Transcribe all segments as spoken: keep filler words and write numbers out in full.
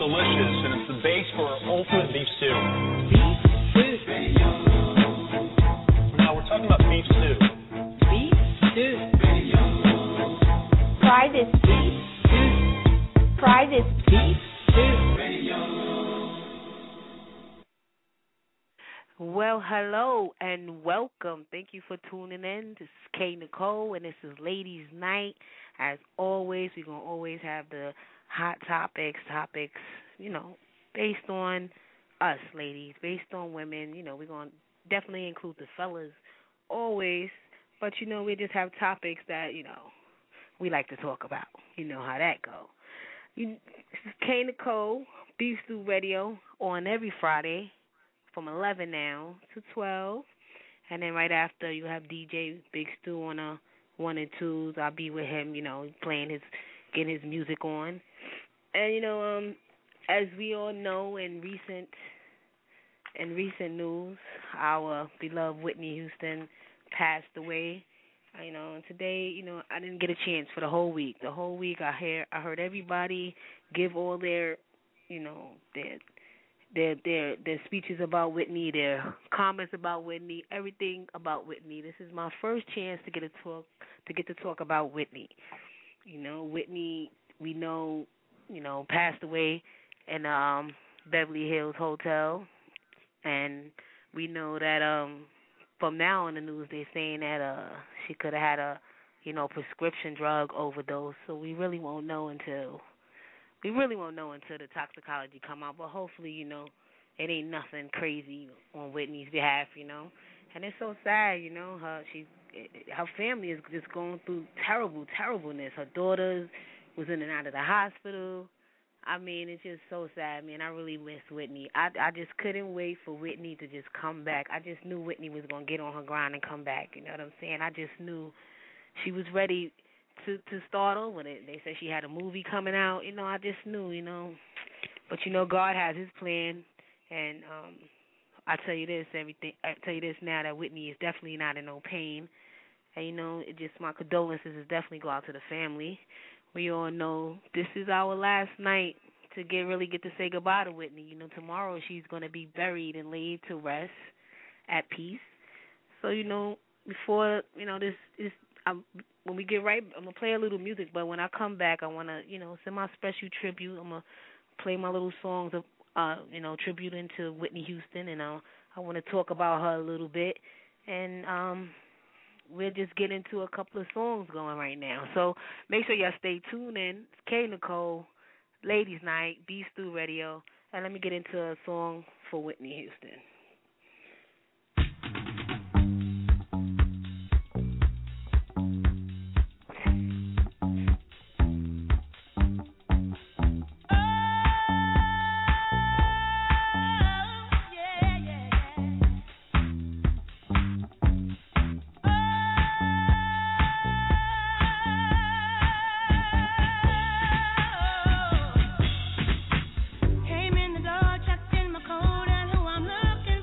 delicious, and it's the base for ultimate beef stew. Beef stew. Now we're talking about beef stew. Beef stew. Try this beef stew. Try this beef stew. Well, hello and welcome. Thank you for tuning in. This is K Nicole, and this is Ladies Night. As always, we're going to always have the hot topics, topics, you know, based on us, ladies, based on women. You know, we're going to definitely include the fellas always, but, you know, we just have topics that, you know, we like to talk about. You know how that go. You, this is K Nicole, Beef Stew Radio, on every Friday from eleven now to twelve, and then right after you have D J Big Stew on a one and twos. I'll be with him, you know, playing his, getting his music on. And, you know, um, as we all know, in recent in recent news, our beloved Whitney Houston passed away. You know, and today, you know, I didn't get a chance for the whole week. The whole week, I hear, I heard everybody give all their, you know, their their their their speeches about Whitney, their comments about Whitney, everything about Whitney. This is my first chance to get a talk to get to talk about Whitney. You know, Whitney, we know, you know, passed away in um Beverly Hills Hotel, and we know that um from now on the news they're saying that uh she could have had a, you know, prescription drug overdose. So we really won't know until we really won't know until the toxicology come out. But hopefully, you know, it ain't nothing crazy on Whitney's behalf, you know. And it's so sad, you know. Her she her family is just going through terrible terribleness. Her daughters was in and out of the hospital. I mean, it's just so sad, man. I really miss Whitney. I, I just couldn't wait for Whitney to just come back. I just knew Whitney was going to get on her grind and come back, you know what I'm saying? I just knew she was ready to, to start over. They, they said she had a movie coming out. You know, I just knew, you know. But, you know, God has his plan, and um, I tell you this, everything. I tell you this now, that Whitney is definitely not in no pain. And, you know, it just my condolences is definitely go out to the family. We all know this is our last night to get really get to say goodbye to Whitney. You know, tomorrow she's going to be buried and laid to rest at peace. So, you know, before, you know, this is, I'm, when we get right, I'm going to play a little music, but when I come back, I want to, you know, send my special tribute. I'm going to play my little songs of, uh, you know, tributing to Whitney Houston, and uh, I want to talk about her a little bit. And, um... we're just getting into a couple of songs going right now. So make sure y'all stay tuned in. It's K Nicole, Ladies Night, Beef Stew Radio. And let me get into a song for Whitney Houston. Came in the door, checked in my code, and who I'm looking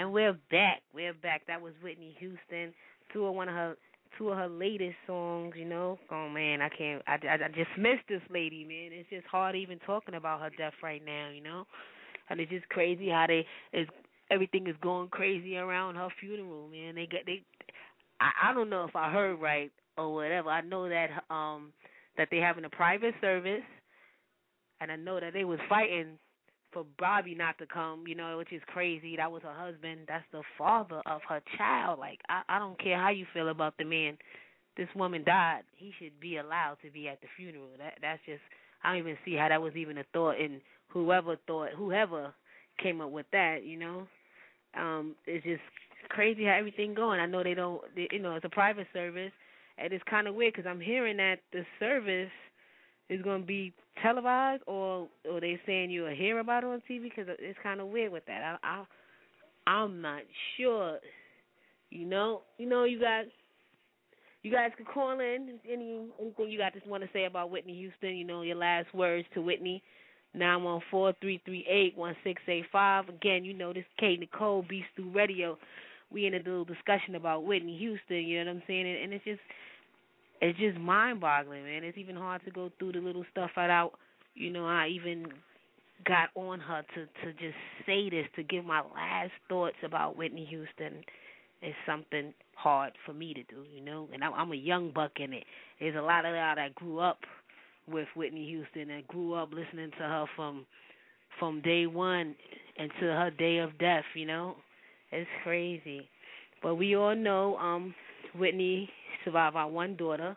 And we're back. We're back. That was Whitney Houston. Two of one of her two of her latest songs, you know. Oh man, I can't I, I, I just miss this lady, man. It's just hard even talking about her death right now, you know. And it's just crazy how they is everything is going crazy around her funeral, man. They get they I, I don't know if I heard right or whatever. I know that um that they having a private service, and I know that they was fighting for Bobby not to come, you know, which is crazy. That was her husband. That's the father of her child. Like, I, I don't care how you feel about the man. This woman died. He should be allowed to be at the funeral. That that's just, I don't even see how that was even a thought in whoever thought, whoever came up with that, you know. Um, it's just crazy how everything going. I know they don't, they, you know, it's a private service, and it's kind of weird because I'm hearing that the service is going to be televised, or or they saying you'll hear about it on T V, because it's kind of weird with that. I, I I'm not sure. You know, you know, you guys, you guys can call in any anything you got to want to say about Whitney Houston. You know, your last words to Whitney. Nine one four three three eight one six eight five. Again, you know, this is K Nicole Beef Stew Radio. We in a little discussion about Whitney Houston. You know what I'm saying? And, and it's just. It's just mind-boggling, man. It's even hard to go through the little stuff I out. You know, I even got on her to, to just say this, to give my last thoughts about Whitney Houston. It's something hard for me to do, you know. And I'm a young buck in it. There's a lot of y'all that grew up with Whitney Houston and grew up listening to her from from day one until her day of death, you know. It's crazy. But we all know um, Whitney survived our one daughter,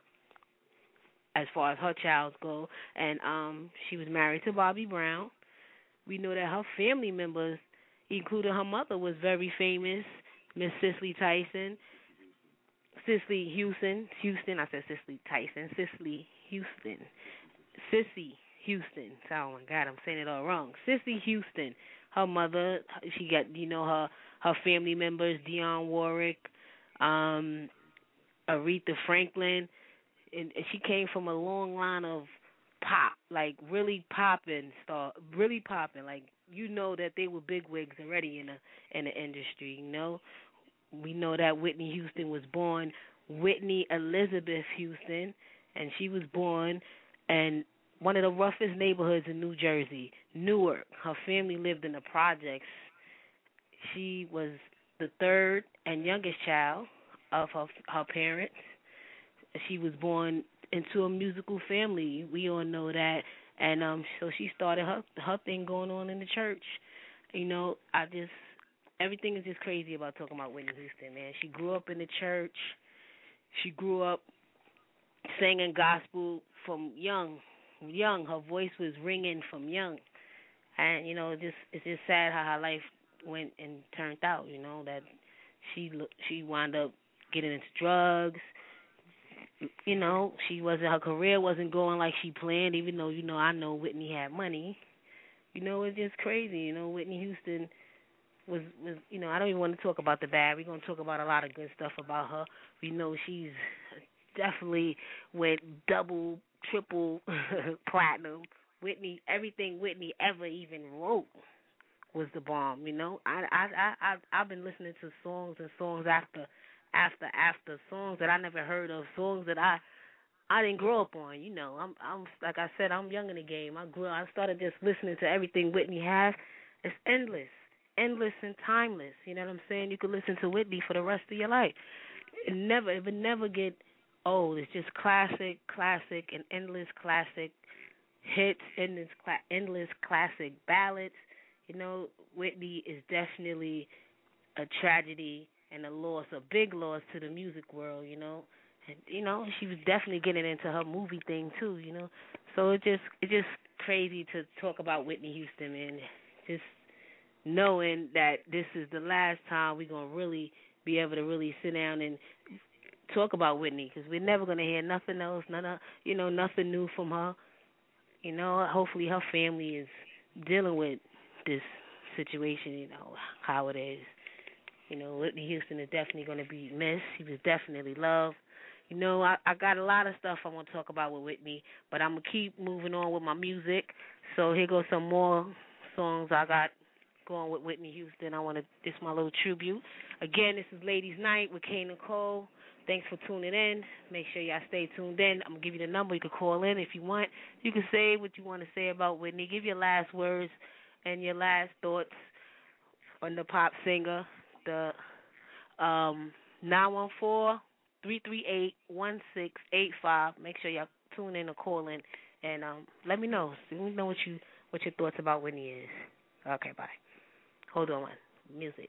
as far as her childs go, and um, she was married to Bobby Brown. We know that her family members, including her mother, was very famous, Miss Cicely Tyson, Cicely Houston, Houston, I said Cicely Tyson, Cicely Houston, Cissy Houston. Oh my God, I'm saying it all wrong. Cissy Houston, her mother, she got, you know, her her family members, Dionne Warwick, um, Aretha Franklin, and, and she came from a long line of pop, like really popping star, really popping. Like, you know that they were bigwigs already in the in the industry. You know, we know that Whitney Houston was born Whitney Elizabeth Houston, and she was born in one of the roughest neighborhoods in New Jersey, Newark. Her family lived in the projects. She was the third and youngest child of her her parents. She was born into a musical family. We all know that, and um, so she started her her thing going on in the church. You know, I just everything is just crazy about talking about Whitney Houston, man. She grew up in the church. She grew up singing gospel from young, young. Her voice was ringing from young, and you know, just it's just sad how her life went and turned out. You know that she she wound up getting into drugs. You know, she wasn't her career wasn't going like she planned. Even though you know I know Whitney had money. You know, it's just crazy. You know, Whitney Houston was was you know I don't even want to talk about the bad. We're gonna talk about a lot of good stuff about her. We know she's definitely went double, triple platinum. Whitney, everything Whitney ever even wrote was the bomb. You know, I I I I I've been listening to songs and songs after after after songs that I never heard of, songs that I I didn't grow up on. You know, I'm I'm like I said, I'm young in the game. I grew I started just listening to everything Whitney has. It's endless, endless and timeless. You know what I'm saying? You could listen to Whitney for the rest of your life. It never it would never get old. It's just classic, classic, and endless classic hits, endless cla- endless classic ballads. You know, Whitney is definitely a tragedy and a loss, a big loss to the music world, you know. And, you know, she was definitely getting into her movie thing, too, you know. So it just it's just crazy to talk about Whitney Houston, man. Just knowing that this is the last time we're going to really be able to really sit down and talk about Whitney, because we're never going to hear nothing else, none of, you know, nothing new from her. You know, hopefully her family is dealing with this situation, you know, how it is. You know, Whitney Houston is definitely going to be missed. She was definitely loved. You know, I, I got a lot of stuff I want to talk about with Whitney, but I'm going to keep moving on with my music. So here goes some more songs I got go on with Whitney Houston. I want to, this is my little tribute. Again, this is Ladies Night with Kay Nicole. Thanks for tuning in. Make sure y'all stay tuned in. I'm going to give you the number. You can call in if you want. You can say what you want to say about Whitney. Give your last words and your last thoughts on the pop singer. The um, nine one four, three three eight, one six eight five. Make sure y'all tune in or call in. And um, let me know. Let me know what you what your thoughts about Whitney is. Okay, bye. Hold on. Music.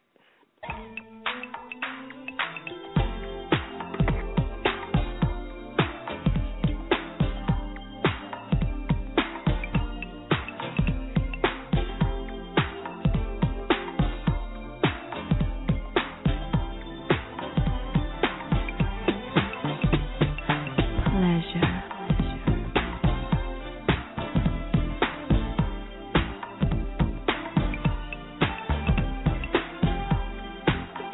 Pleasure.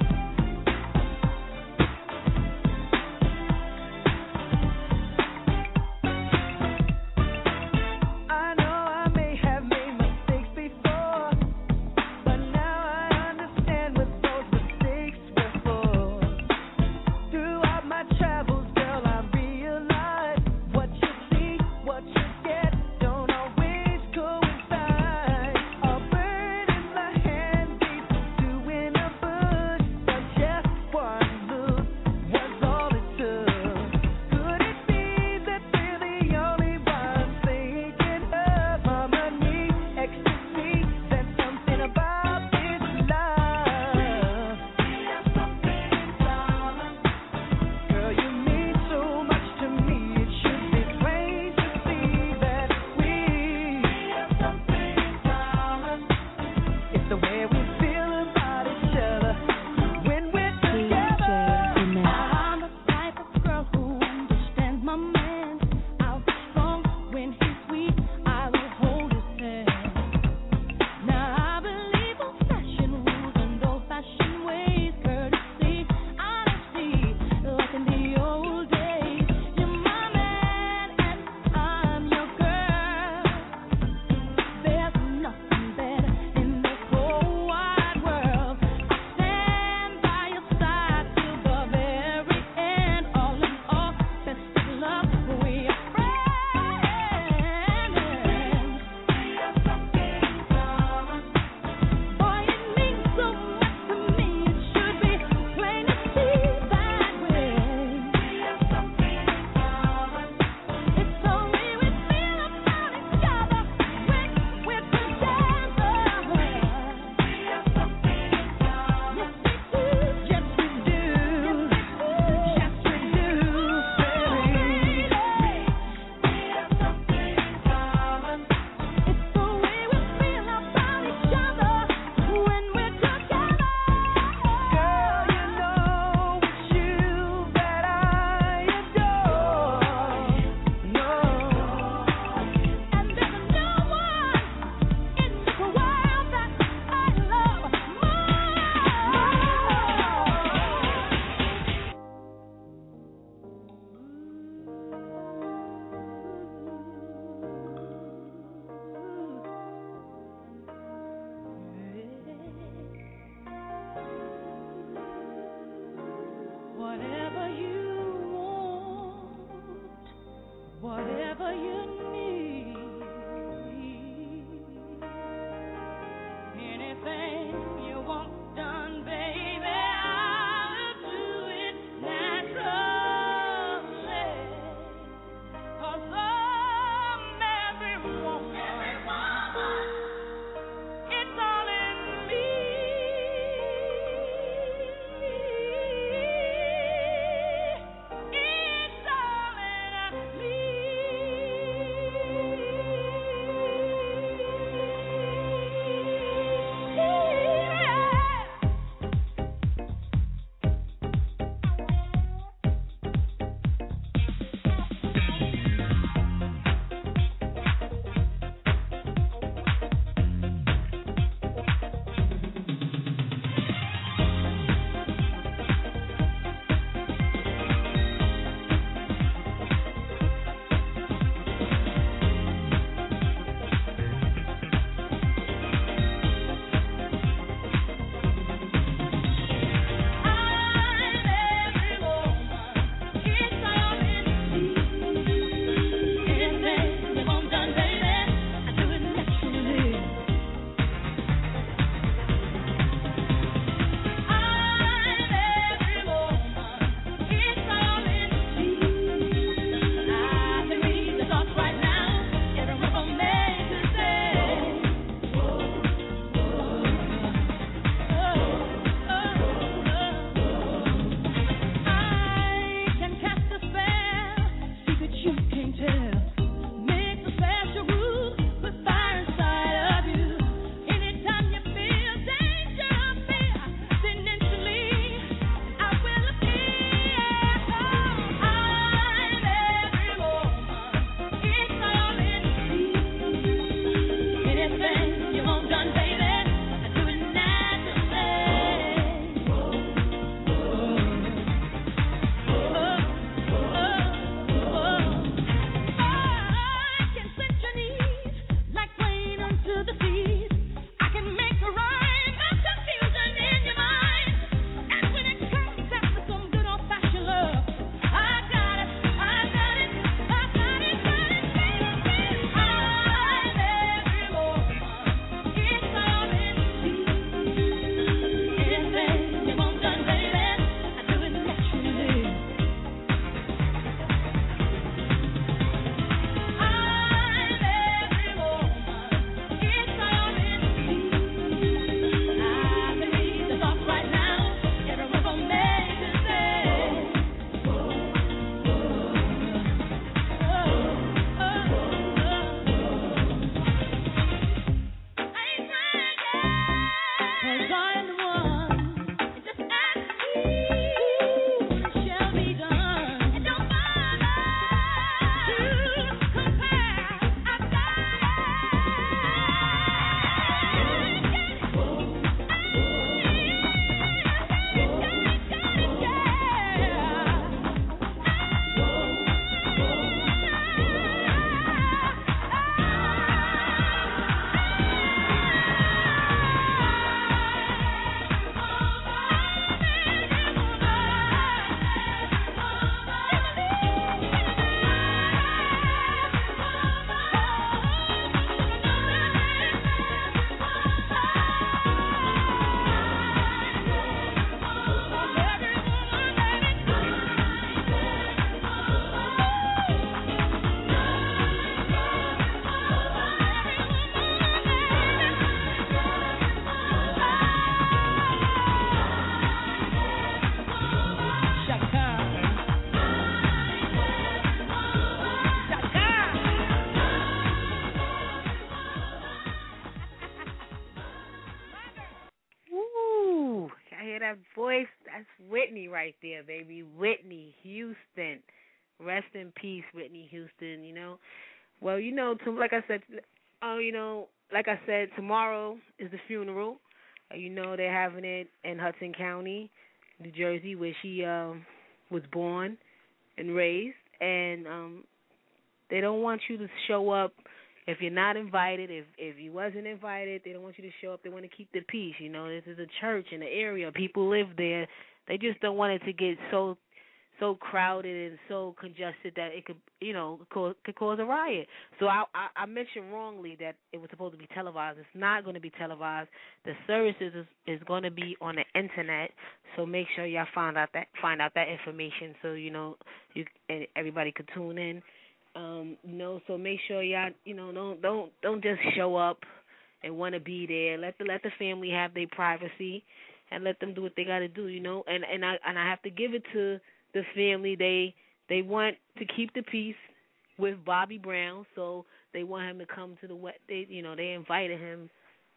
that voice? That's Whitney right there, baby. Whitney Houston. Rest in peace, Whitney Houston. You know. Well, you know, to, like I said, oh, you know, like I said, tomorrow is the funeral. Uh, you know, they're having it in Hudson County, New Jersey, where she um, was born and raised, and um, they don't want you to show up if you're not invited. If if you wasn't invited, they don't want you to show up. They want to keep the peace. You know, this is a church in the area. People live there. They just don't want it to get so so crowded and so congested that it could, you know, cause, could cause a riot. So I, I I mentioned wrongly that it was supposed to be televised. It's not going to be televised. The services is, is going to be on the internet. So make sure y'all find out that find out that information so you know you and everybody could tune in. Um, you know, so make sure y'all, you know, don't don't don't just show up and want to be there. Let the let the family have their privacy and let them do what they got to do. You know, and and I and I have to give it to the family. They they want to keep the peace with Bobby Brown, so they want him to come to the wet. They you know they invited him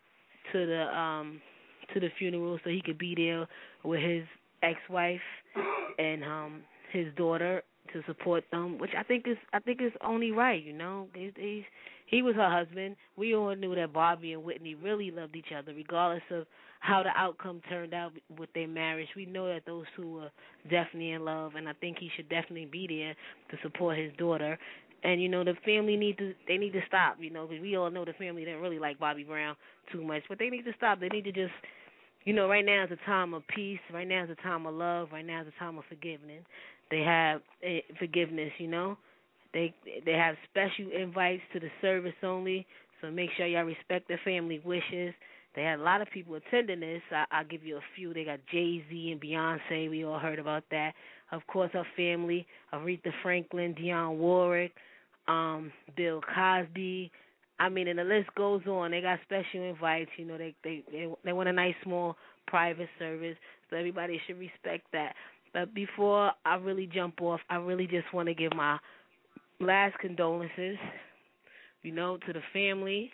to the um to the funeral so he could be there with his ex-wife and um his daughter to support them, which I think is I think is only right. You know, they, they, he was her husband. We all knew that Bobby and Whitney really loved each other, regardless of how the outcome turned out with their marriage. We know that those two were definitely in love, and I think he should definitely be there to support his daughter. And you know, the family need to they need to stop. You know, because we all know the family didn't really like Bobby Brown too much, but they need to stop. They need to just, you know, right now is a time of peace. Right now is a time of love. Right now is a time of forgiveness. They have uh, forgiveness, you know. They they have special invites to the service only, so make sure y'all respect their family wishes. They had a lot of people attending this. I, I'll give you a few. They got Jay-Z and Beyonce. We all heard about that. Of course, her family, Aretha Franklin, Dionne Warwick, um, Bill Cosby. I mean, and the list goes on. They got special invites. You know, they they they, they want a nice small private service, so everybody should respect that. But before I really jump off, I really just want to give my last condolences, you know, to the family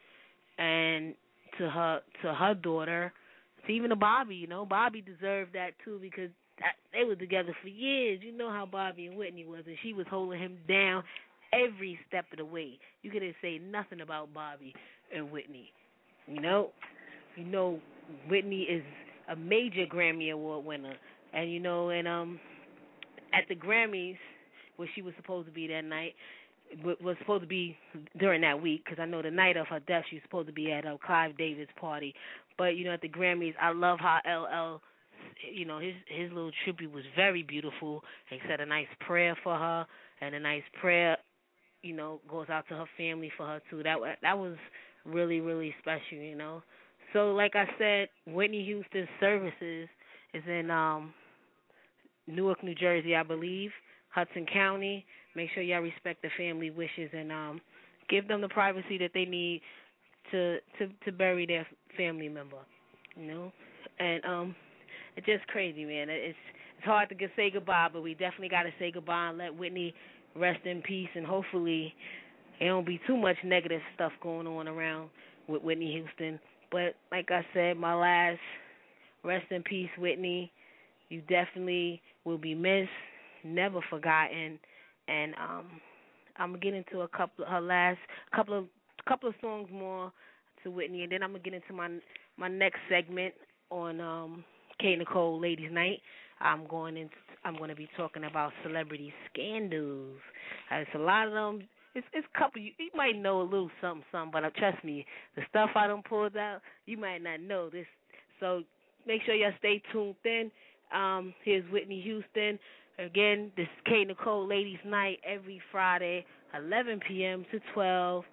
and to her to her daughter, to even to Bobby. You know, Bobby deserved that too because that, they were together for years. You know how Bobby and Whitney was, and she was holding him down every step of the way. You couldn't say nothing about Bobby and Whitney. You know, you know, Whitney is a major Grammy Award winner. And, you know, and um, at the Grammys, where she was supposed to be that night, was supposed to be during that week, because I know the night of her death, she was supposed to be at uh, Clive Davis' party. But, you know, at the Grammys, I love how L L, you know, his his little tribute was very beautiful. He said a nice prayer for her, and a nice prayer, you know, goes out to her family for her, too. That, that was really, really special, you know. So, like I said, Whitney Houston's services is in um, Newark, New Jersey, I believe, Hudson County. Make sure y'all respect the family wishes and um, give them the privacy that they need to, to, to bury their family member, you know. And um, it's just crazy, man. It's it's hard to get, say goodbye, but we definitely got to say goodbye and let Whitney rest in peace. And hopefully there won't be too much negative stuff going on around with Whitney Houston. But like I said, my last rest in peace, Whitney. You definitely will be missed, never forgotten. And um, I'm gonna get into a couple her last couple of couple of songs more to Whitney, and then I'm gonna get into my my next segment on um, K Nicole Ladies Night. I'm going into I'm going to be talking about celebrity scandals. Uh, it's a lot of them. It's it's a couple. You, you might know a little something, something, but uh, trust me, the stuff I done pulled out, you might not know this. So make sure y'all stay tuned in. Um, here's Whitney Houston. Again, this is K Nicole Ladies Night every Friday, eleven p.m. to twelve,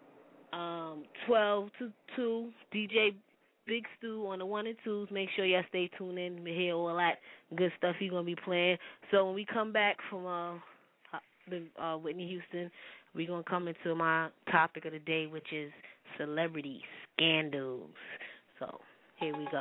um, twelve to two. D J Big Stu on the one and twos. Make sure y'all stay tuned in to hear all that good stuff he's going to be playing. So when we come back from uh, the uh, Whitney Houston, we're going to come into my topic of the day, which is celebrity scandals. So here we go.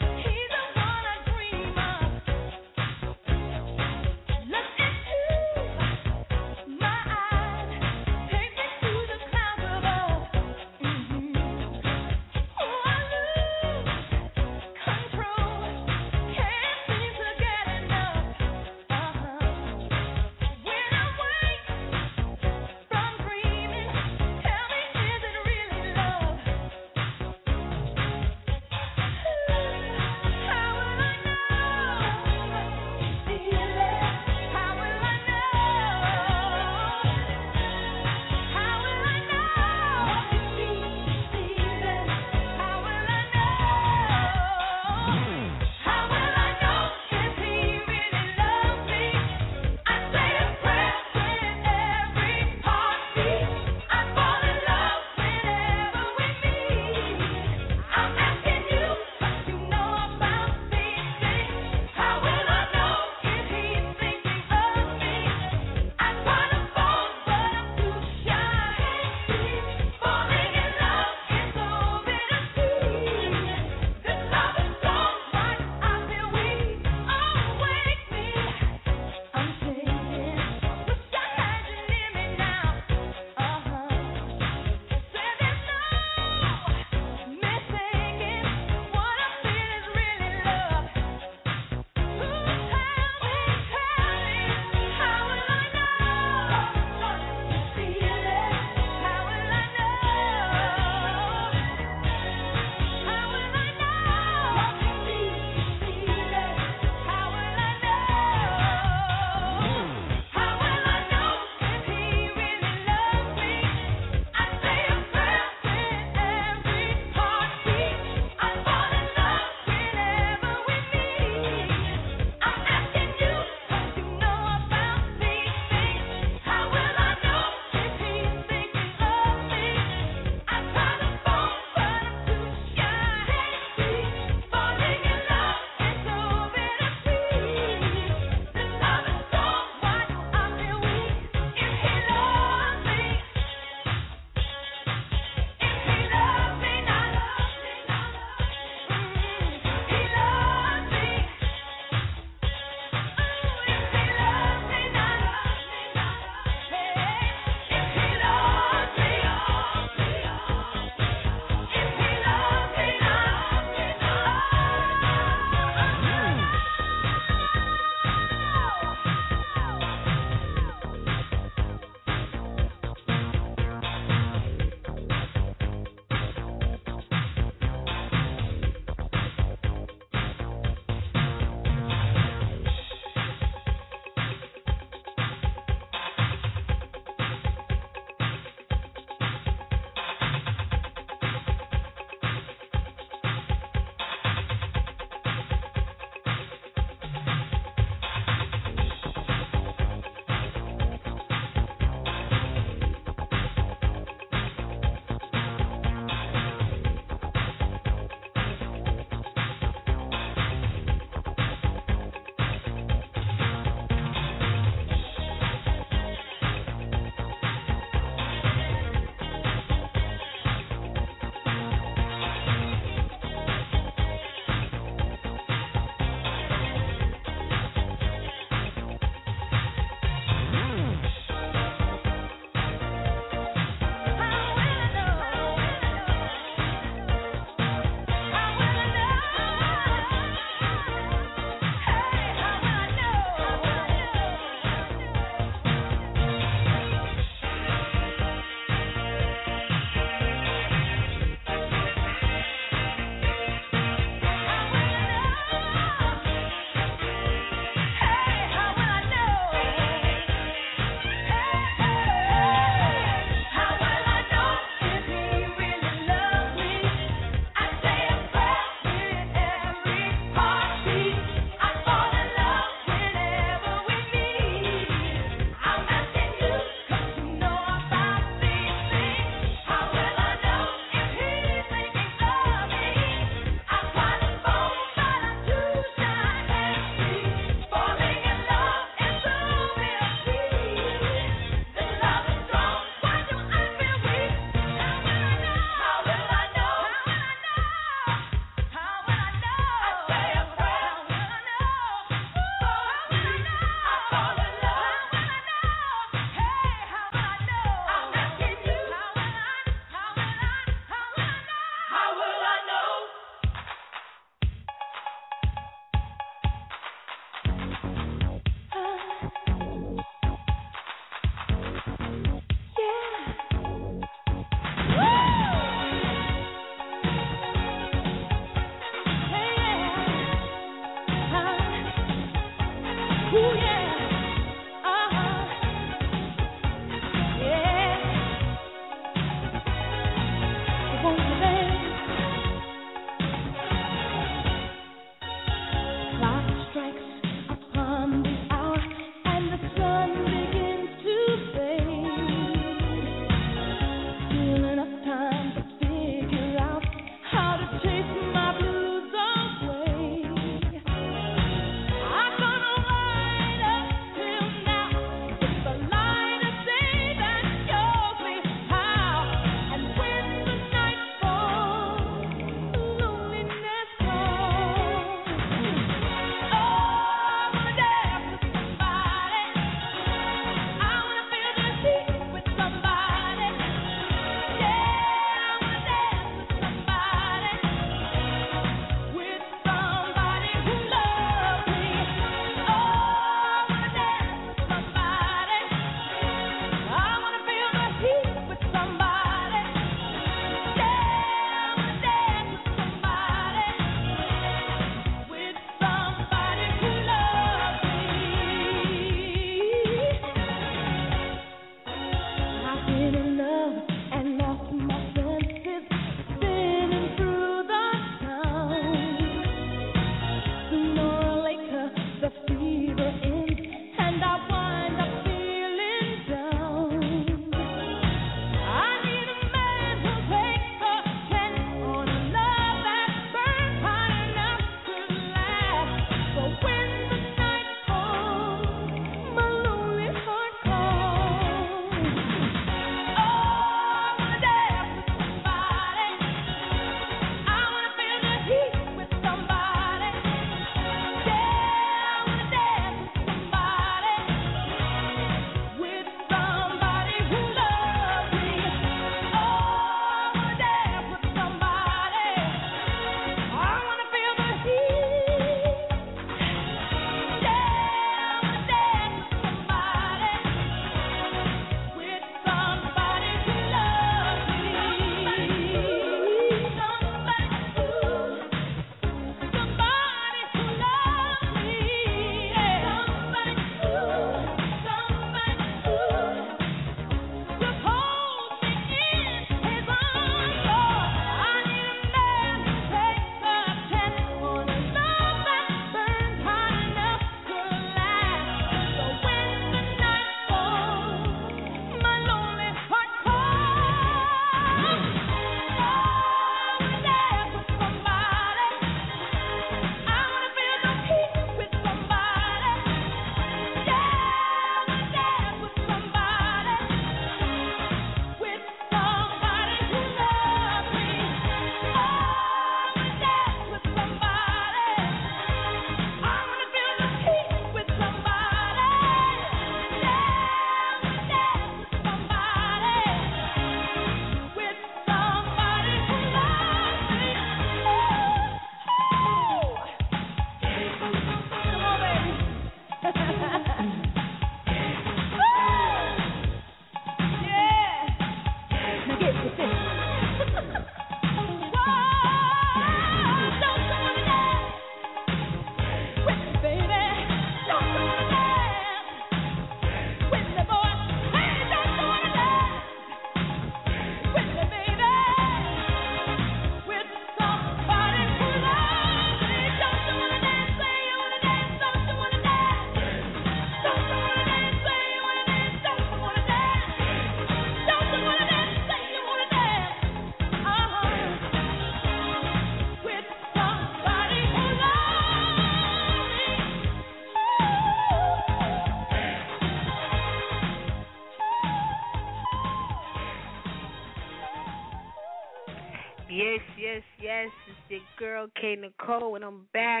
Yes, yes, yes. It's your girl K Nicole, and I'm back,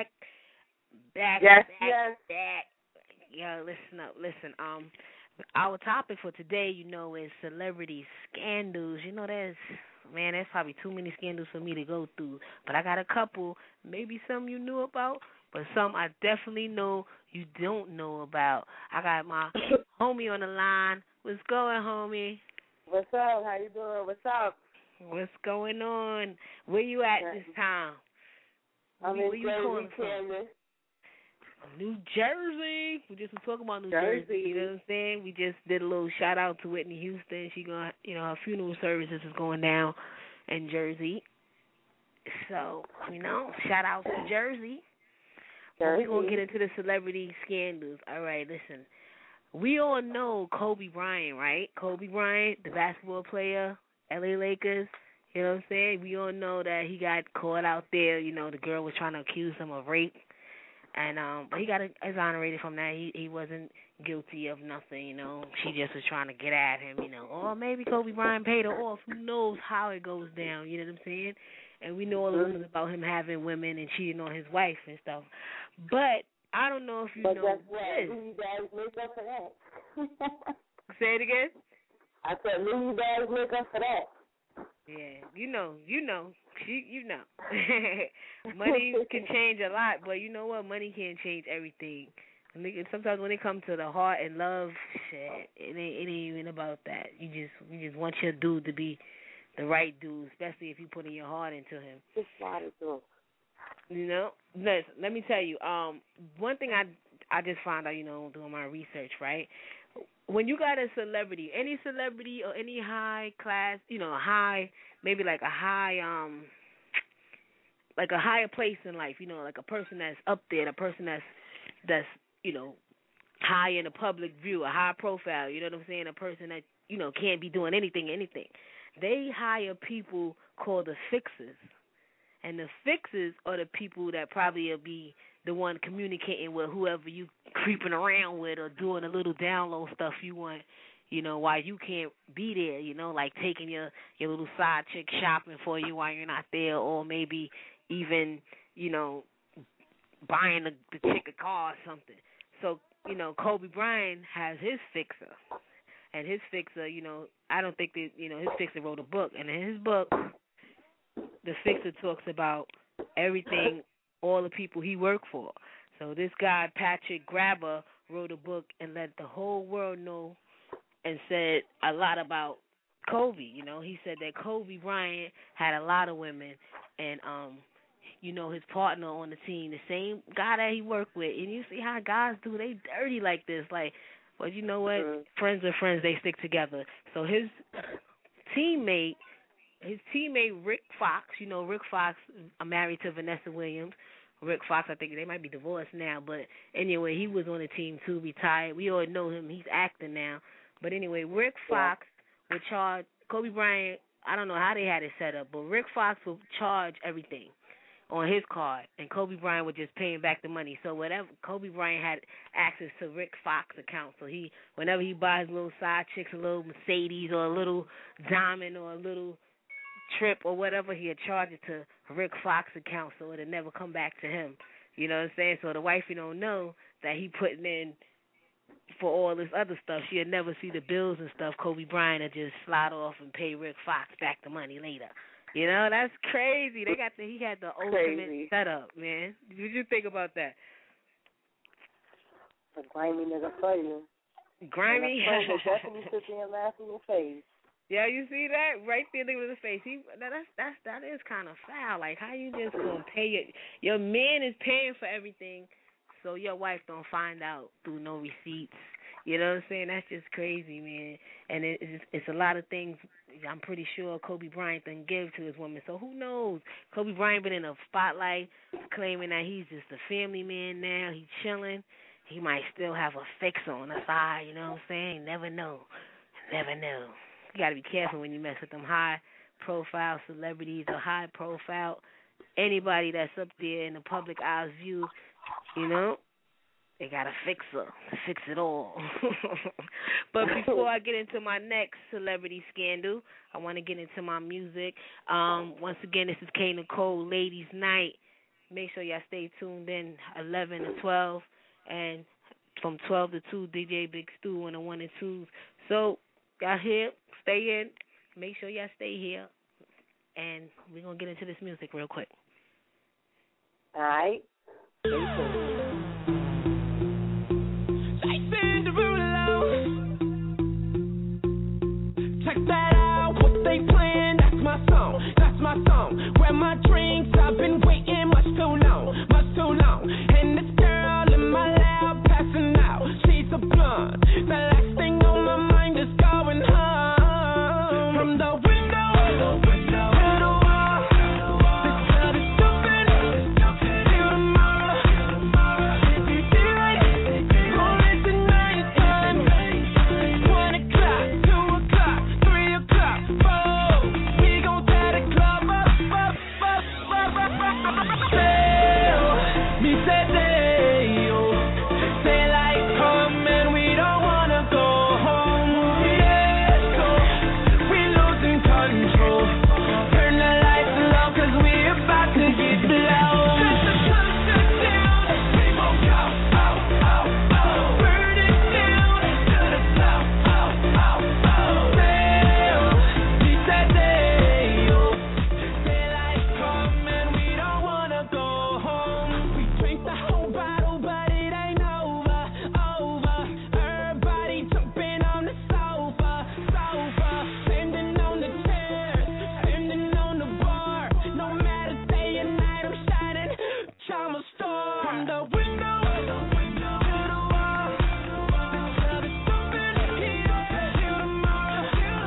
back, yes, back, yes. back. Yo, listen up, listen. Um, our topic for today, you know, is celebrity scandals. You know, there's man, there's probably too many scandals for me to go through, but I got a couple. Maybe some you knew about, but some I definitely know you don't know about. I got my homie on the line. What's going, homie? What's up? How you doing? What's up? What's going on? Where you at this time? I'm where, in where you Jersey, calling from? Camden. New Jersey. We just were talking about New Jersey. Jersey. You know what I'm saying? We just did a little shout out to Whitney Houston. She going, you know, her funeral services is going down in Jersey. So, you know, shout out to Jersey. Jersey. We're gonna get into the celebrity scandals. All right, listen. We all know Kobe Bryant, right? Kobe Bryant, the basketball player, L A Lakers. You know what I'm saying? We all know that he got caught out there. You know, the girl was trying to accuse him of rape. And um, but he got exonerated from that. He he wasn't guilty of nothing, you know. She just was trying to get at him, you know. Or maybe Kobe Bryant paid her off. Who knows how it goes down? You know what I'm saying? And we know all the rumors about him having women and cheating on his wife and stuff. But I don't know if you but know guess what? this. Louis Bags make up for that. Say it again. I said Louis Bags make up for that. Yeah, you know, you know, you, you know. Money can change a lot, but you know what? Money can't change everything. Sometimes when it comes to the heart and love, shit, it ain't, it ain't even about that. You just, you just want your dude to be the right dude, especially if you putting your heart into him. Just want it to. You know, listen, let me tell you. Um, one thing I, I just found out, you know, doing my research, right? When you got a celebrity, any celebrity or any high class, you know, high, maybe like a high, um, like a higher place in life, you know, like a person that's up there, a person that's, that's, you know, high in the public view, a high profile, you know what I'm saying, a person that, you know, can't be doing anything, anything. They hire people called the fixers. And the fixers are the people that probably will be the one communicating with whoever you creeping around with or doing a little down low stuff you want, you know, while you can't be there, you know, like taking your, your little side chick shopping for you while you're not there, or maybe even, you know, buying the, the chick a car or something. So, you know, Kobe Bryant has his fixer. And his fixer, you know, I don't think that, you know, his fixer wrote a book. And in his book, the fixer talks about everything, all the people he worked for. So this guy, Patrick Grabber, wrote a book and let the whole world know and said a lot about Kobe. You know, he said that Kobe Bryant had a lot of women, and, um, you know, his partner on the team, the same guy that he worked with. And you see how guys do, they dirty like this. Like, but you know what? Mm-hmm. Friends are friends, they stick together. So his teammate, his teammate Rick Fox, you know, Rick Fox, I'm married to Vanessa Williams. Rick Fox, I think they might be divorced now, but anyway, he was on the team too, retired. We all know him. He's acting now. But anyway, Rick Fox yeah. would charge Kobe Bryant. I don't know how they had it set up, but Rick Fox would charge everything on his card, and Kobe Bryant would just pay him back the money. So whatever, Kobe Bryant had access to Rick Fox account. So he, whenever he buys little side chicks, a little Mercedes or a little diamond or a little trip or whatever, he'd charge it to Rick Fox account, so it'll never come back to him. You know what I'm saying? So the wife, you don't know that he putting in for all this other stuff. She'll never see the bills and stuff. Kobe Bryant will just slide off and pay Rick Fox back the money later. You know, that's crazy. They got the he had the ultimate crazy. setup, man. What did you think about that? A grimy nigga for you. Grimy? And definitely sit there and laugh in your face. Yeah, you see that right there? Look at his face. He that, that's that's that is kind of foul. Like, how you just gonna pay your your man is paying for everything, so your wife don't find out through no receipts. You know what I'm saying? That's just crazy, man. And it, it's it's a lot of things. I'm pretty sure Kobe Bryant done give to his woman. So who knows? Kobe Bryant been in a spotlight, claiming that he's just a family man now. He's chilling. He might still have a fixer on the side. You know what I'm saying? Never know. Never know. You got to be careful when you mess with them high-profile celebrities or high-profile anybody that's up there in the public eye's view, you know. They got to fix her, fix it all. But before I get into my next celebrity scandal, I want to get into my music. Um, once again, this is K Nicole, Ladies Night. Make sure y'all stay tuned in eleven to twelve, and from twelve to two, D J Big Stu on the one and twos. So, y'all here, stay in. Make sure y'all stay here. And we're going to get into this music real quick. All right. Stay tuned. Check that out, what they playing, that's my song, that's my song. Grab my drinks, I've been waiting much too long, much too long. And this girl in my a blunt. The last thing on my mind is going home. From the window to the wall. This love is stupid. Till tomorrow. If you feel it, roll it tonight time. One o'clock, two o'clock, three o'clock, four. We gon' tear the club up, up, up, up, up, up. Tell me today, oh. Say like come and we don't wanna go home. Yeah, so we losing control. Turn the lights low 'cause we about to get blown. Let the sun shut down. We gon' go out, out, out. Burn it down to the top, out, out, out. Tell me today, oh. Say like come and we don't wanna go home. We drink the whole bottle, but it ain't over, over. Everybody jumping on the sofa, sofa. Standing on the chairs, standing on the bar. No matter day and night, I'm shining. Charm a star. From the window to the wall. This love is stupid. Here till tomorrow.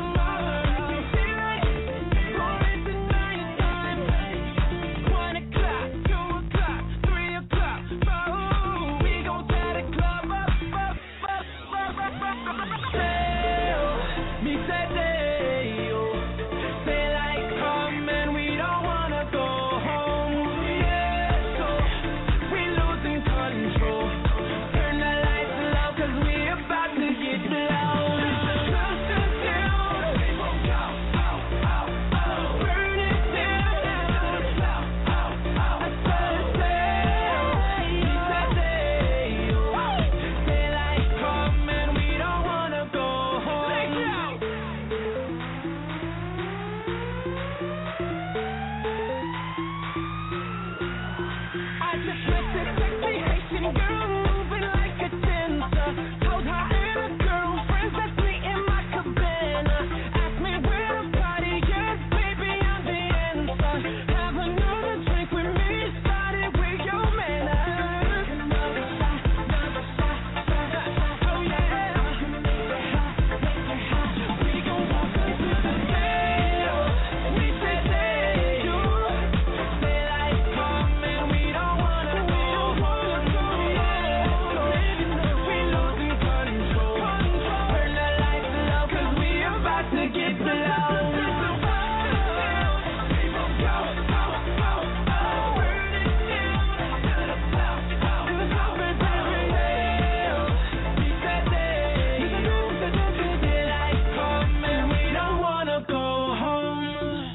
If you feel it, roll it tonight time. One o'clock, two o'clock, three o'clock, four. We gon' tear the club up, up, up, up, up, up. Tell me today, oh. Say like come and we don't wanna go home. Yeah, so we losing control. Turn the lights low 'cause we about to get blown. Sun shut down. We gon' go out, out, out. Burn it down to the top, out, out, out. Tell me today, oh. Say like come and we don't wanna go home. I just met this sexy Haitian girl moving like a dancer. Told her and her girlfriends that's me in my cabana. Asked me where the party is, baby, I'm the answer. Have another drink with me, started with your manners. Another shot, another shot, shot, shot, oh yeah. We gon' walk into the veil. We said they do. Say like come and we don't wanna go home. We losing control. Turn the lights low 'cause we about to get blown. We gon' go out, out, out. Burn it down to the top, out, out, out. We said they say like come and we don't wanna go home.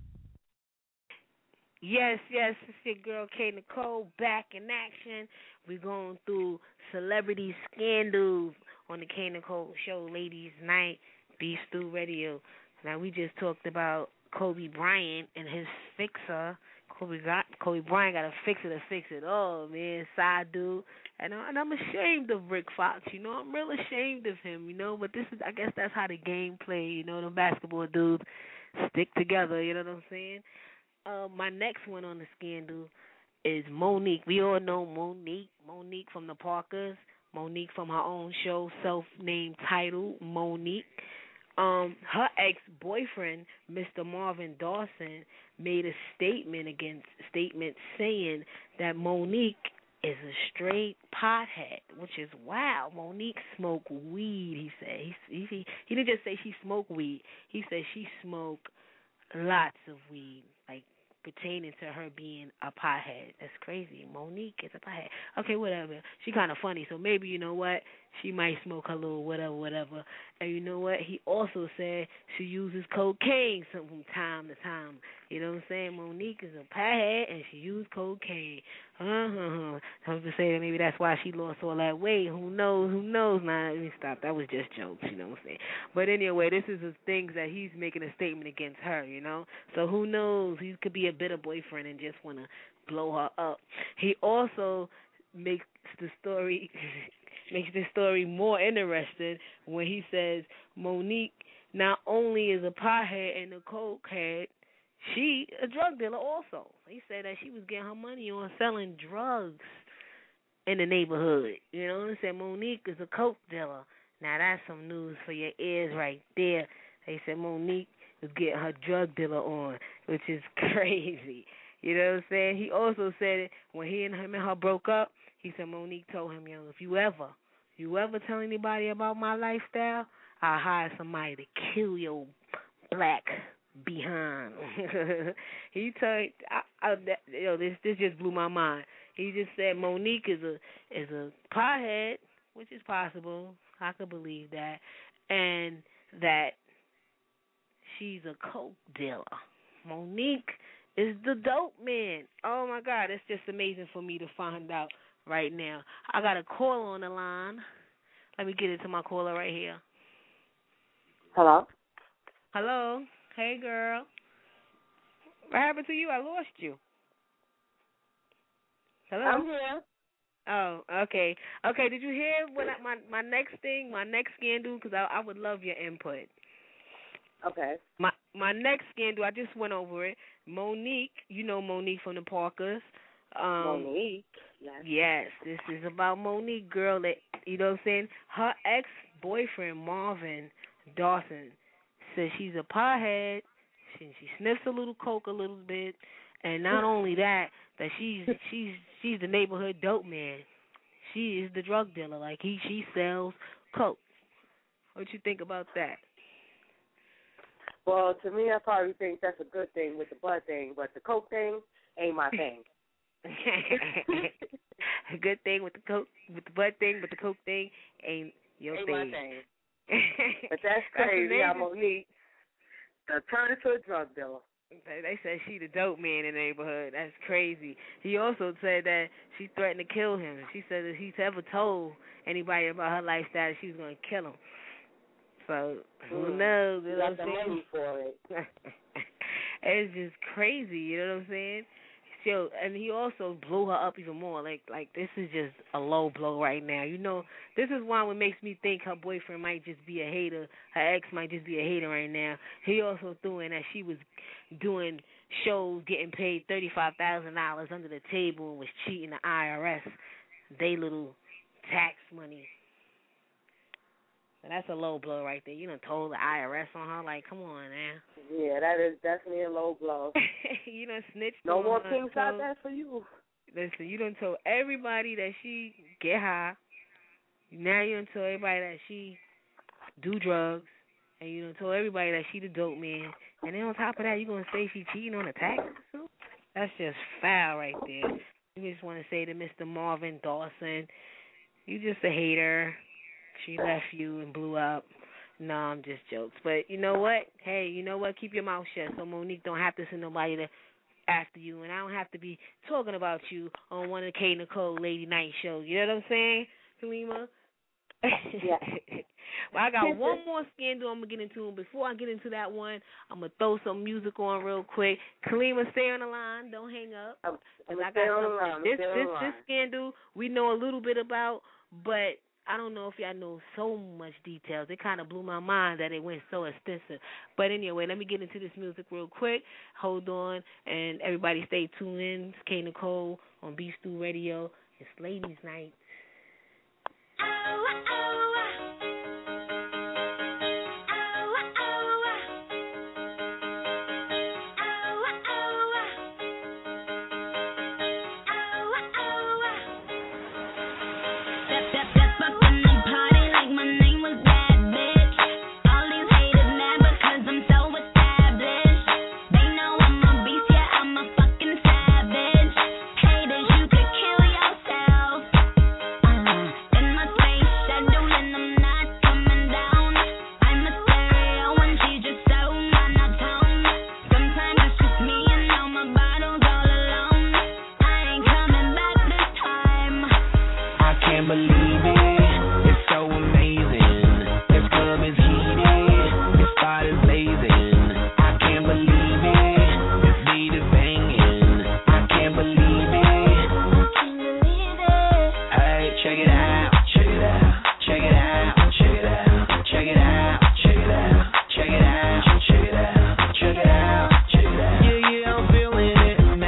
Yes, yes, it's your girl K Nicole back in action. We're going through celebrity scandals on the K Nicole Show, ladies' night, Beef Stew Radio. Now we just talked about Kobe Bryant and his fixer. Kobe got Kobe Bryant got a fixer to fix it all, man. Side dude, and, I, and I'm ashamed of Rick Fox. You know, I'm real ashamed of him. You know, but this is, I guess, that's how the game play. You know, the basketball dudes stick together. You know what I'm saying? Uh, my next one on the scandal is Monique. We all know Monique. Monique from the Parkers. Monique from her own show, self-named title, Monique. Um, her ex-boyfriend, Mister Marvin Dawson, made a statement against statement saying that Monique is a straight pothead, which is wow. Monique smoked weed. He said he he, he didn't just say she smoked weed. He said she smoked lots of weed, like pertaining to her being a pothead. That's crazy. Monique is a pothead. Okay, whatever. She kind of funny, so maybe, you know what, she might smoke her little whatever, whatever. And you know what? He also said she uses cocaine some from time to time. You know what I'm saying? Monique is a pothead and she used cocaine. Uh-huh. Some people say that maybe that's why she lost all that weight. Who knows? Who knows? Nah, let me stop. That was just jokes, you know what I'm saying? But anyway, this is the things that he's making a statement against her, you know? So who knows? He could be a bitter boyfriend and just want to blow her up. He also makes the story makes the story more interesting when he says Monique not only is a pothead and a cokehead, she a drug dealer also. He said that she was getting her money on selling drugs in the neighborhood. You know what I'm said Monique is a coke dealer. Now that's some news for your ears right there. They said Monique was getting her drug dealer on, which is crazy. You know what I'm saying? He also said it when he and him and her broke up. He said Monique told him, yo, if you ever, you ever tell anybody about my lifestyle, I'll hire somebody to kill your black behind. He told, I, I, that, yo, this this just blew my mind. He just said Monique is a is a pothead, which is possible. I could believe that, and that she's a coke dealer. Monique is the dope man. Oh my God, it's just amazing for me to find out right now. I got a caller on the line. Let me get it to my caller right here. Hello? Hello. Hey, girl. What happened to you? I lost you. Hello? I'm here. Oh, okay. Okay, did you hear what I, my my next thing, my next scandal? Because I, I would love your input. Okay. My my next scandal, I just went over it. Monique, you know Monique from the Parkers. Um, Monique. Yes. Yes, this is about Monique, girl. That, you know what I'm saying? Her ex-boyfriend, Marvin Dawson, says she's a pothead. She, she sniffs a little coke a little bit. And not only that, that she's she's she's the neighborhood dope man. She is the drug dealer. Like he she sells coke. What you think about that? Well, to me, I probably think that's a good thing with the butt thing, but the coke thing ain't my thing. A good thing with the coke, with the butt thing, but the coke thing ain't your ain't thing. my thing. But that's crazy. How Monique turned into a drug dealer. They said she the dope man in the neighborhood. That's crazy. He also said that she threatened to kill him. She said that he's ever told anybody about her lifestyle, she was going to kill him. So, who mm. knows? You You know got what the I'm saying? money for it. It's just crazy, you know what I'm saying? So, and he also blew her up even more. Like, like this is just a low blow right now. You know, this is why what makes me think her boyfriend might just be a hater. Her ex might just be a hater right now. He also threw in that she was doing shows, getting paid thirty-five thousand dollars under the table and was cheating the I R S. They little tax money. So that's a low blow right there. You done told the I R S on her. Like, come on, man. Yeah, that is definitely a low blow. You done snitched No on more her. pinks out there for you. Listen, you done told everybody that she get high. Now you done told everybody that she do drugs. And you done told everybody that she the dope man. And then on top of that, you going to say she cheating on the taxes too? That's just foul right there. You just want to say to Mister Marvin Dawson, you just a hater. She left you and blew up. No, I'm just jokes. But you know what? Hey, you know what? Keep your mouth shut so Monique don't have to send nobody to after you, and I don't have to be talking about you on one of the K Nicole Lady Night shows. You know what I'm saying, Kalima? Yeah. Well, I got one more scandal I'm going to get into, and before I get into that one, I'm going to throw some music on real quick. Kalima, stay on the line. Don't hang up. I'm, I'm I got stay on the something. line. This, stay on this, the line. this scandal we know a little bit about, but I don't know if y'all know so much details. It kind of blew my mind that it went so extensive. But anyway, let me get into this music real quick. Hold on, and everybody stay tuned in. It's K Nicole on Beef Stew Radio. It's Ladies' Night.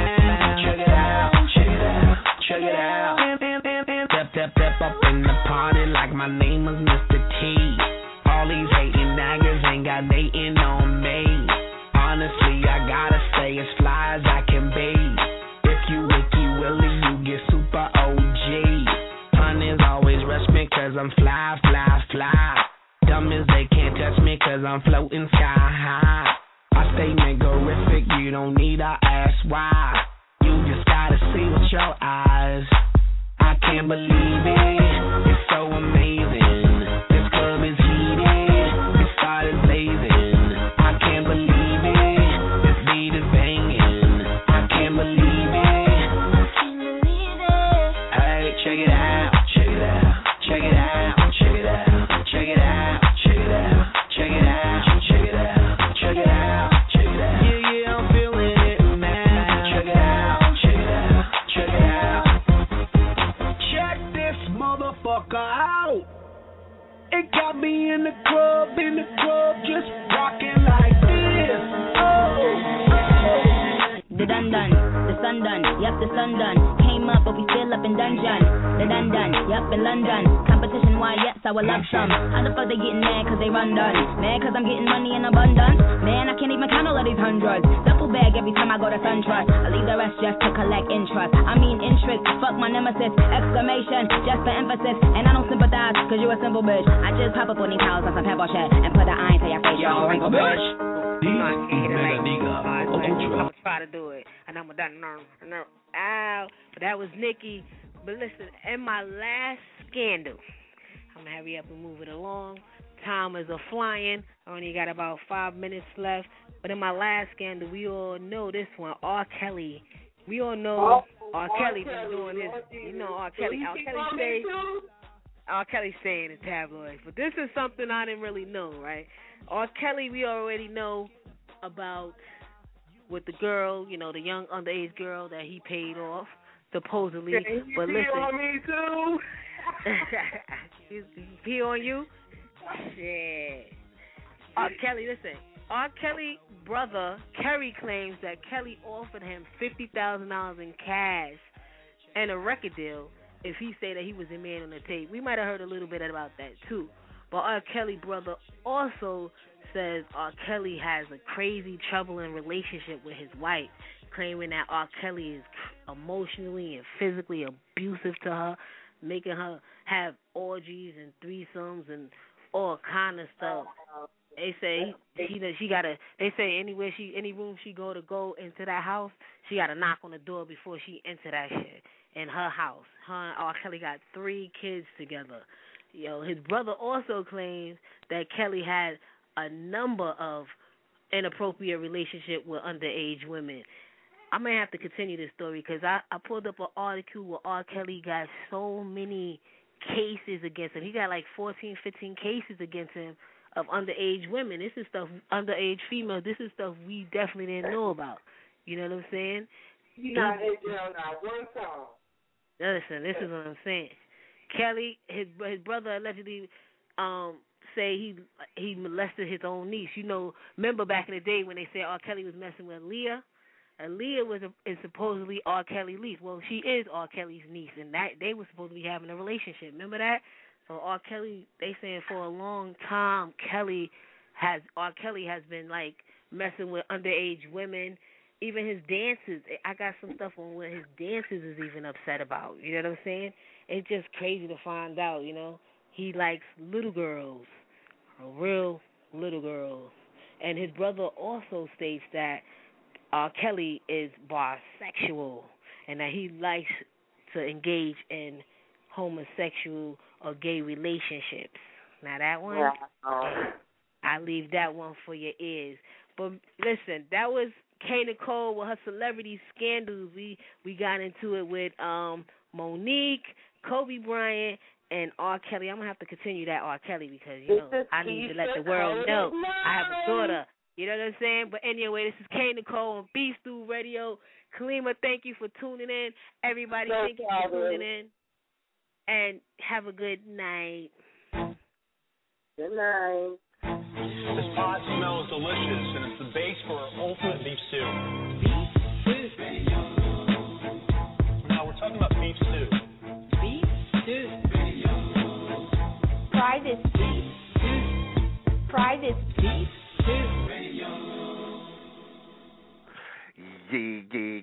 Step, step up in the party. cause I'm fly, fly, fly. Dumb as they can't touch me cause I'm floating sky high. I stay niggerific, you don't need to ask why. You just gotta see with your eyes. I can't believe it, it's so amazing. This club is heated, it started blazing. I can't believe it, this beat is banging. I can't believe it. Hey, check it out, check it out, check it out, check it out, check it out, check it out, check it out, check it out, check it out, check it out. Yeah, yeah, I'm feeling it now. Check it out, check it out, check it out. Check this motherfucker out. It got me in the club, in the club, just rocking like this. Oh, oh. The dun dun, the sun done, yep, the sun done. Came up, but we still up in dungeon. The dun dun, yep, in London. Competition, why, yes, I would love some. How the fuck they getting mad, cause they run done? Mad cause I'm getting money in abundance? Man, I can't even count all of these hundreds. Duffel bag every time I go to SunTrust. I leave the rest just to collect interest. I mean interest, fuck my nemesis. Exclamation, just for emphasis. And I don't sympathize, cause you a simple bitch. I just pop up on these houses on some pebble shit and put the iron to your face, yo, wrinkle bitch. I'm gonna try to do it, and I'm gonna no, no, ow. But that was Nikki. But listen, in my last scandal, I'm gonna hurry up and move it along. Time is a flying. I only got about five minutes left. But in my last scandal, we all know this one, R. Kelly. We all know oh, R. Kelly been doing his. You know R. Kelly. R. Kelly say. R. Kelly saying in tabloids, but this is something I didn't really know, right? R. Kelly, we already know about with the girl, you know, the young underage girl that he paid off, supposedly. Can he but pee listen, on me too? he pee on you? Yeah. R. Kelly, listen. R. Kelly brother Kerry claims that Kelly offered him fifty thousand dollars in cash and a record deal if he say that he was a man on the tape. We might have heard a little bit about that too. But R. Kelly brother also says R. Kelly has a crazy, troubling relationship with his wife, claiming that R. Kelly is emotionally and physically abusive to her, making her have orgies and threesomes and all kind of stuff. They say she she gotta. They say anywhere she any room she go to go into that house, she gotta knock on the door before she enter that shit. In her house, her and R. Kelly got three kids together. Yo, his brother also claims that Kelly had a number of inappropriate relationship with underage women. I may have to continue this story because I, I pulled up an article where R. Kelly got so many cases against him. He got like fourteen, fifteen cases against him of underage women. This is stuff, underage females, this is stuff we definitely didn't know about. You know what I'm saying? He not in jail not one song. Listen, this is what I'm saying. Kelly, his his brother allegedly um, say he he molested his own niece. You know, remember back in the day when they said R. Kelly was messing with Aaliyah? Aaliyah was a, is supposedly R. Kelly's niece. Well, she is R. Kelly's niece, and that they were supposed to be having a relationship. Remember that? So R. Kelly, they saying for a long time, Kelly has R. Kelly has been like messing with underage women. Even his dances, I got some stuff on what his dances is even upset about. You know what I'm saying? It's just crazy to find out, you know. He likes little girls, real little girls. And his brother also states that R. Kelly is bisexual and that he likes to engage in homosexual or gay relationships. Now that one, yeah. I leave that one for your ears. But listen, that was K. Nicole with her celebrity scandals. We we got into it with um, Monique, Kobe Bryant, and R. Kelly. I'm going to have to continue that R. Kelly because, you know, I need to let the world know I have a daughter. You know what I'm saying? But anyway, this is K. Nicole on Beef Stew Radio. Kalima, thank you for tuning in. Everybody, thank you for tuning in. And have a good night. Good night. This pot smells delicious, and it's the base for ultimate beef stew. Beef stew. Now we're talking about beef stew. Beef stew. Try this beef stew. Try this beef stew. Yeah, yeah, yeah,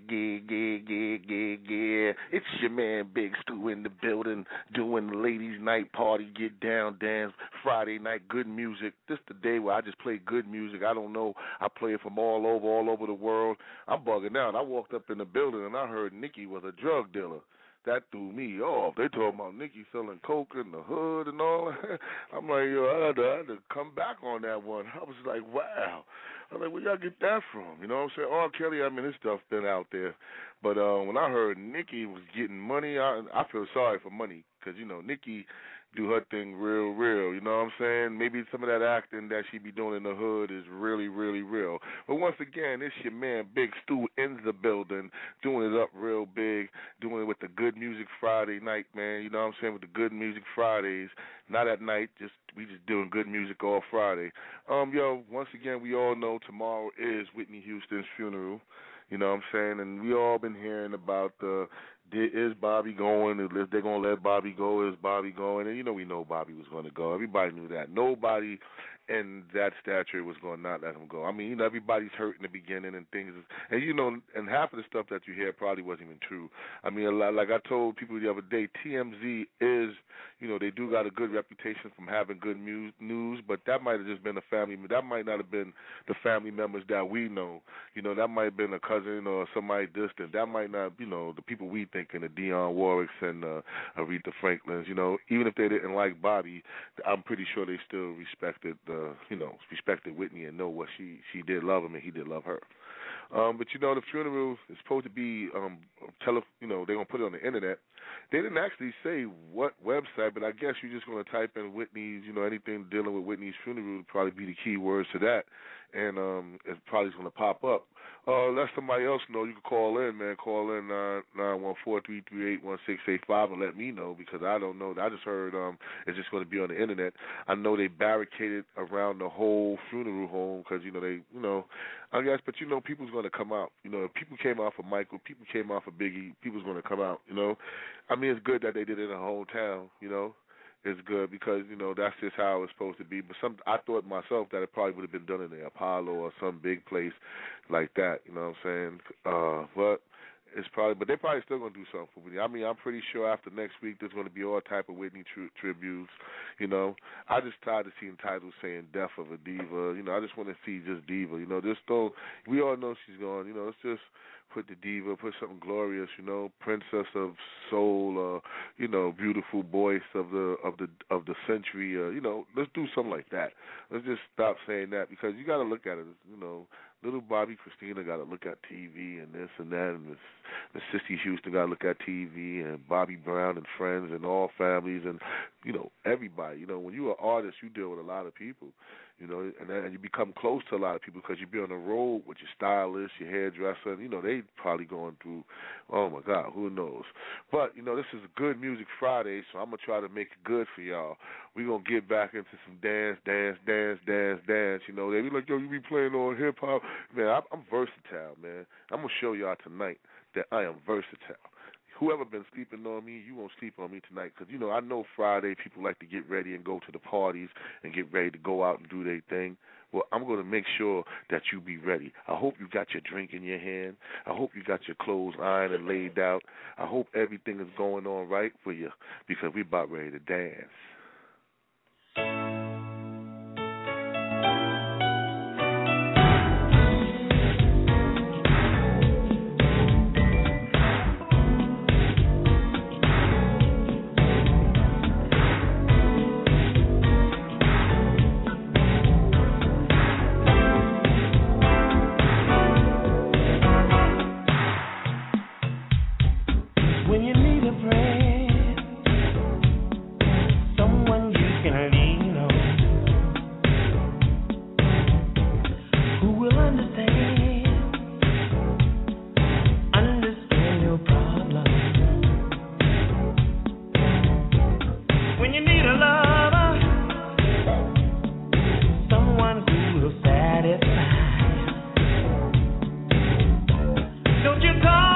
yeah, yeah, yeah, yeah. It's your man Big Stu in the building, doing the ladies' night party, get down, dance, Friday night, good music. This the day where I just play good music. I don't know. I play it from all over, all over the world. I'm bugging out. I walked up in the building and I heard Nikki was a drug dealer. That threw me off. They talking about Nikki selling coke in the hood and all that. I'm like, yo, I had, to, I had to come back on that one. I was like, wow. I'm like, where y'all get that from? You know what I'm saying? R. Kelly, I mean, this stuff been out there. But uh, when I heard Nikki was getting money, I, I feel sorry for money because, you know, Nikki do her thing real, real. You know what I'm saying? Maybe some of that acting that she be doing in the hood is really, really real. But once again, it's your man Big Stu in the building, doing it up real big, doing it with the Good Music Friday night, man. You know what I'm saying? With the Good Music Fridays. Not at night, just we just doing good music all Friday. Um, yo, once again, we all know tomorrow is Whitney Houston's funeral. You know what I'm saying? And we all been hearing about the, is Bobby going? If they're going to let Bobby go, is Bobby going? And, you know, we know Bobby was going to go. Everybody knew that. Nobody in that stature was going to not let him go. I mean, you know, everybody's hurt in the beginning and things. And, you know, and half of the stuff that you hear probably wasn't even true. I mean, a lot, like I told people the other day, T M Z is, you know, they do got a good reputation from having good mu- news, but that might have just been a family. That might not have been the family members that we know. You know, that might have been a cousin or somebody distant. That might not, you know, the people we think in the Dionne Warwicks and uh, Aretha Franklins. You know, even if they didn't like Bobby, I'm pretty sure they still respected the. Uh, you know, respected Whitney and know what she, she did love him and he did love her. Um, but, you know, the funeral is supposed to be, um, tele, you know, they're going to put it on the Internet. They didn't actually say what website, but I guess you're just going to type in Whitney's, you know, anything dealing with Whitney's funeral would probably be the key words to that. And um, it's probably going to pop up. Uh, let somebody else know. You can call in, man. Call in nine one four, three three eight, one six eight five and let me know because I don't know. I just heard um, it's just going to be on the Internet. I know they barricaded around the whole funeral home because, you know, they, you know, I guess, but, you know, people's going to come out. You know, if people came out for Michael, people came out for Biggie, people's going to come out, you know. I mean, it's good that they did it in the hometown, you know. It's good because, you know, that's just how it's supposed to be. But some, I thought myself that it probably would have been done in the Apollo or some big place like that, you know what I'm saying? Uh, but it's probably, but they're probably still going to do something for Whitney. I mean, I'm pretty sure after next week there's going to be all type of Whitney tri- tributes, you know. I just tired of seeing titles saying Death of a Diva. You know, I just want to see just Diva, you know. Just don't, we all know she's gone, you know, let's just put the diva, put something glorious, you know, princess of soul, uh, you know, beautiful voice of the of the of the century, uh, you know, let's do something like that. Let's just stop saying that because you got to look at it, you know. Little Bobby Christina got to look at T V and this and that, and Miss Miss Sissy Houston got to look at T V, and Bobby Brown and friends and all families and, you know, everybody. You know, when you're an artist, you deal with a lot of people, you know, and, and you become close to a lot of people because you be on the road with your stylist, your hairdresser, and, you know, they probably going through, oh, my God, who knows. But, you know, this is a Good Music Friday, so I'm going to try to make it good for y'all. We're going to get back into some dance, dance, dance, dance, dance. You know, they be like, yo, you be playing on hip-hop. Man, I'm, I'm versatile, man. I'm going to show y'all tonight that I am versatile. Whoever been sleeping on me, you won't sleep on me tonight because, you know, I know Friday people like to get ready and go to the parties and get ready to go out and do their thing. Well, I'm going to make sure that you be ready. I hope you got your drink in your hand. I hope you got your clothes ironed and laid out. I hope everything is going on right for you because we about ready to dance. When you need a friend, someone you can lean on, who will understand, understand your problems. When you need a lover, someone who will satisfy. Don't you call?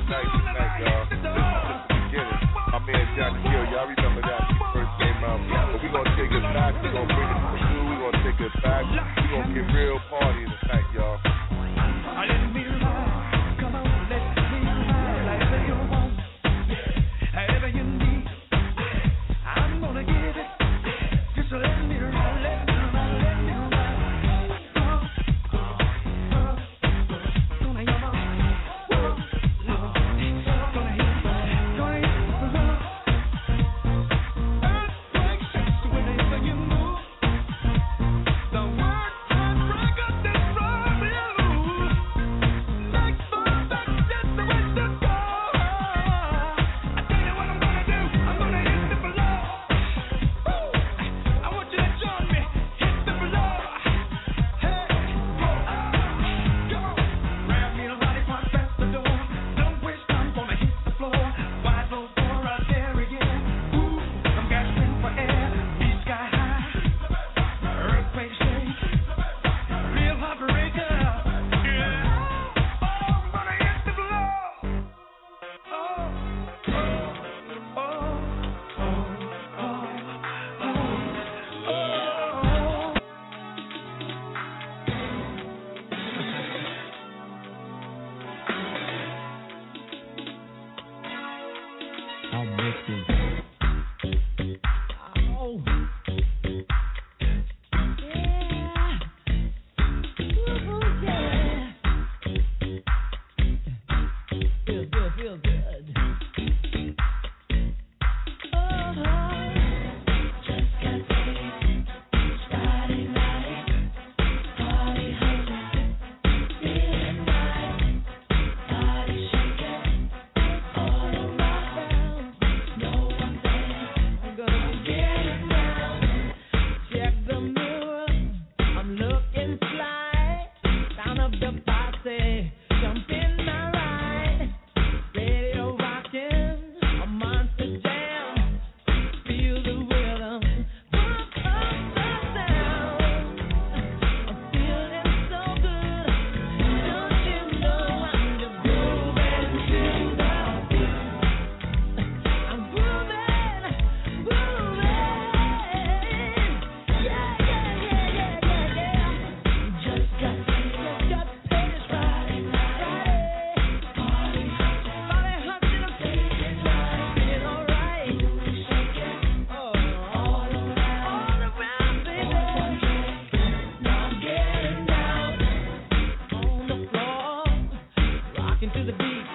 night tonight, y'all. This is just the beginning. My man Johnny Gill, y'all remember that when he first came out. But we're going to take it back. We're going to bring it to the new. We're going to take it back. We're going to get real party tonight, y'all. I didn't mean to lie. Come on, let's be right. Whatever you want, whatever you need, I'm gonna give it. Just let me ride, let me ride, let me ride. Oh, oh, oh, gonna hear my, oh, oh, gonna hear, gonna hear the love. Earthquake shakes whenever you move. The word can break up this from you. Like fun, that's just the way to go. I tell you what I'm gonna do. I'm gonna hit the floor. Woo! I want you to join me. Hit the floor. Hey, come on. Grab me the body part, press the door. Don't waste time, gonna hit the floor. Wide open for out there again. Ooh, I'm gasping for air. Beat sky high. Earthquake shake. Real heartbreaker. Yeah. Oh, I'm gonna hit the floor. Oh, oh, oh, oh, oh, oh, oh. I'm missing. Oh. Yeah. Woo-hoo, yeah. Feels good, feels good. Oh. Just got paid. Friday night. Party hungry. Feeling nice. Body shaking. All around. No one there. I'm gonna get it down. Check the mirror. I'm looking fly. Sound of the posse. Jump in my ride. Radio rocking. A monster jam. Feel the rhythm. Pump up the sound. I'm feeling so good. Don't you know I'm just grooving to the beat. I'm grooving, grooving. Yeah, yeah, yeah, yeah, yeah, yeah. Just got paid, just got paid. It's Friday night. Friday. Party hustle. Party hustle. I'm taking right. Feeling alright. Shaking. Oh, all around. All around, baby. Now I'm getting down on the floor, rocking to the beat.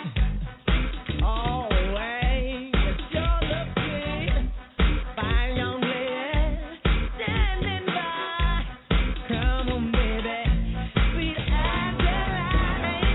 Always, you're looking fine, young lady, standing by. Come on, baby, sweet Adeline.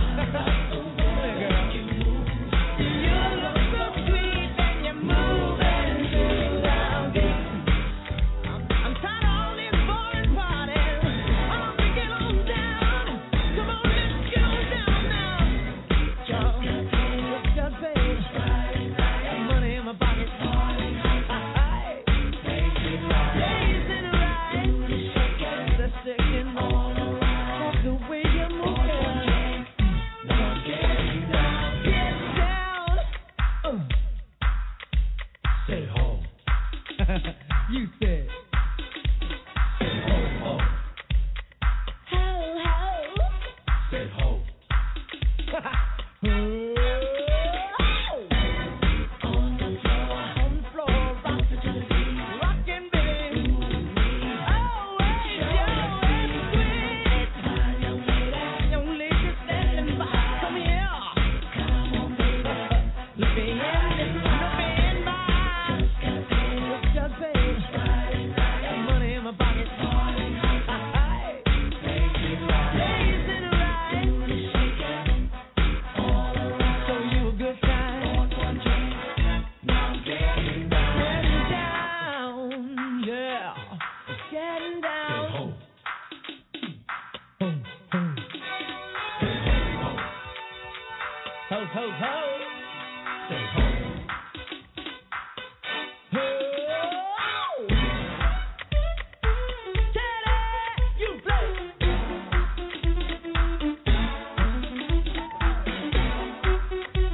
Girl, you look so sweet and you're moving to the beat. I'm, I'm tired of all these boring parties. I'm get on down. Come on, let's get on down now. Just got paid, just got paid. Got money in my pocket. Aye. Days in a ride. That's sticking all around. The way you move, girl. Now get down. Get down. Uh. Say ho. You said. Say ho, ho. Ho, ho. Say ho. On the floor, on the floor, rockin' to the beat, rockin', baby. Always, always sweet. My young lady, young lady standing by. Come here, come on, baby. Look me in, look me in my eyes. Just got paid, just got paid. Got money in my pocket. Aye. Days in a ride. Show you a good time. Now I'm getting down. Getting down, yeah. Getting down. Ho, ho, ho. Say ho. Ho. Teddy, you play.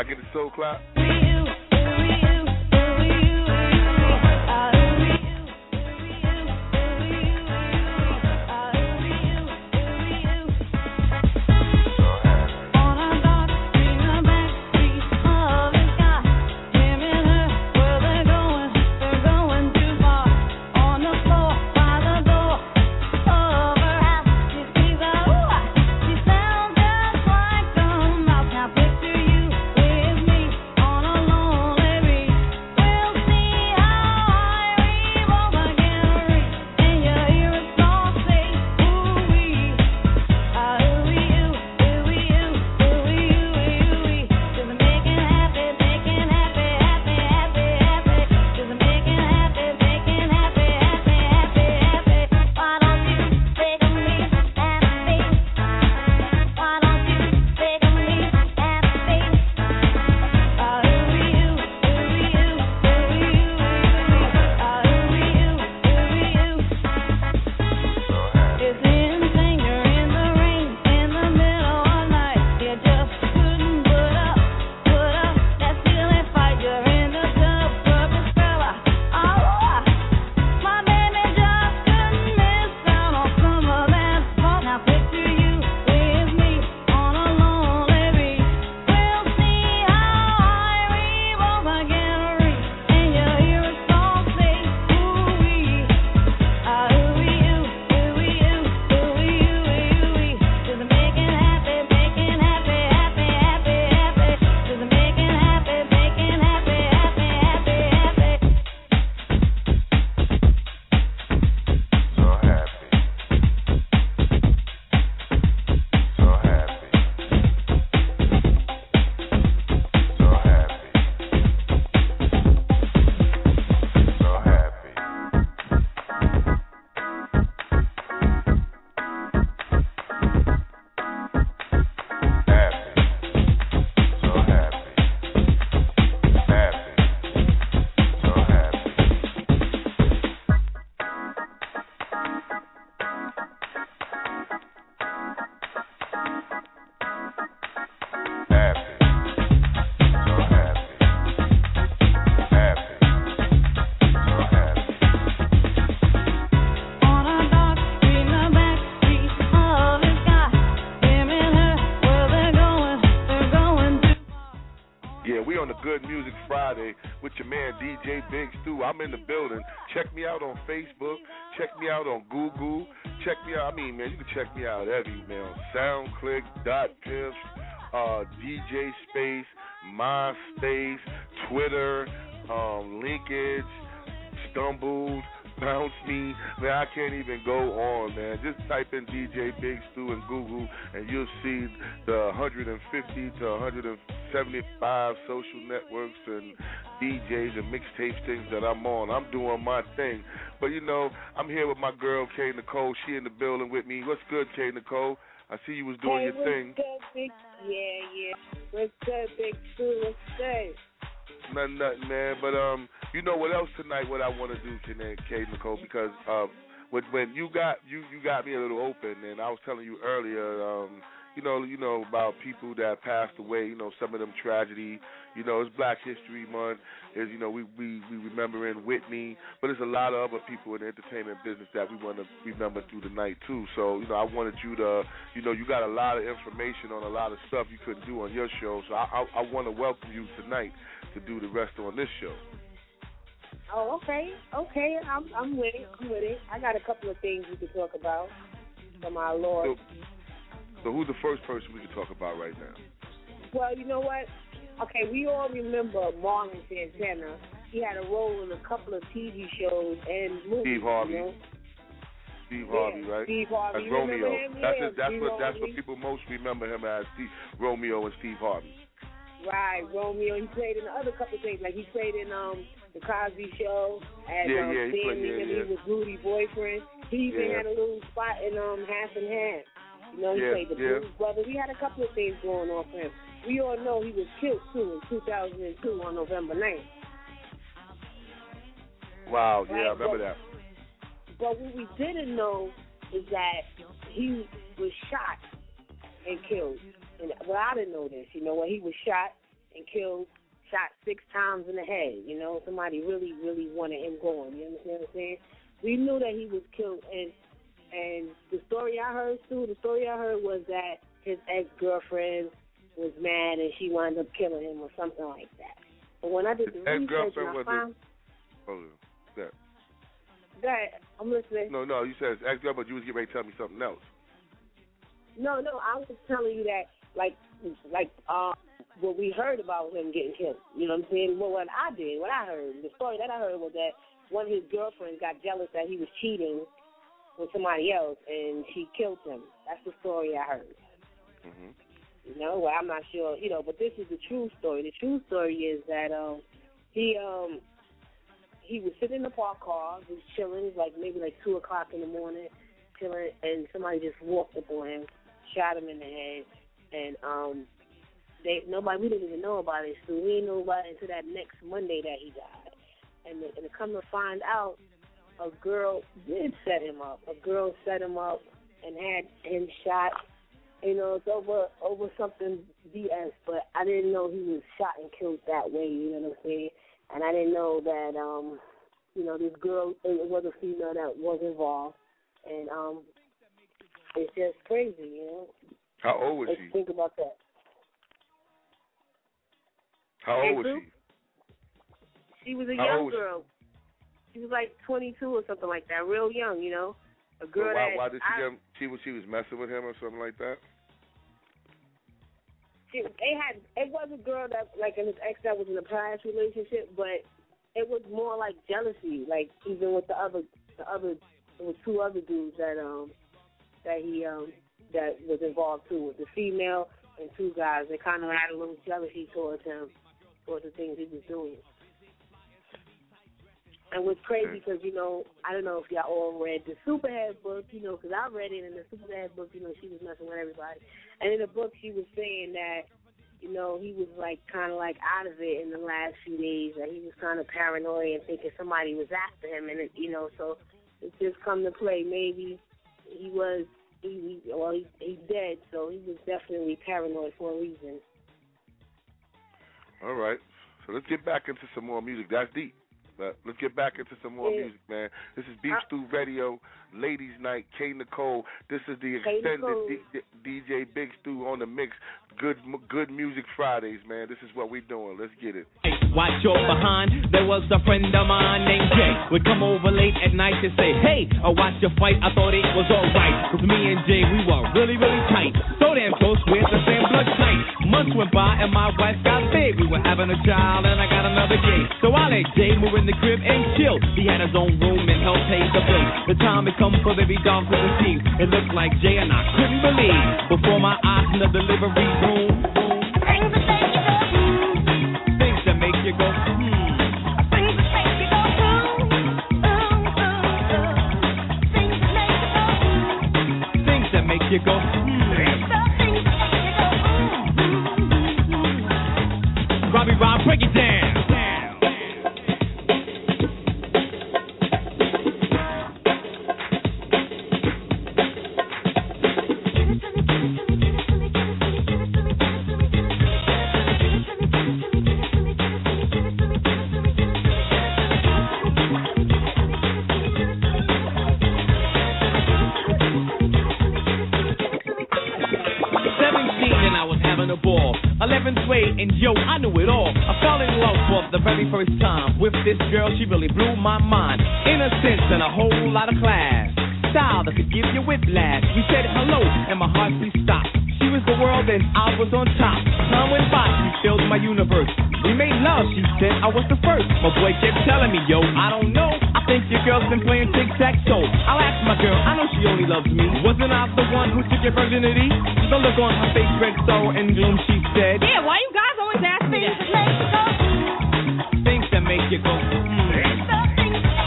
I get the soul clap? D J Big Stu. I'm in the building. Check me out on Facebook. Check me out on Google. Check me out. I mean, man, you can check me out everywhere, man. On SoundClick, Dot Piff, uh, D J Space, MySpace, Twitter, um, Linkage, Stumbled, Bounce Me. Man, I can't even go on, man. Just type in D J Big Stu in Google, and you'll see the one hundred fifty to one hundred seventy-five social networks and D Js and mixtape things that I'm on. I'm doing my thing. But, you know, I'm here with my girl, K. Nicole. She in the building with me. What's good, K. Nicole? I see you was doing hey, your what's thing. Good, big, yeah, yeah. What's good, Big Stu? What's good? Nothing, nothing, man. But, um, you know what else tonight, what I want to do tonight, K. Nicole, because um, when, when you got you, you got me a little open, and I was telling you earlier, um, you know, you know about people that passed away. You know, some of them tragedy. You know, it's Black History Month. Is you know we we we remembering Whitney, but there's a lot of other people in the entertainment business that we want to remember through the night too. So you know, I wanted you to, you know, you got a lot of information on a lot of stuff you couldn't do on your show. So I I, I want to welcome you tonight to do the rest on this show. Oh, okay, okay. I'm I'm with it. I'm with it. I got a couple of things we could talk about from our Lord. So, so who's the first person we can talk about right now? Well, you know what? Okay, we all remember Marlon Santana. He had a role in a couple of T V shows and movies. Steve Harvey. You know? Steve yeah, Harvey, right? Steve Harvey. That's you Romeo. Him? That's yeah, it, that's Steve what that's Harvey. what people most remember him as. Steve, Romeo and Steve Harvey. Right, Romeo. He played in the other couple of things, like he played in um the Cosby Show as yeah, um, yeah, he Stanley, played, yeah, and yeah. he was Rudy's boyfriend. He even Yeah. had a little spot in um Half and Half. You know, he Yeah, played the yeah. Blues Brothers. We had a couple of things going on for him. We all know he was killed too in two thousand two on November ninth. Wow, yeah, Right, I remember but, that. But what we didn't know is that he was shot and killed. And well, I didn't know this. You know, when he was shot and killed, shot six times in the head. You know, somebody really, really wanted him gone. You understand what I'm saying? We knew that he was killed, and and the story I heard, too, the story I heard was that his ex-girlfriend was mad and she wound up killing him or something like that. But when I did the his research and I was found... A, oh, yeah. That, I'm listening. No, no, you said his ex-girlfriend, but you was getting ready to tell me something else. No, no, I was telling you that, like, like uh, what we heard about him getting killed. You know what I'm saying? Well, what I did, what I heard, the story that I heard was that one of his girlfriends got jealous that he was cheating with somebody else, and she killed him. That's the story I heard. Mm-hmm. You know, well, I'm not sure, you know, but this is the true story. The true story is that um, he um he was sitting in the parked car, he was chilling, like maybe like two o'clock in the morning, chilling, and somebody just walked up on him, shot him in the head, and um, they nobody we didn't even know about it, so we didn't know about it until that next Monday that he died, and the, and to come to find out, a girl did set him up. A girl set him up and had him shot. You know, it's over over something B S, but I didn't know he was shot and killed that way, you know what I'm saying? And I didn't know that, um, you know, this girl, it was a female that was involved. And um, it's just crazy, you know? How old was Let's she? think about that. How old was she? She was a How young old was girl. She was like twenty-two or something like that, real young, you know? A girl so why, that why did she I, get, she was she was messing with him or something like that? She, they had it was a girl that like an ex that was in a past relationship, but it was more like jealousy. Like even with the other the other there were two other dudes that um that he um that was involved too, with the female and two guys. They kind of had a little jealousy towards him, towards the things he was doing. And what's crazy, because, you know, I don't know if y'all all read the Superhead book, you know, because I read it in the Superhead book, you know, she was messing with everybody. And in the book, she was saying that, you know, he was, like, kind of, like, out of it in the last few days, that he was kind of paranoid and thinking somebody was after him. And, it, you know, so it's just come to play. Maybe he was, he, he well, he, he's dead, so he was definitely paranoid for a reason. All right. So let's get back into some more music. That's deep. But let's get back into some more yeah. music, man. This is Beef Stew Radio, Ladies Night, K. Nicole. This is the K. extended D- D J Big Stew on the mix. Good good music Fridays, man. This is what we doing. Let's get it. Hey, watch your behind. There was a friend of mine named Jay. Would come over late at night to say, hey, I watched your fight. I thought it was all right. Cause me and Jay, we were really, really tight. So damn close, we're the same blood type. Months went by and my wife got big. We were having a child and I got another kid. So I let Jay move in the crib and chill. He had his own room and helped pay the bill. The time had come for baby dogs to receive. It looked like Jay and I couldn't believe. Before my eyes in the delivery room. Things that make you go, hmm. Things that make you go, hmm. Things that make you go, hmm. Things that make you go, hmm. Things that make you go, hmm. Robbie Rob, break it down. eleventh grade, and yo, I knew it all. I fell in love for the very first time with this girl. She really blew my mind. Innocence and a whole lot of class. Style that could give you whiplash. We said hello, and my heart beat stopped. She was the world, and I was on top. Time went by, she filled my universe. We made love, she said I was the first. My boy kept telling me, yo, I don't know. I think your girl's been playing tic-tac-toe. I'll ask my girl, I know she only loves me. Wasn't I the one who took your virginity? The look on her face read sorrow and gloom, she said. Yeah, why you guys always ask me that? Things that make you go, mm. Things that make you go,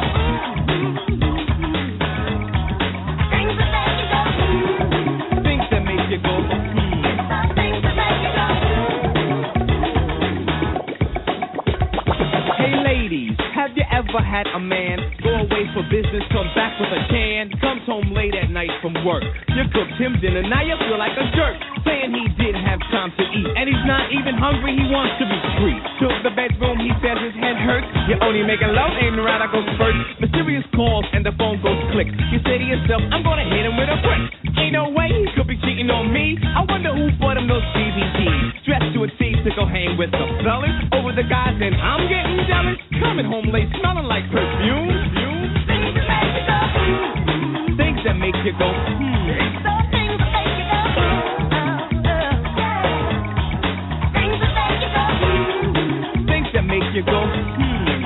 mm. Things that make you go, mm. Things that make you go, mm. Things that make you go, mm. Hey ladies, Have you ever had a man go away for business, come back with a can, comes home late at night from work? You cooked him dinner, now you feel like a jerk, saying he didn't have time to eat, and he's not even hungry, he wants to be free. To the bedroom, he says his head hurts. You're only making love, ain't right, I go first. Mysterious calls and the phone goes click. You say to yourself, I'm gonna hit him with a brick. Ain't no way he could be cheating on me. I wonder who bought him those D V Ds. Dressed to a T to go hang with the fellas over the guys, and I'm getting jealous. Coming home late, smelling like perfume. perfume. Things that make you go, hmm. Things that make you go, hmm. Things that make you go, hmm. Things that make you go, hmm.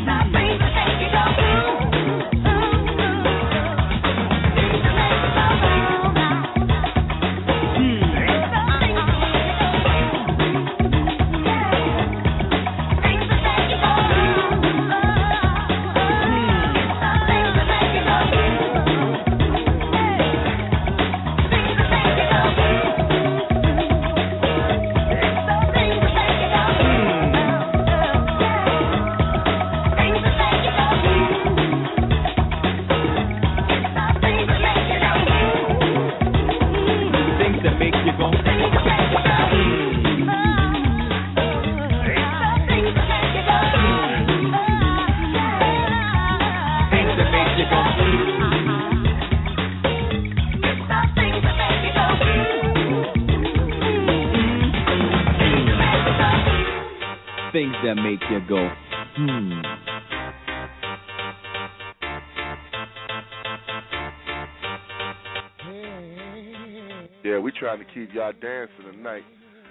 Things that make you go, hmm. Yeah, we trying to keep y'all dancing tonight.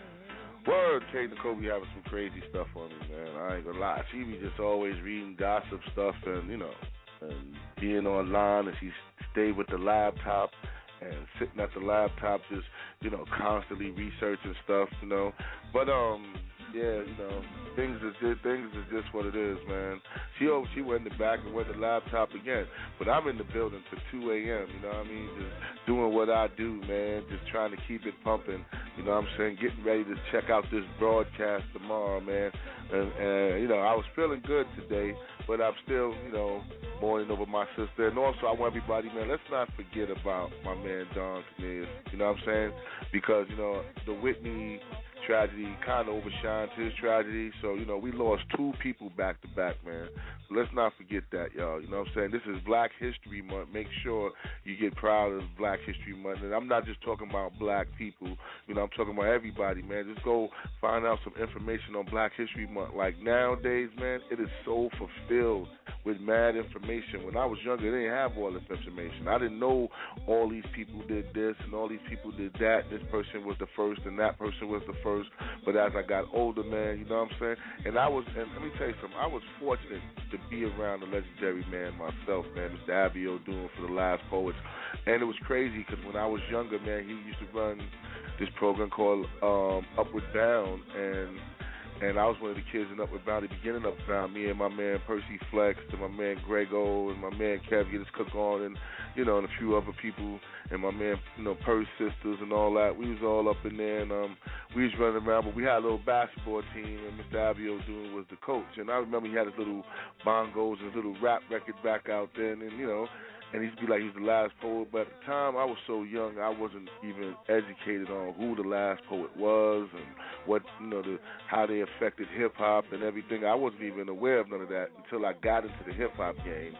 Word, Kate Nicole be having some crazy stuff on me, man. I ain't gonna lie. She be just always reading gossip stuff and, you know, and being online, and she stay with the laptop and sitting at the laptop just, you know, constantly researching stuff, you know. But, um... yeah, you know, things is just, things is just what it is, man. She oh, she went in the back and went to the laptop again, but I'm in the building till two a.m., you know what I mean, just doing what I do, man, just trying to keep it pumping, you know what I'm saying, getting ready to check out this broadcast tomorrow, man, and, and you know, I was feeling good today, but I'm still, you know, mourning over my sister, and also I want everybody, man, let's not forget about my man Don Cornelius, you know what I'm saying, because, you know, the Whitney tragedy kind of overshines his tragedy. So, you know, we lost two people back to back, man. So let's not forget that, y'all. You know what I'm saying? This is Black History Month. Make sure you get proud of Black History Month. And I'm not just talking about black people. You know, I'm talking about everybody, man. Just go find out some information on Black History Month. Like nowadays, man, it is so fulfilled with mad information. When I was younger, they didn't have all this information. I didn't know all these people did this and all these people did that. This person was the first and that person was the first. But as I got older, man, you know what I'm saying? And I was, and let me tell you something, I was fortunate to be around the legendary man myself, man, Mister Abbey O'Doon for the Last Poets. And it was crazy because when I was younger, man, he used to run this program called um, Upward Bound, and And I was one of the kids in Upward Bound, the beginning of Upward Bound. Me and my man Percy Flex, and my man Grego, and my man Kev Get His Cook On, and you know, and a few other people, and my man, you know, Purse Sisters and all that. We was all up in there, and um, we was running around. But we had a little basketball team, and Mister Abbey O'Doon was the coach. And I remember he had his little bongos and his little rap record back out there, and, and you know. And he'd be like, he was the last poet. But at the time, I was so young, I wasn't even educated on who the last poet was and what, you know, the, how they affected hip-hop and everything. I wasn't even aware of none of that until I got into the hip-hop game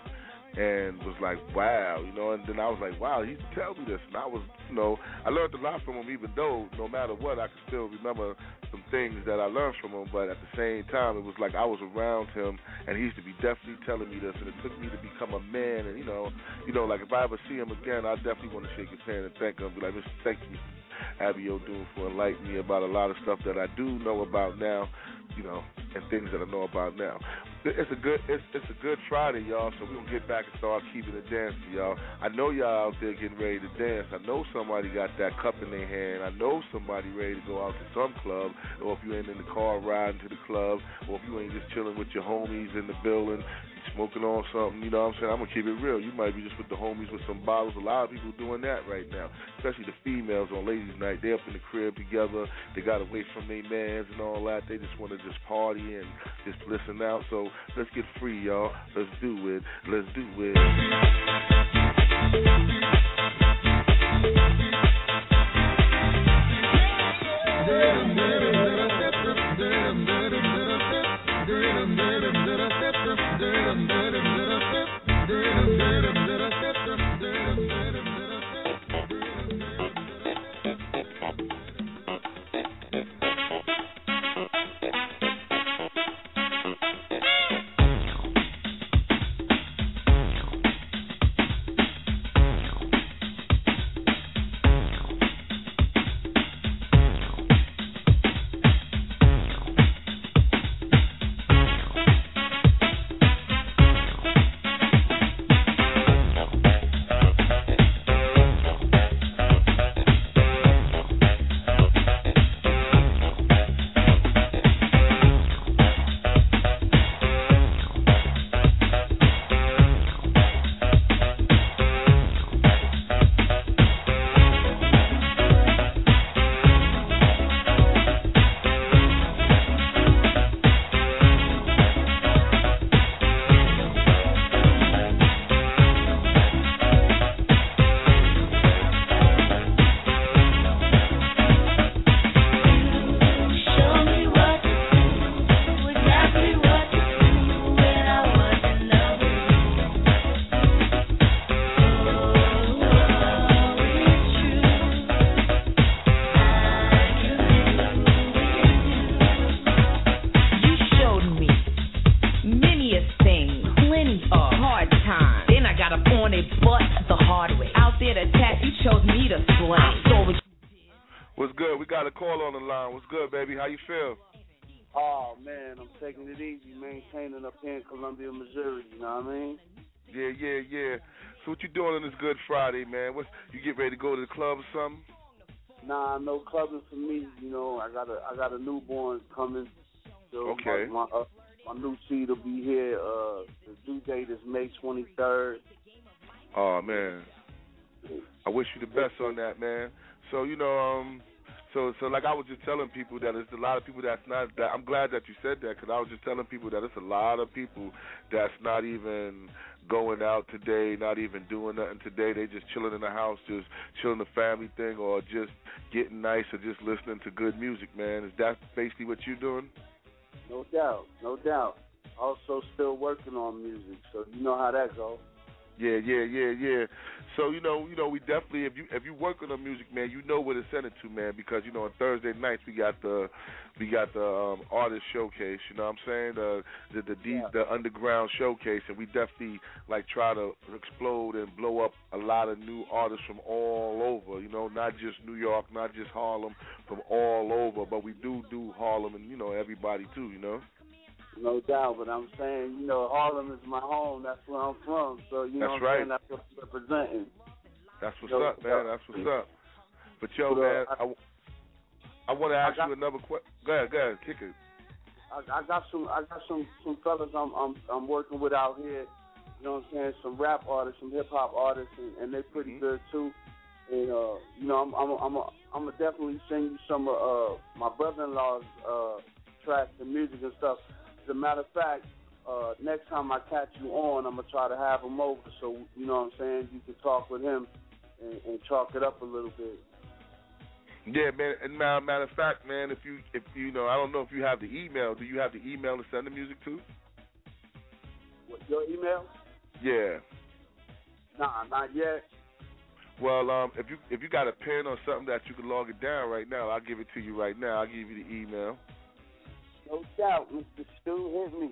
and was like, wow, you know. And then I was like, wow, he used to tell me this. And I was, you know, I learned a lot from him, even though no matter what, I could still remember some things that I learned from him. But at the same time, it was like I was around him, and he used to be definitely telling me this, and it took me to become a man. And, you know, you know, like if I ever see him again, I definitely want to shake his hand and thank him. Be like, Mister Thank you, Abbey O'Doon, for enlightening me about a lot of stuff that I do know about now, you know, and things that I know about now. It's a good it's it's a good Friday, y'all, so we're going to get back and start keeping it dancing, y'all. I know y'all out there getting ready to dance. I know somebody got that cup in their hand. I know somebody ready to go out to some club, or if you ain't in the car riding to the club, or if you ain't just chilling with your homies in the building, smoking on something, you know what I'm saying? I'm going to keep it real. You might be just with the homies with some bottles. A lot of people doing that right now, especially the females on ladies' night. They up in the crib together. They got away from their mans and all that. They just want to to just party and just listen out. So let's get free, y'all. Let's do it. Let's do it. How you feel? Oh, man, I'm taking it easy, maintaining up here in Columbia, Missouri, you know what I mean? Yeah, yeah, yeah. So what you doing on this Good Friday, man? What's, you get ready to go to the club or something? Nah, no clubbing for me, you know. I got a I got a newborn coming. So okay. My, my, uh, my new seed will be here. Uh, the due date is May twenty-third. Oh, man. I wish you the best on that, man. So, you know, um... So, so like I was just telling people that it's a lot of people that's not. That I'm glad that you said that because I was just telling people that it's a lot of people that's not even going out today, not even doing nothing today. They just chilling in the house, just chilling the family thing, or just getting nice, or just listening to good music. Man, is that basically what you're doing? No doubt, no doubt. Also, still working on music, so you know how that goes. Yeah, yeah, yeah, yeah. So you know, you know, we definitely if you if you working on music, man, you know where to send it to, man, because you know on Thursday nights we got the we got the um, artist showcase. You know what I'm saying? The the the, the, yeah. the underground showcase, and we definitely like try to explode and blow up a lot of new artists from all over. You know, not just New York, not just Harlem, from all over. But we do do Harlem and you know everybody too. You know. No doubt, but I'm saying, you know, Harlem is my home. That's where I'm from. So, you know that's what right. I'm saying? That's what I'm representing. That's what's so, up, man. That's what's up. But, yo, but, uh, man, I, I, I want to ask got, you another question. Go ahead, go ahead. Kick it. I, I got some I got some, some fellas I'm, I'm I'm working with out here. You know what I'm saying? Some rap artists, some hip-hop artists, and, and they're pretty mm-hmm. good, too. And, uh, you know, I'm I'm I'm a, I'm a definitely send you some of uh, my brother-in-law's uh, tracks and music and stuff. As a matter of fact, uh, next time I catch you on, I'm gonna try to have him over, so you know what I'm saying. You can talk with him and, and chalk it up a little bit. Yeah, man. And matter, matter of fact, man, if you if you know, I don't know if you have the email. Do you have the email to send the music to? What, your email? Yeah. Nah, not yet. Well, um, if you if you got a pen or something that you can log it down right now, I'll give it to you right now. I'll give you the email. No doubt, Mister Stu, hit me.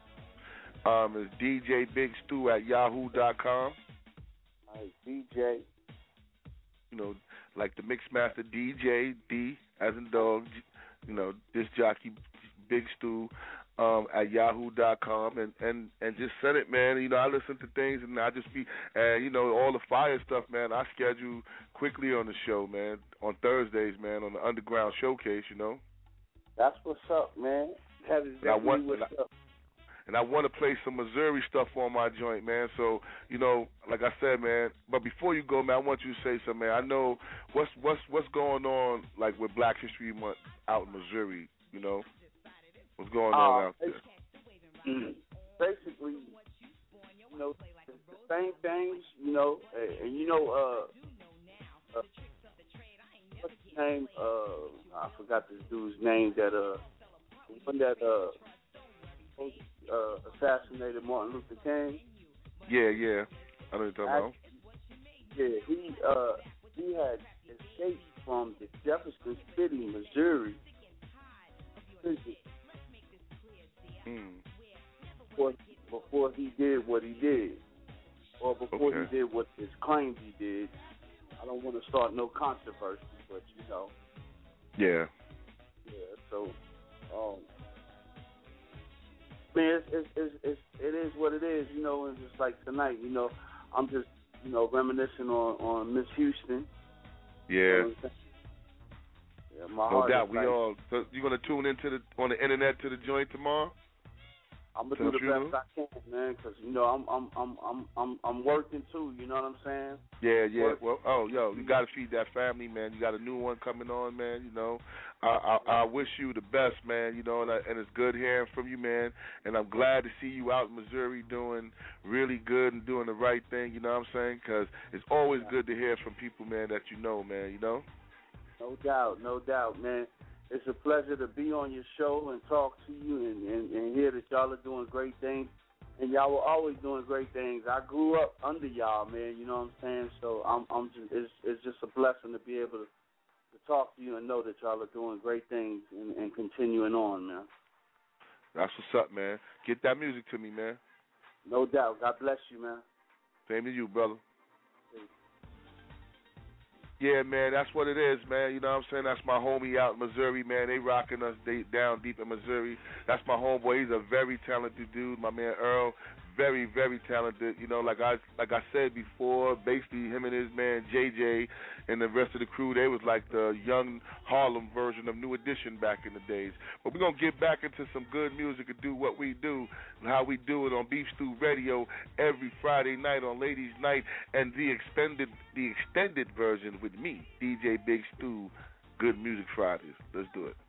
Um, it's D J Big Stu at yahoo dot com. All right, D J. You know, like the Mixmaster D J, D as in dog, you know, disc jockey Big Stu um, at yahoo dot com. And, and, and just send it, man. You know, I listen to things and I just be, and, you know, all the fire stuff, man, I schedule quickly on the show, man, on Thursdays, man, on the Underground Showcase, you know. That's what's up, man. That is and I want, what's and I, up. And I want to play some Missouri stuff on my joint, man. So, you know, like I said, man. But before you go, man, I want you to say something, man. I know what's what's what's going on, like with Black History Month out in Missouri, you know. What's going Uh, on out there? it's- Basically, you know, it's the same things, you know, and, and you know, uh, uh, what's his name? Uh, I forgot this dude's name that, uh, when that, uh, uh, assassinated Martin Luther King. Yeah, yeah. I know what you're talking about. Yeah, he, uh, he had escaped from the Jefferson City, Missouri, prison Hmm. before, before he did what he did, or before Okay. he did what his claims he did. I don't want to start no controversy, but you know, Yeah. yeah. So, um, man, it's, it's, it's, it's it is what it is, you know. And just like tonight, you know, I'm just you know reminiscing on on Miss Houston. Yeah. You know what I'm saying? Yeah, my No heart doubt. is We like, all. So you gonna tune into the on the internet to the joint tomorrow? I'm gonna to do the the funeral? best I can, man, because you know I'm I'm I'm I'm I'm I'm working too. You know what I'm saying? Yeah, yeah. Work. Well, oh, yo, you got to feed that family, man. You got a new one coming on, man. You know, I I, I wish you the best, man. You know, and, I, and it's good hearing from you, man. And I'm glad to see you out in Missouri doing really good and doing the right thing. You know what I'm saying? Because it's always good to hear from people, man, that you know, man. You know. No doubt, no doubt, man. It's a pleasure to be on your show and talk to you and, and, and hear that y'all are doing great things. And y'all were always doing great things. I grew up under y'all, man. You know what I'm saying? So I'm, I'm just, it's, it's just a blessing to be able to, to talk to you and know that y'all are doing great things and, and continuing on, man. That's what's up, man. Get that music to me, man. No doubt. God bless you, man. Same to you, brother. Yeah, man, that's what it is, man. You know what I'm saying? That's my homie out in Missouri, man. They rocking us they, down deep in Missouri. That's my homeboy. He's a very talented dude, my man Earl. Very, very talented. You know, like I like I said before, basically him and his man J J and the rest of the crew, they was like the young Harlem version of New Edition back in the days. But we're going to get back into some good music and do what we do and how we do it on Beef Stew Radio every Friday night on Ladies Night and the extended the extended version with me, D J Big Stew, Good Music Fridays. Let's do it.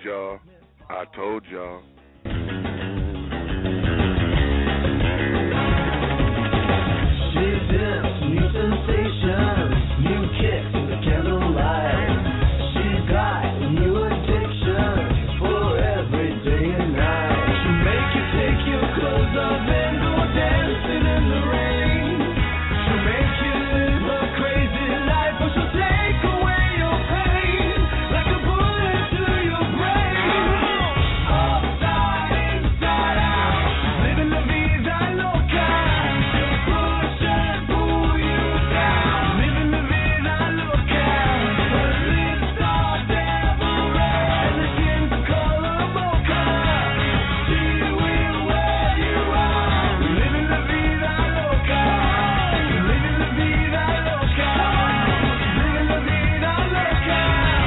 y'all. I told y'all. She dips, new sensations, new kicks in the candlelight. She's got new addictions for every day and night. She'll make you take your clothes off and go dancing in the rain. She'll make you live a crazy life, but she'll take away your pain like a bullet to your brain. Upside, inside out, living la vida loca. She'll push and pull you down, living la vida loca. Her lips are devil red and the skin's the color mocha. She will wear you out, living la vida loca. Living la vida loca. Living la vida loca.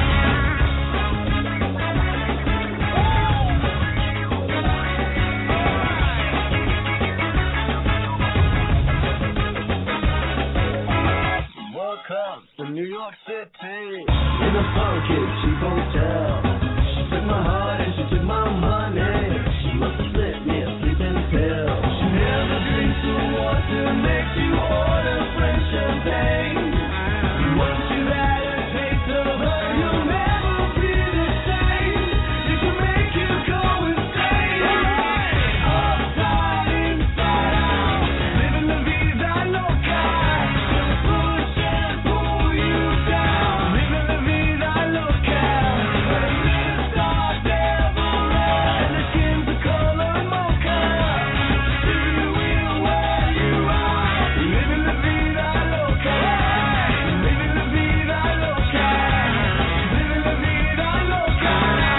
Welcome to New York City, in a funky cheap hotel. She took my heart and she took my money. She must have slipped me a sleeping pill. She never drinks the water, makes you order French champagne. Once you've had a taste of her, you'll never be the same. She can make you go insane. Upside, inside out, living la vida loca. She'll push and pull you down, living la vida loca. Her lips are devil red and the skin's the color mocha. She will wear you out, living la vida loca. Living la vida loca. Living la vida loca.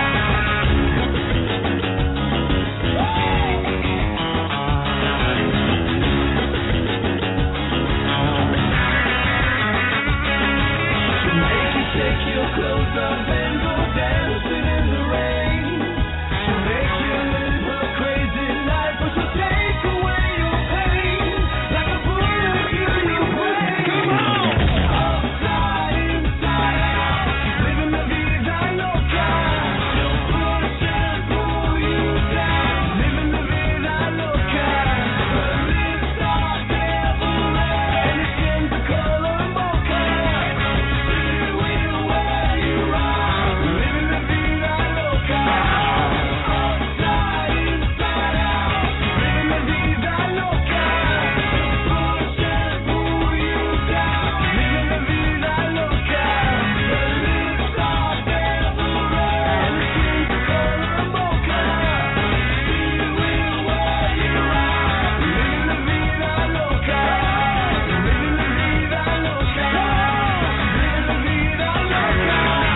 She'll make you take your clothes off and go dancing in the rain. She'll make you live a crazy life, but she'll take away your pain like a bullet to your brain. Upside, inside out, living la vida loca. She'll push and pull you down, living la vida loca. Her lips are devil red and the skin's the color mocha. She will wear you out, living la vida loca. Upside, inside out, living la vida loca. Push and pull you down, living la vida loca. Her lips are devil red and the skin's the color mocha. She will wear you out, living la vida loca. Living la vida loca. Living la vida loca.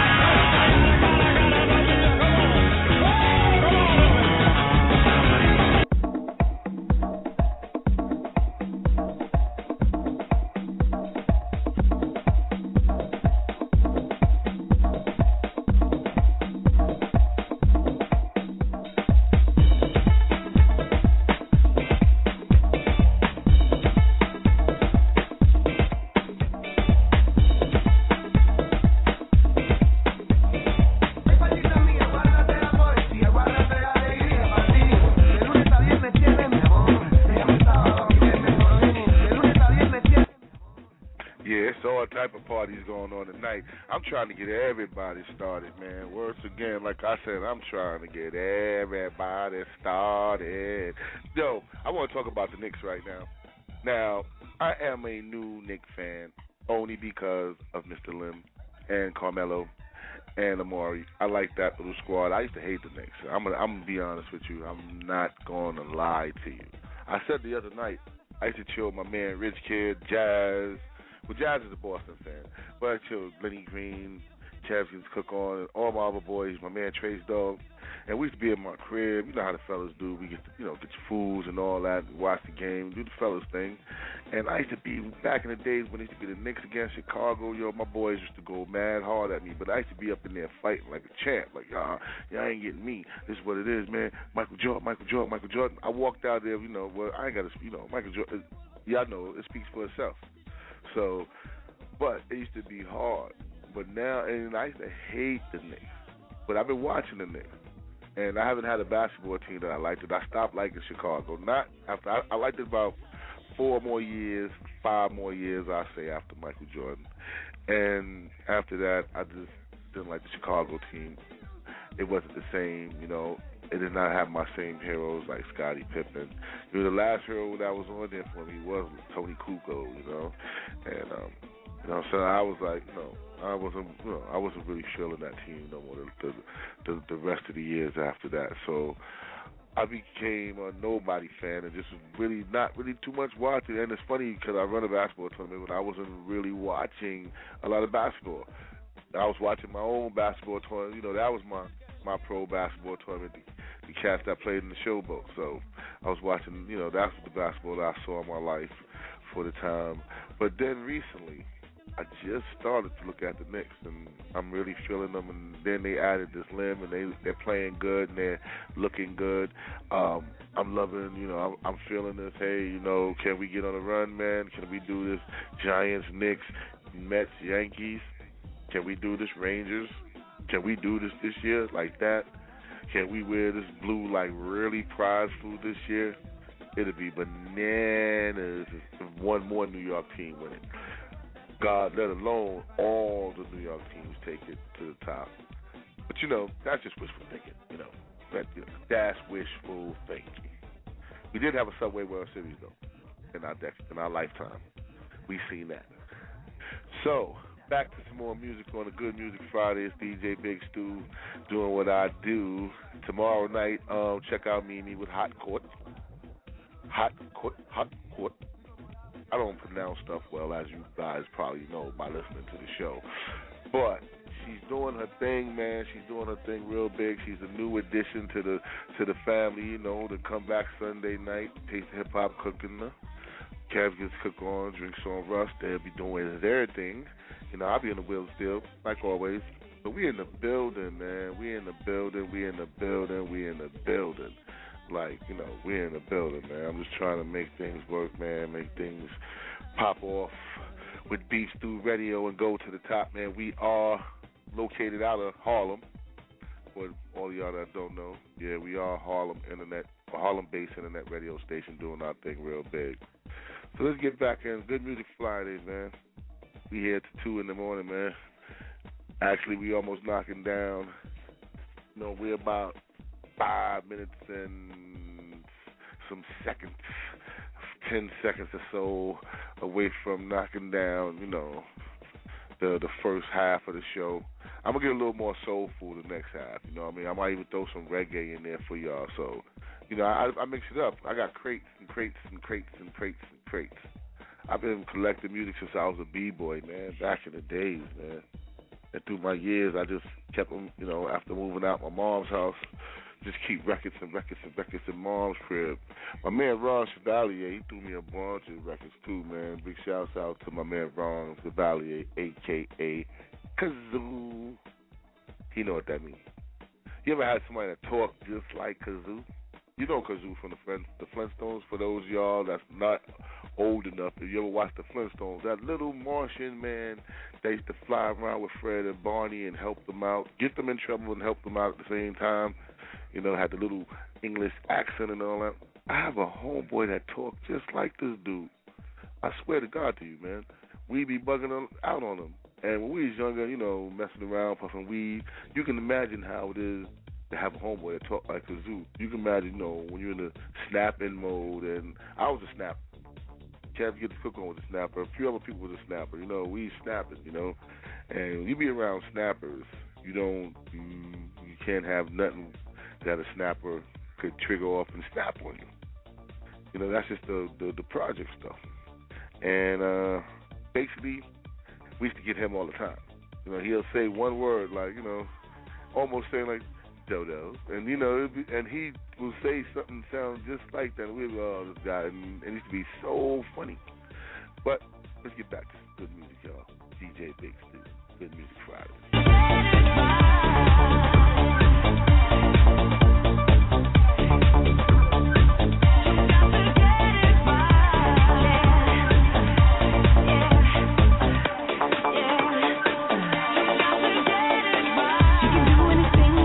Yeah, it's all type of parties going on tonight. I'm trying to get everybody started, man. Once again, like I said, I'm trying to get everybody started. Yo, I want to talk about the Knicks right now. Now, I am a new Knicks fan only because of Mister Lim and Carmelo and Amari. I like that little squad. I used to hate the Knicks. I'm gonna, I'm gonna be honest with you. I'm not going to lie to you. I said the other night, I used to chill with my man Rich Kid, Jazz. Well, Jazz is a Boston fan, but I chill with Lenny Green, Champions Cook on, and all my other boys, my man Trace Dog. And we used to be in my crib. You know how the fellas do. We get to, you know, get your foods and all that, watch the game, do the fellas thing. And I used to be, back in the days when it used to be the Knicks against Chicago, yo, my boys used to go mad hard at me. But I used to be up in there fighting like a champ. Like, y'all, y'all ain't getting me. This is what it is, man. Michael Jordan, Michael Jordan, Michael Jordan. I walked out there, you know, well, I ain't got to, you know, Michael Jordan, y'all know, it speaks for itself. So, but it used to be hard. But now, and I used to hate the Knicks. but I've been watching the Knicks, and I haven't had a basketball team that I liked. It. I stopped liking Chicago. Not after I, I liked it about four more years, five more years, I say, after Michael Jordan, and after that, I just didn't like the Chicago team. It wasn't the same, you know. It did not have my same heroes like Scottie Pippen. You know, the last hero that was on there for me was Tony Kukoc, you know, and um, you know, so I was like, you know, I wasn't, you know, I wasn't really feeling that team no more. The the, the rest of the years after that, so I became a nobody fan and just really not really too much watching. And it's funny because I run a basketball tournament, but I wasn't really watching a lot of basketball. I was watching my own basketball tournament. You know, that was my, my pro basketball tournament, the, the cats that played in the showboat. So I was watching, you know, that's the basketball that I saw in my life for the time. But then recently, I just started to look at the Knicks, and I'm really feeling them. And then they added this limb, and they, they're playing good, and they're looking good. Um, I'm loving, you know, I'm, I'm feeling this. Hey, you know, can we get on a run, man? Can we do this? Giants, Knicks, Mets, Yankees. Can we do this, Rangers? Can we do this this year like that? Can we wear this blue like really prize food this year? It'll be bananas if one more New York team win it. God, let alone all the New York teams take it to the top. But, you know, that's just wishful thinking, you know. That, you know that's wishful thinking. We did have a Subway World Series, though, in our, dec- in our lifetime. We've seen that. So, back to some more music on a Good Music Friday. It's D J Big Stu doing what I do. Tomorrow night, um, check out Mimi with Hot Court. Hot Court, Hot Court. I don't pronounce stuff well, as you guys probably know by listening to the show. But she's doing her thing, man. She's doing her thing real big. She's a new addition to the to the family, you know, to come back Sunday night, taste the hip-hop cooking. Kev gets cook on, drinks on Russ. They'll be doing their thing. You know, I'll be in the wheel still, like always. But we in the building, man. We in the building. We in the building. We in the building. Like, you know, we're in the building, man. I'm just trying to make things work, man, make things pop off with Beef Stew Radio and go to the top, man. We are located out of Harlem. For all of y'all that don't know, yeah, we are Harlem Internet, Harlem-based internet radio station doing our thing real big. So let's get back in. Good Music Fridays, man. We here to two in the morning, man. Actually, we almost knocking down. You know, we're about five minutes and some seconds, ten seconds or so away from knocking down, you know, the the first half of the show. I'm going to get a little more soulful the next half, you know what I mean? I might even throw some reggae in there for y'all. So, you know, I, I mix it up. I got crates and crates and crates and crates and crates. I've been collecting music since I was a B-boy, man, back in the days, man. And through my years, I just kept them, you know, after moving out my mom's house, just keep records and records and records in Mom's crib. My man Ron Chevalier, he threw me a bunch of records too, man. Big shouts out to my man Ron Chevalier, a k a. Kazoo. He know what that means. You ever had somebody that talk just like Kazoo? You know Kazoo from the Flint, the Flintstones. For those of y'all that's not old enough, if you ever watched the Flintstones, that little Martian man that used to fly around with Fred and Barney and help them out, get them in trouble and help them out at the same time. You know, had the little English accent and all that. I have a homeboy that talked just like this dude. I swear to God to you, man. We be bugging on, out on him. And when we was younger, you know, messing around, puffing weed, you can imagine how it is to have a homeboy that talk like Kazoo. You can imagine, you know, when you're in the snapping mode, and I was a snapper. Kev get the cook on with a snapper. A few other people with a snapper. You know, we snapping, you know. And when you be around snappers, you don't, you, you can't have nothing that a snapper could trigger off and snap on you. You know, that's just the, the, the project stuff. And uh, basically, we used to get him all the time. You know, he'll say one word, like, you know, almost saying like, Dodo. And, you know, be, and he will say something sound just like that. And we'll be, oh, this guy. And, and it used to be so funny. But let's get back to good music, y'all. D J Big Stu, Good Music Friday. Anything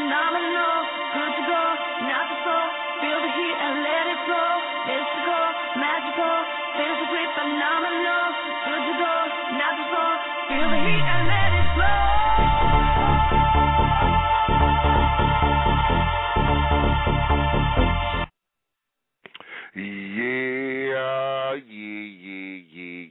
phenomenal. Good to go, not the soul. Feel the heat and let it flow. Mystical, magical, physically phenomenal. Good to go, not the soul. Feel the heat and let it flow. Yeah, yeah, yeah, yeah,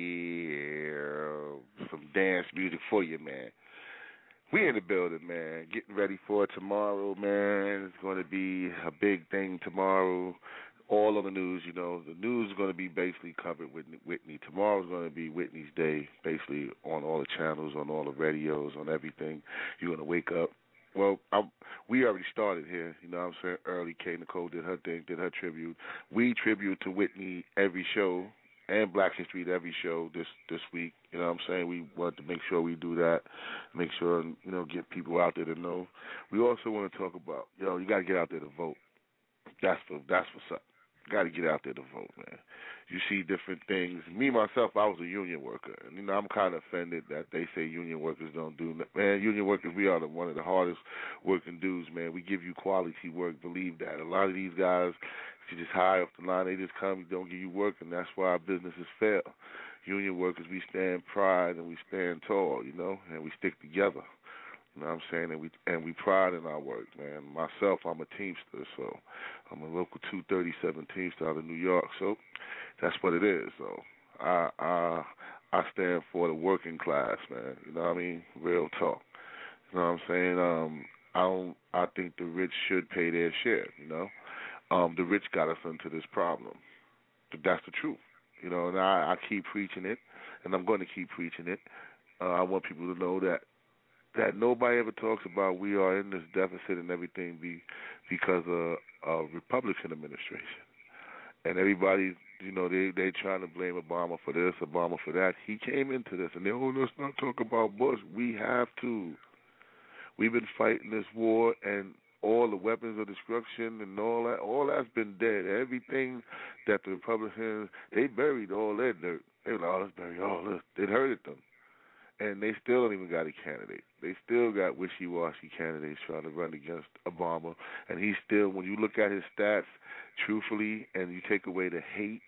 yeah. Some dance music for you, man. We in the building, man. Getting ready for tomorrow, man. It's going to be a big thing tomorrow. All on the news, you know. The news is going to be basically covered with Whitney. Tomorrow's going to be Whitney's day, basically on all the channels, on all the radios, on everything. You're going to wake up. Well, I'm, we already started here. You know what I'm saying? Early, K. Nicole did her thing, did her tribute. We tribute to Whitney every show, and Black History every show this, this week. You know what I'm saying? We want to make sure we do that, make sure, you know, get people out there to know. We also want to talk about, you know, you got to get out there to vote. That's for, that's what's up. Got to get out there to vote, man. You see different things. Me, myself, I was a union worker. And, you know, I'm kind of offended that they say union workers don't do – man, union workers, we are the, one of the hardest working dudes, man. We give you quality work. Believe that. A lot of these guys, you just high off the line. They just come, don't give you work, and that's why our businesses fail. Union workers, we stand pride and we stand tall, you know, and we stick together. You know what I'm saying? And we and we pride in our work, man. Myself, I'm a Teamster, so I'm a local two thirty-seven Teamster out of New York, so that's what it is. So I I I stand for the working class, man. You know what I mean? Real talk. You know what I'm saying? Um, I don't. I think the rich should pay their share. You know, um, the rich got us into this problem. But that's the truth. You know, and I, I keep preaching it, and I'm going to keep preaching it. Uh, I want people to know that. that nobody ever talks about we are in this deficit and everything be because of a Republican administration. And everybody, you know, they they trying to blame Obama for this, Obama for that. He came into this, and they, oh, let's not talk about Bush. We have to. We've been fighting this war, and all the weapons of destruction and all that, all that's been dead. Everything that the Republicans, they buried all their dirt. They were like, oh, let's bury all this. It hurted them. And they still don't even got a candidate. They still got wishy-washy candidates trying to run against Obama. And he still, when you look at his stats, truthfully, and you take away the hate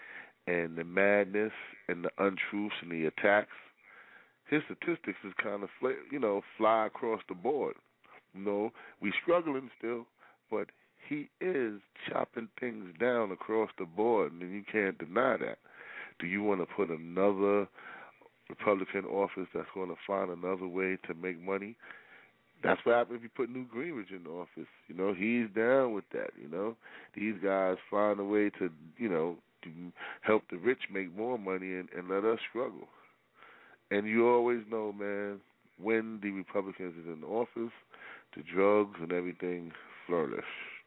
and the madness and the untruths and the attacks, his statistics is kind of, you know, fly across the board. You know, we struggling still, but he is chopping things down across the board, and you can't deny that. Do you want to put another Republican office that's going to find another way to make money? That's what happens if you put Newt Gingrich in office. You know, he's down with that, you know. These guys find a way to, you know, to help the rich make more money and, and let us struggle. And you always know, man, when the Republicans is in office, the drugs and everything flourish.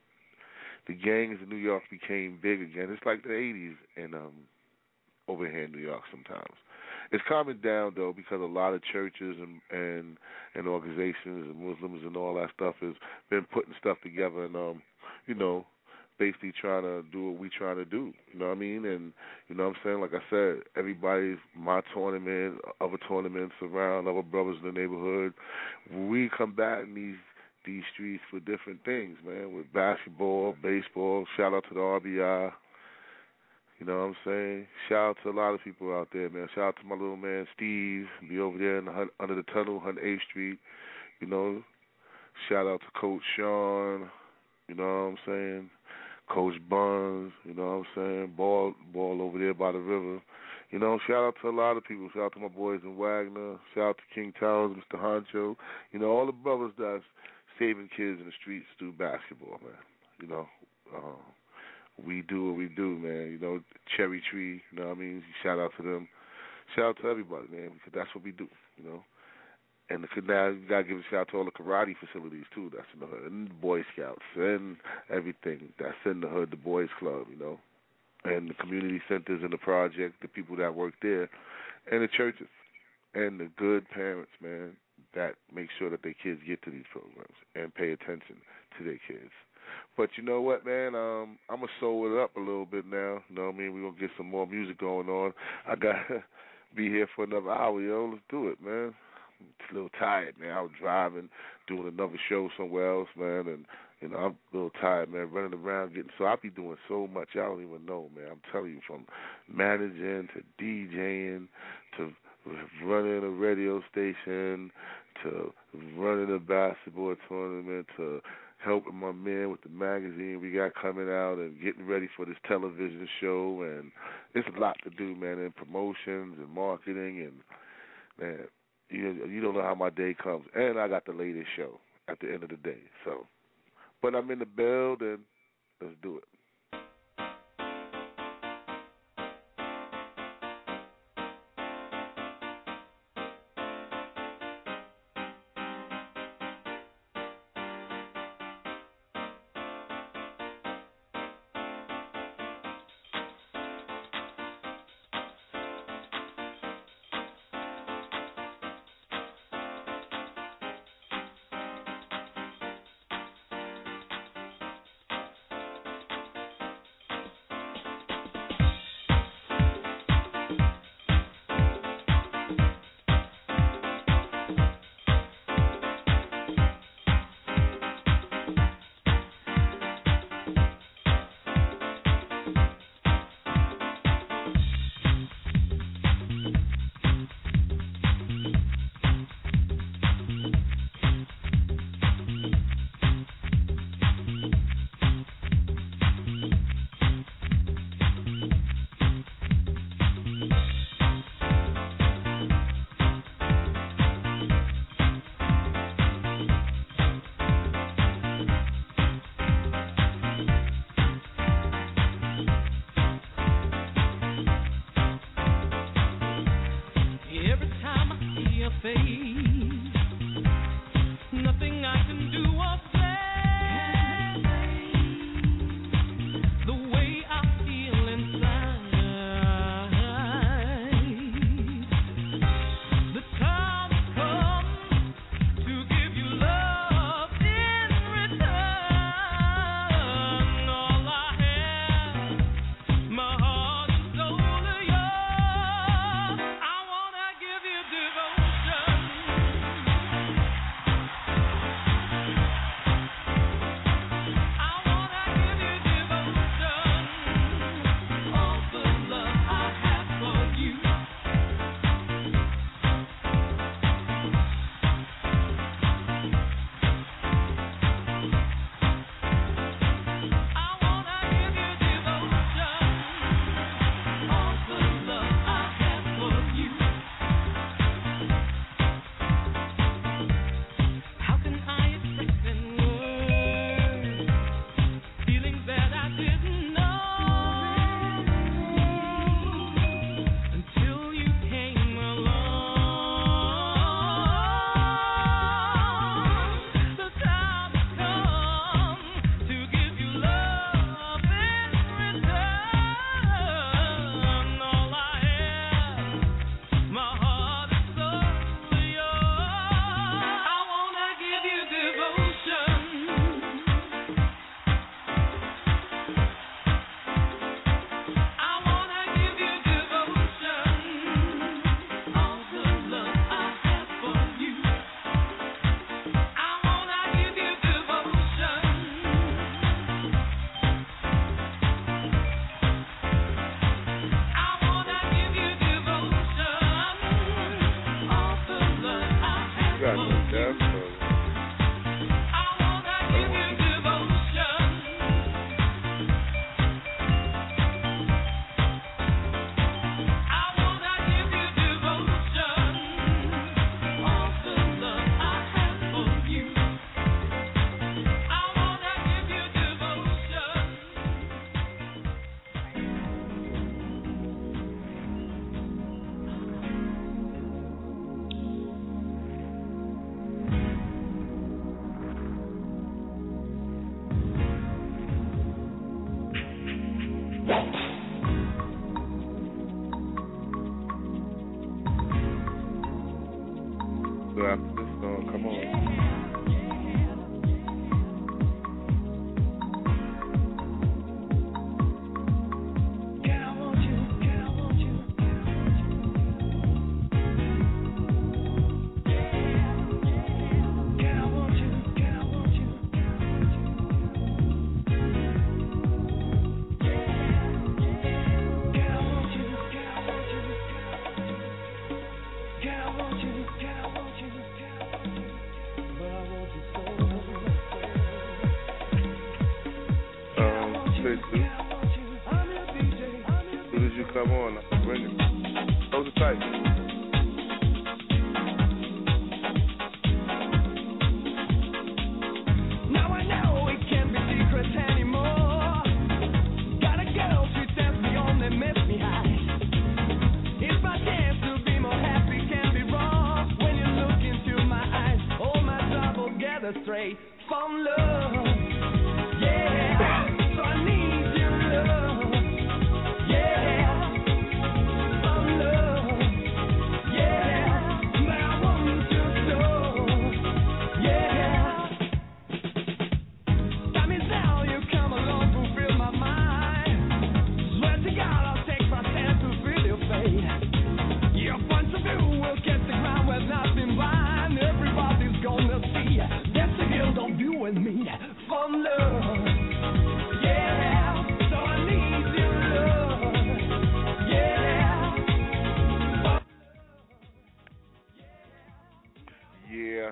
The gangs in New York became big again. It's like the eighties in um, over here in New York sometimes. It's calming down, though, because a lot of churches and, and and organizations and Muslims and all that stuff has been putting stuff together and, um, you know, basically trying to do what we trying to do. You know what I mean? And, you know what I'm saying? Like I said, everybody's, my tournament, other tournaments around, other brothers in the neighborhood, we combating these these streets for different things, man, with basketball, baseball. Shout out to the R B I. You know what I'm saying? Shout out to a lot of people out there, man. Shout out to my little man Steve, be over there in the, under the tunnel, one hundred eighth Street. You know, shout out to Coach Sean. You know what I'm saying? Coach Buns. You know what I'm saying? Ball, ball over there by the river. You know, shout out to a lot of people. Shout out to my boys in Wagner. Shout out to King Towers, Mister Honcho. You know, all the brothers that's saving kids in the streets through basketball, man. You know, uh, we do what we do, man. You know, Cherry Tree, you know what I mean? Shout out to them. Shout out to everybody, man, because that's what we do, you know. And the, now you got to give a shout out to all the karate facilities, too, that's in the hood, and the Boy Scouts, and everything that's in the hood, the Boys Club, you know, and the community centers and the project, the people that work there, and the churches, and the good parents, man, that make sure that their kids get to these programs and pay attention to their kids. But you know what, man? Um, I'm going to soul it up a little bit now. You know what I mean? We're going to get some more music going on. I got to be here for another hour, yo. Let's do it, man. a little tired, man. I was driving, doing another show somewhere else, man, and you know I'm a little tired, man. Running around, getting so I be doing so much I don't even know, man. I'm telling you, from managing to DJing to running a radio station to running a basketball tournament to helping my man with the magazine we got coming out and getting ready for this television show, and it's a lot to do, man, and promotions and marketing, and man, you you don't know how my day comes. And I got the latest show at the end of the day. So, but I'm in the building. Let's do it. it, Stu. As soon as you come on, I'll bring it. Hold it tight. Now I know it can't be secret anymore. Got a girl, she tells me on and miss me high. It's my chance to be more happy, can't be wrong. When you look into my eyes, all my trouble gather straight from love. Yeah, so I need your love. Yeah, from love. Yeah, but I want you so. Yeah. Time is now, you come along, fulfill my mind. Swear to God, I'll take my chance to feel your fate. Your point of view will get the ground where nothing blind. Everybody's gonna see that's the girl don't you and me from love. Yeah, so I need your love. Yeah. Yeah.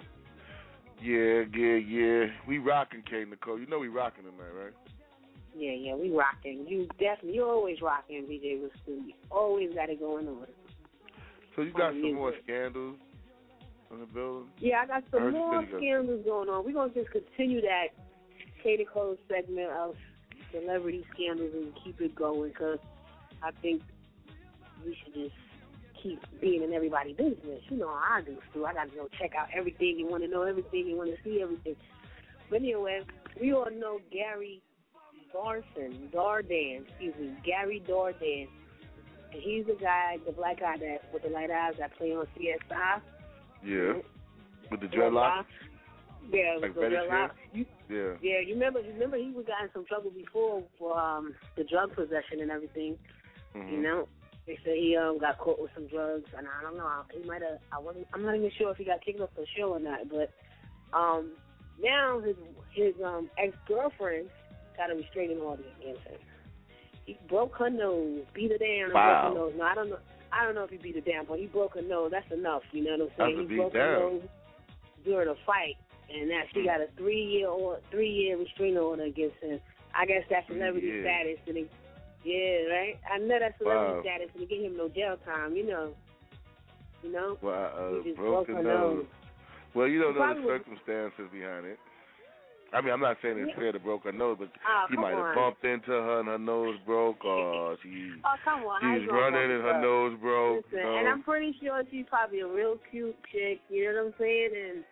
Yeah, yeah, yeah. We rocking, K. Nicole. You know we rocking tonight, right? Yeah, yeah, we rocking. You definitely, you always rocking, B J with Stu. You always got it going on. So you got some more scandals in the building? Yeah, I got I some heard you more said you got- scandals going on. We're going to just continue that K Nicole segment of celebrity scandals and keep it going because I think we should just keep being in everybody's business. You know how I do, Stu. I got to go check out everything. You want to know everything. You want to see everything. But anyway, we all know Gary Darson, Dardan, excuse me, Gary Dardan. And he's the guy, the black guy that with the light eyes that play on C S I. Yeah. With the dreadlocks? Yeah, with Like the fetish dreadlocks. You, Yeah. yeah, you remember? You remember he was got in some trouble before for um, the drug possession and everything. Mm-hmm. You know, they said he um got caught with some drugs, and I don't know. He might have. I wasn't. I'm not even sure if he got kicked off the show or not. But um, now his his um ex girlfriend got a restraining order against him. He broke her nose, beat her down, and Wow. broke her nose. No, I don't know. I don't know if he beat her down, but he broke her nose. That's enough. You know what I'm saying? That's a he beat broke down. her nose during a fight, and now she got a three year or three year restraining order against him. I guess that's celebrity Yeah. status, and he, yeah, right. I know that's celebrity Wow. status, and they get him no jail time. You know, you know. Well, uh, He just broken broke her nose. nose. Well, you don't He know the probably was- circumstances behind it. I mean, I'm not saying it's fair to broke her nose, but Oh, he come might have on. bumped into her and her nose broke, or she Oh, come on. she How was you gonna running bump and her her? nose broke. Listen, you know? and I'm pretty sure she's probably a real cute chick. You know what I'm saying? And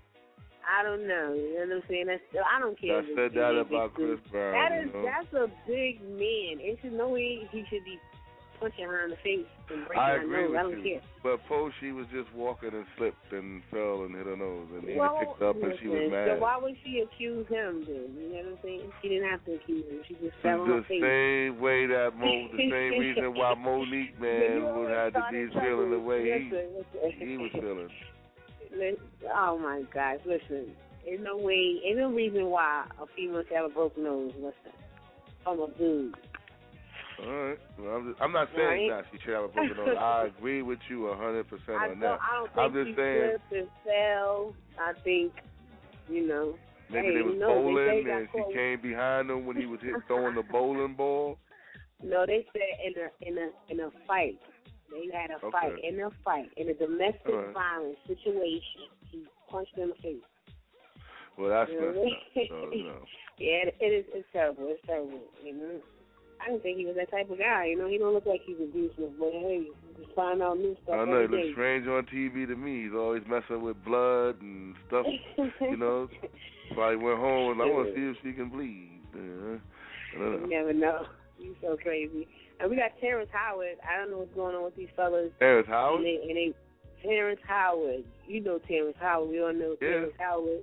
I don't know. You know what I'm saying? That's, I don't care. I if it's said that big, about big Chris Brown. That you is know? that's a big man. It should no way he should be punching her in the face and breaking I her agree nose. with I don't you. care. But Poe, she was just walking and slipped and fell and hit her nose, and he Well, picked up and she was listen, mad. So why would she accuse him then? You know what I'm saying? She didn't have to accuse him. She just It's fell on her the face. same way that Mo, the same reason why Monique man you would have to be started feeling the way he, listen, listen. he was feeling. Listen, oh my gosh, listen. There's no way, ain't no reason why a female should have a broken nose, listen, from a dude. All right. Well, I'm, just, I'm not saying Right. that she should have a broken nose. I agree with you one hundred percent I on don't, that. I don't think I'm just she saying slipped and fell. I think, you know. maybe hey, they was you know, they bowling say got and she caught- came behind him when he was hit, throwing the bowling ball. No, they said in a in a in a fight. They had a Okay. fight. In a fight. In a domestic All right. violence situation. He punched her in the face. Well, that's You know messed what up. I So, mean? you know. Yeah, it, it is. It's terrible. It's terrible. You know, I didn't think he was that type of guy. You know, he don't look like he's abusive, but hey, just find out new stuff I know he every looks strange on T V to me. He's always messing with blood and stuff. You know, probably went home and I want to see if she can bleed. Uh, I don't You know. never know. You so crazy. And we got Terrence Howard. I don't know what's going on with these fellas. Terrence Howard? And they, and they, Terrence Howard. You know Terrence Howard. We all know Yeah. Terrence Howard.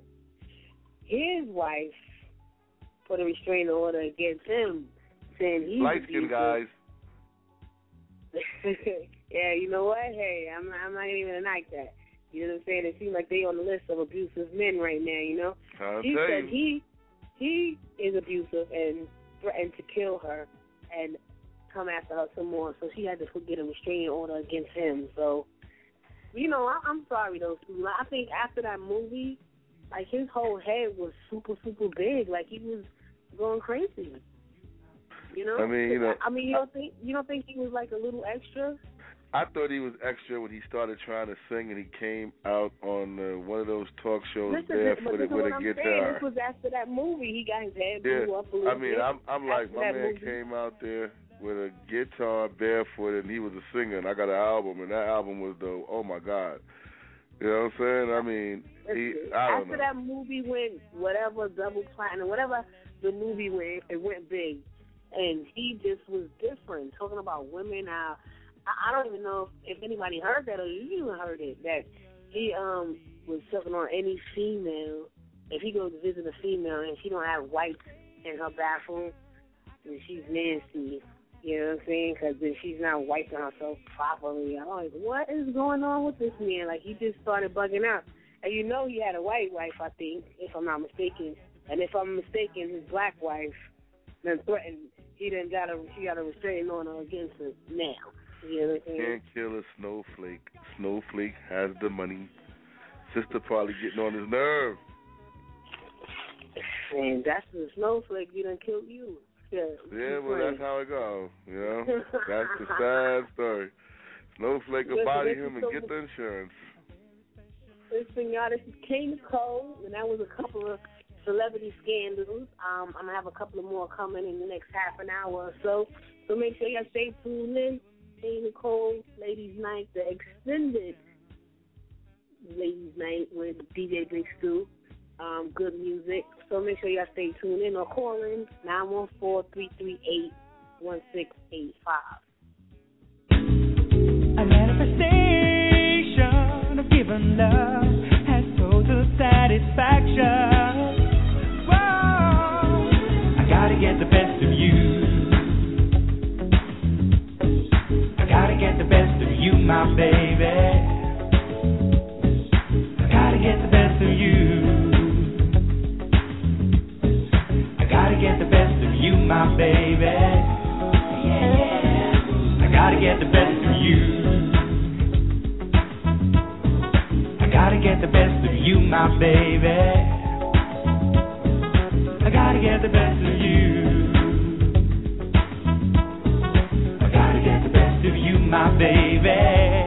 His wife put a restraining order against him, saying he's Light skinned abusive. guys. Yeah, you know what? Hey, I'm not, I'm not even gonna like that. You know what I'm saying? It seems like they on the list of abusive men right now. You know. I'll She tell said you. he he is abusive and threatened to kill her and come after her some more. So she had to get a restraining order against him. So, you know, I, I'm sorry though. Stu. I think after that movie, like his whole head was super super big. Like he was going crazy. You know? I mean, you know. I mean, you don't think you don't think he was like a little extra? I thought he was extra when he started trying to sing, and he came out on uh, one of those talk shows Listen, barefooted with a I'm guitar. Saying. This was after that movie. He got his head yeah. blew up a little I mean, bit. I'm, I'm like, after my man movie. came out there with a guitar barefooted, and he was a singer, and I got an album, and that album was the, oh, my God. You know what I'm saying? I mean, he, I don't after know. that movie went whatever, double platinum, whatever the movie went, it went big. And he just was different, talking about women. How I, I don't even know if, if anybody heard that or you even heard it, that he um was talking on any female. If he goes to visit a female and she don't have wipes in her bathroom, then she's nasty. You know what I'm saying? Because then she's not wiping herself properly. I'm like, what is going on with this man? Like, he just started bugging out. And you know he had a white wife, I think, if I'm not mistaken. And if I'm mistaken, his black wife then threatened. He done got a, she got a restraining order against him now. You know what I'm saying? Can't kill a snowflake. Snowflake has the money. Sister probably getting on his nerve. And that's the snowflake. You done killed you. Yeah, yeah, well, that's how it goes, you know. That's the sad story. Snowflake will body him and get the insurance. Listen, y'all, this is K Nicole, and that was a couple of celebrity scandals. Um, I'm going to have a couple of more coming in the next half an hour or so. So make sure y'all stay tuned in. K Nicole, Ladies Night, the extended Ladies Night with D J Big Stu. Um, good music. So make sure y'all stay tuned in or call in nine one four, three three eight, one six eight five. A manifestation of giving love has total satisfaction. Whoa, I gotta get the best of you. I gotta get the best of you, my baby. I gotta get the best of you. Gotta get the best of you, my baby. Yeah. I gotta get the best of you. I gotta get the best of you, my baby. I gotta get the best of you. I gotta get the best of you, my baby.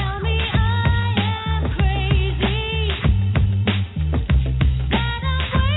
That I'm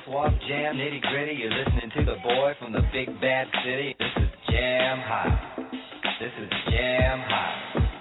walk, jam, nitty gritty. You're listening to the boy from the big bad city. This is Jam Hot. This is Jam Hot.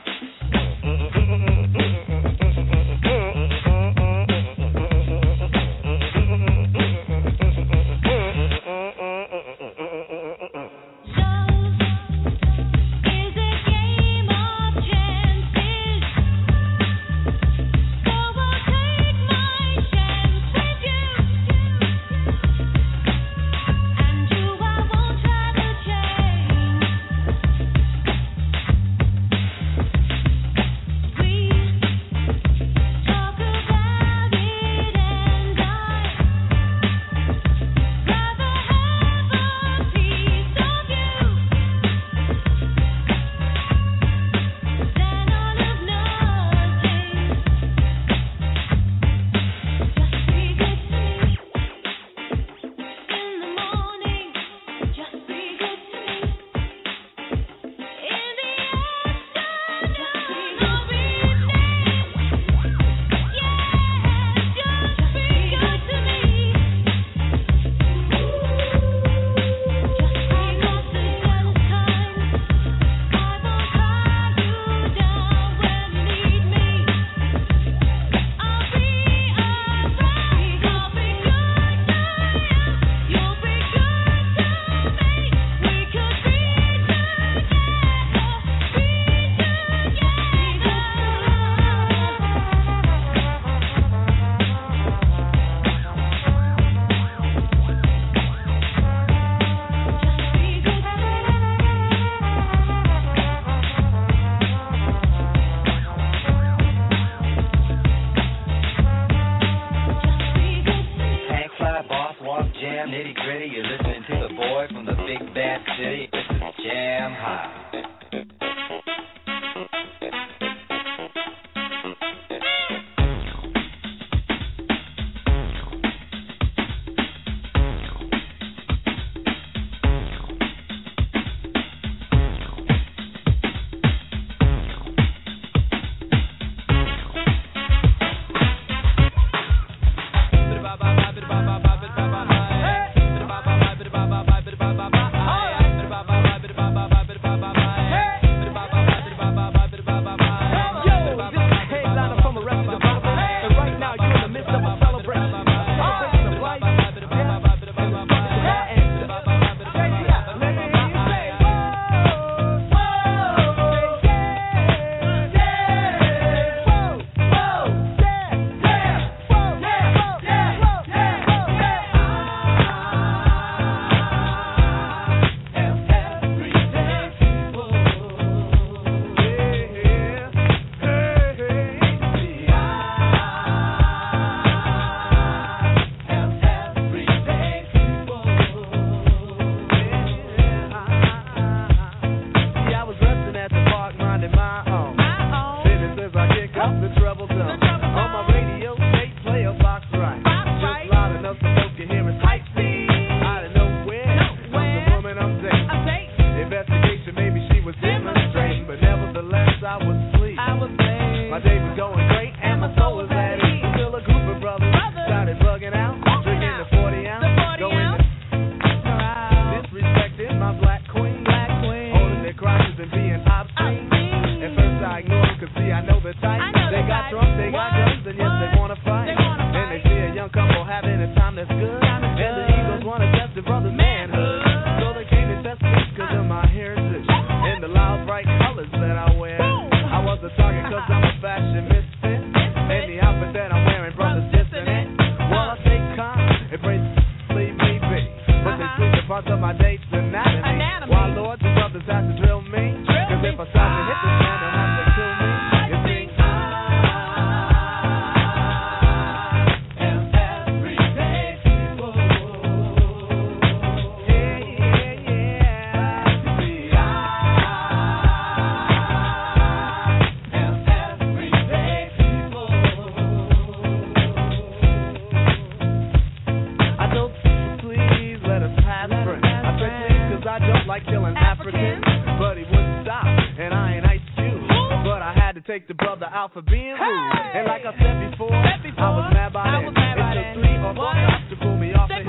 take the brother out for being rude. Hey! And like I said before, I was mad by it. It took three or four cops to pull me off the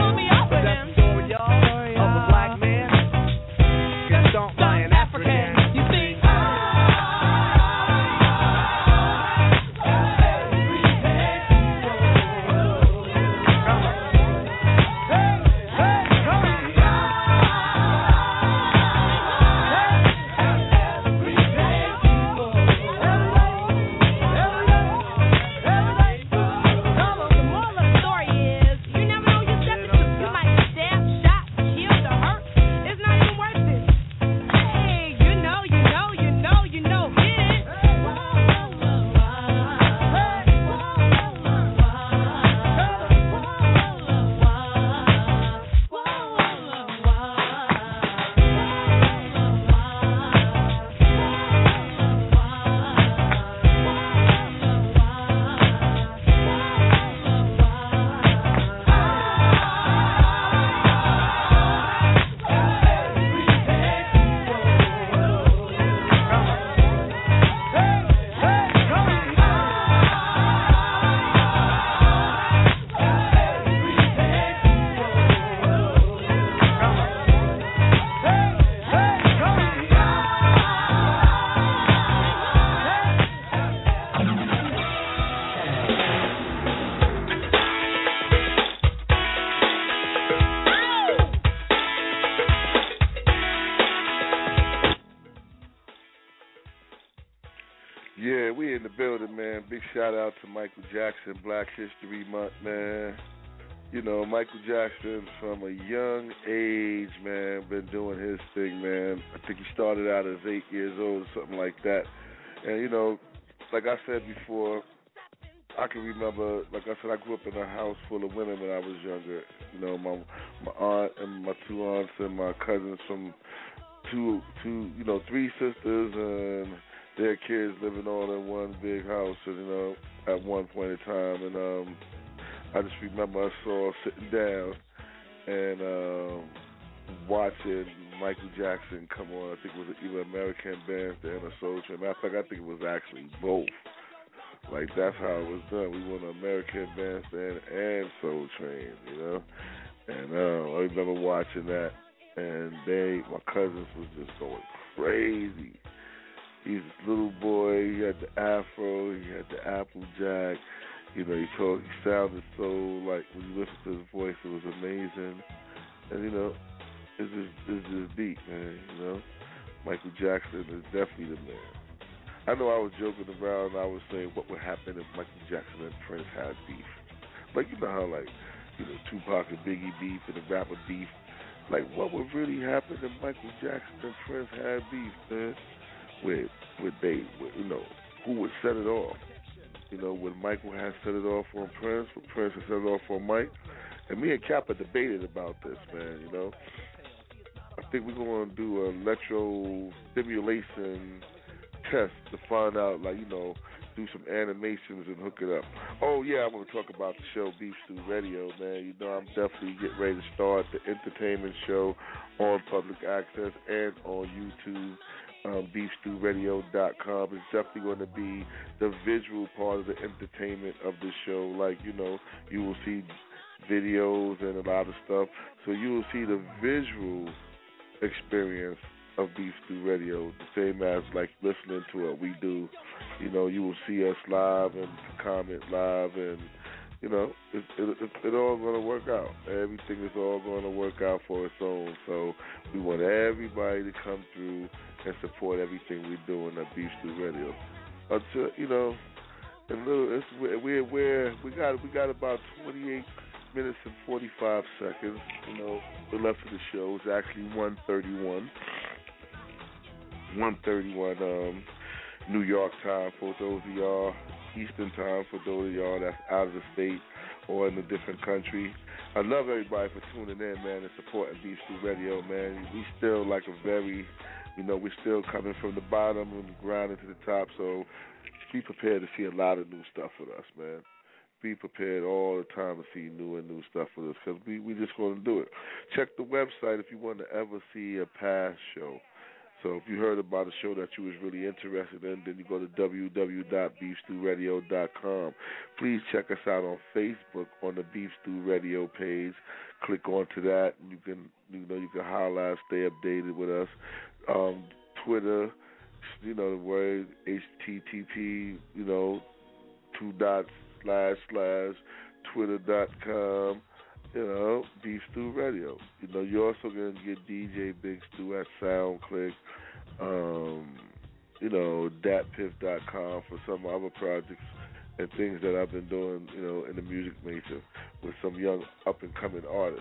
big shout out to Michael Jackson, Black History Month, man. You know, Michael Jackson from a young age, man, been doing his thing, man. I think he started out as eight years old or something like that. And, you know, like I said before, I can remember, like I said, I grew up in a house full of women when I was younger. You know, my my aunt and my two aunts and my cousins from two, two, you know, three sisters and their kids living all in one big house, and, you know, at one point in time. And um, I just remember us all sitting down and um, watching Michael Jackson come on. I think it was either American Bandstand or Soul Train. Matter of fact, I think it was actually both. Like, that's how it was done. We went on American Bandstand and Soul Train, you know. And um, I remember watching that, and they, my cousins, was just going crazy. He's this little boy. He had the afro. He had the Applejack. You know, he told, he sounded so, like, when you listen to his voice, it was amazing. And, you know, it's just, it's just deep, man, you know. Michael Jackson is definitely the man. I know I was joking around. I was saying what would happen if Michael Jackson and Prince had beef. Like, you know how, like, you know, Tupac and Biggie beef and the rapper beef. Like, what would really happen if Michael Jackson and Prince had beef, man? With, with they, with, you know, who would set it off? You know, would Michael have set it off on Prince? Would Prince have set it off on Mike? And me and Kappa debated about this, man, you know. I think we're going to do an electro-stimulation test to find out, like, you know, do some animations and hook it up. Oh, yeah, I'm going to talk about the show Beef Stew Radio, man. You know, I'm definitely getting ready to start the entertainment show on public access and on YouTube, um, beef stew radio dot com. It's definitely going to be the visual part of the entertainment of the show. Like, you know, you will see videos and a lot of stuff. So you will see the visual experience of Beef Stew Radio, the same as like listening to what we do. You know, you will see us live and comment live, and you know, it it, it, it all going to work out. Everything is all going to work out for its own. So we want everybody to come through and support everything we do on Beef Stew Radio. Until you know, a little, it's we're we're we got we got about twenty-eight minutes and forty-five seconds. You know, the left of the show is actually one thirty-one. one thirty-one um, New York time for those of y'all, Eastern time for those of y'all that's out of the state or in a different country. I love everybody for tuning in, man, and supporting Beef Stew Radio, man. We still like a very, you know, we're still coming from the bottom and grinding to the top, so be prepared to see a lot of new stuff with us, man. Be prepared all the time to see new and new stuff with us, because we, we just going to do it. Check the website if you want to ever see a past show. So if you heard about a show that you was really interested in, then you go to w w w dot beef stew radio dot com. Please check us out on Facebook on the Beef Stew Radio page. Click onto that, and you can, you know, you can holler, stay updated with us. Um, Twitter, you know the word H T T P, you know, two dots slash slash twitter dot com. You know, Beef Stew Radio. You know, you're also going to get D J Big Stew at SoundClick, um, you know, dat piff dot com for some other projects and things that I've been doing, you know, in the music nature with some young up-and-coming artists.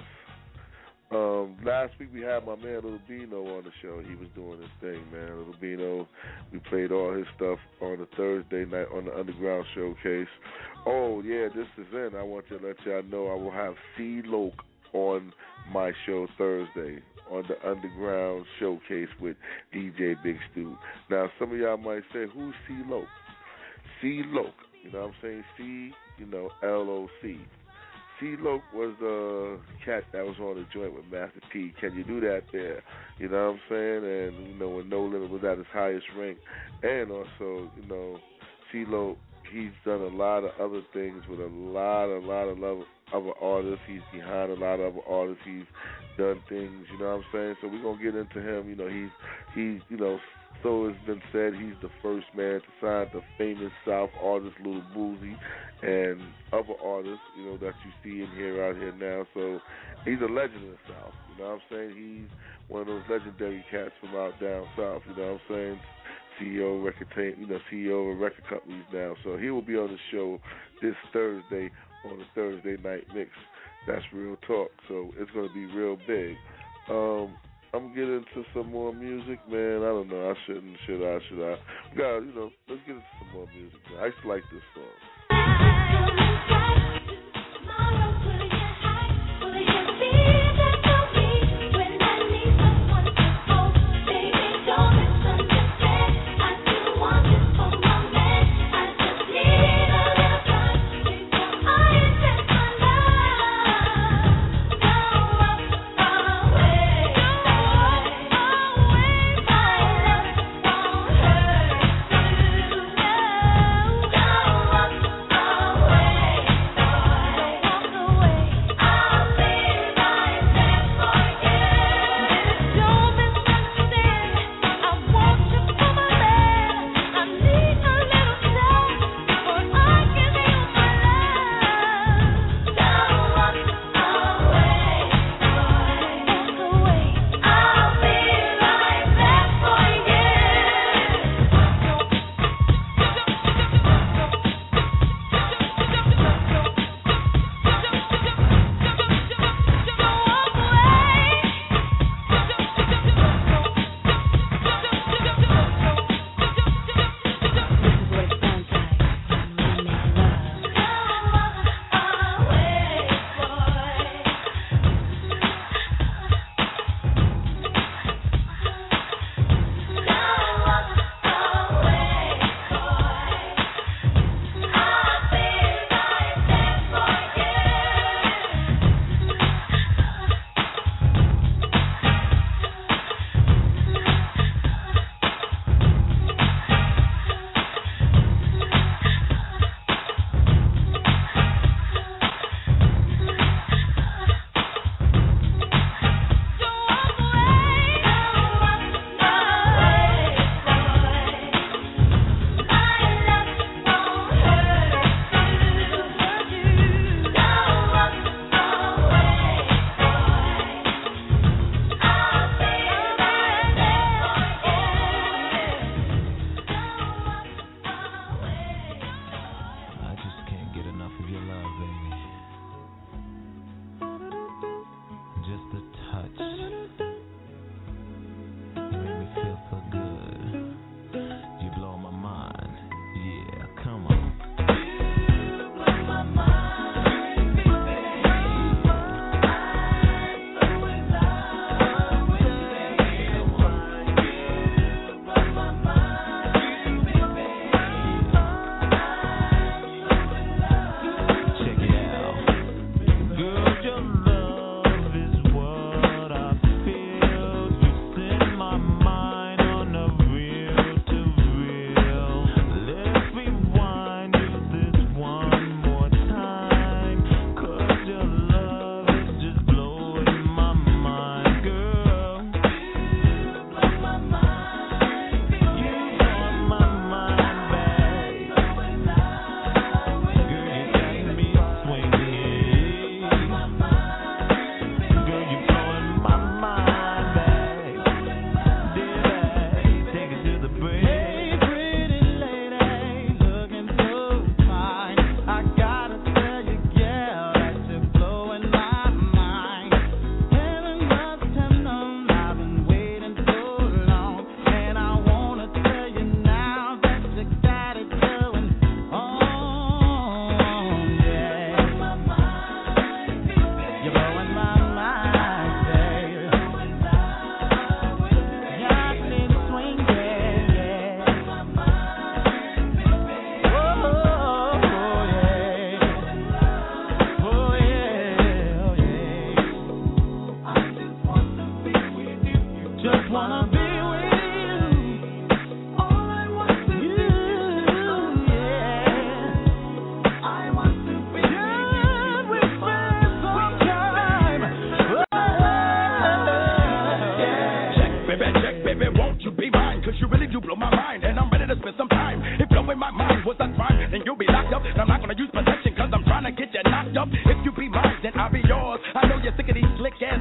Um, last week we had my man Little Bino on the show. He was doing his thing, man. Little Bino, we played all his stuff on a Thursday night on the Underground Showcase. Oh, yeah, this is in. I want to let y'all know I will have C. Loke on my show Thursday on the Underground Showcase with D J Big Stew. Now, some of y'all might say, who's C. Loke? C. Loke, you know what I'm saying? C, you know, L O C. C. Loke was the cat that was on the joint with Master P. Can you do that there? You know what I'm saying? And, you know, when No Limit was at his highest rank. And also, you know, C. Loke, he's done a lot of other things with a lot, a lot of other artists. He's behind a lot of other artists. He's done things, you know what I'm saying? So we're going to get into him. You know, he's, he's, you know, so it's been said he's the first man to sign the famous South artist Lil Boosie and other artists, you know, that you see in here out here now. So he's a legend in the South, you know what I'm saying? He's one of those legendary cats from out down south, you know what I'm saying? C E O of record, ta- you know, C E O of record companies now. So he will be on the show this Thursday on the Thursday night mix. That's Real Talk. So it's going to be real big. Um, I'm getting into some more music, man. I don't know. I shouldn't. Should I? Should I? God, you know, let's get into some more music, man. I used to like this song.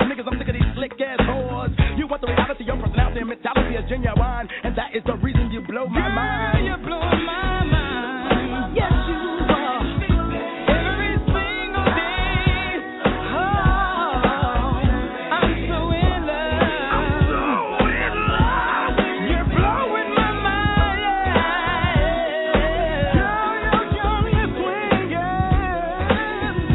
You want the reality, your personality and mentality is genuine, and that is the reason you blow my mind. You blow my mind. Yes, you are. Every single day. Oh, I'm so in love. I'm so in love. You're blowing my mind. Girl, you're young and swinging.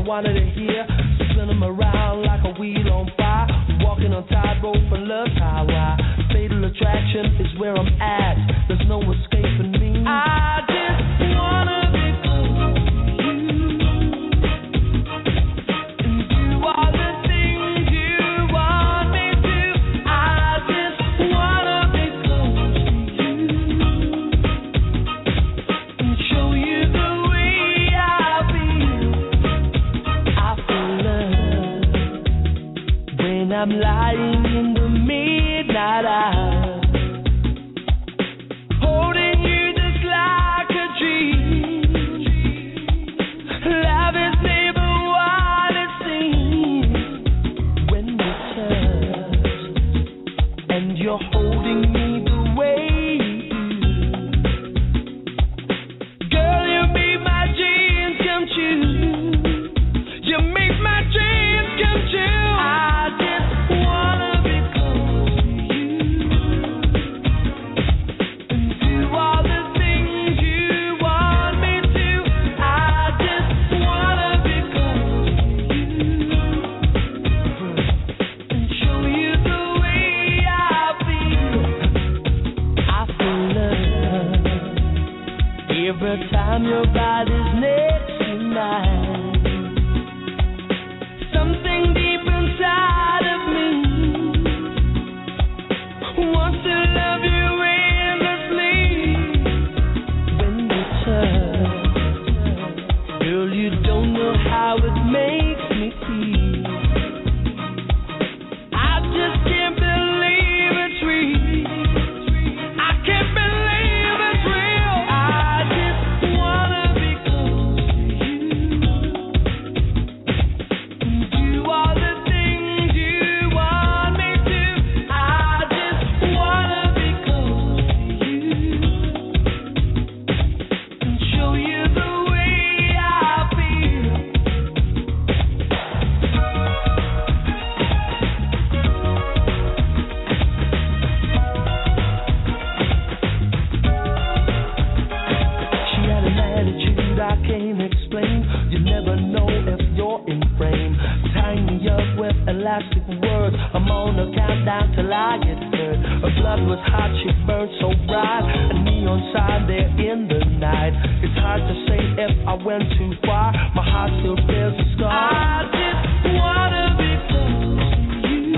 wanted to hear. Spin them around like a wheel on fire. Walking on tightrope and love highway. Fatal attraction is where I'm at. There's no escaping me. I just wanna be close to you and do all the things you want me to. I just wanna be close to you and show you the way I feel. I feel love when I'm lying in the midnight hour. Every time your body's next to mine, something deep inside of me wants to love you endlessly. When we touch, girl, you don't know how it makes me feel. I just can't believe it's real. I can't believe it's real. I just wanna be close to you and do all the things you want me to. I just wanna be close to you and show you the way I feel. She had an attitude I can't explain. You never know if you're in frame. Tying me up with elastic words. I'm on a countdown till I get hurt. Her blood was hot, she burned so bright. A neon sign there in the night. It's hard to say if I went too far. My heart still bears a scar. I just wanna be close to you.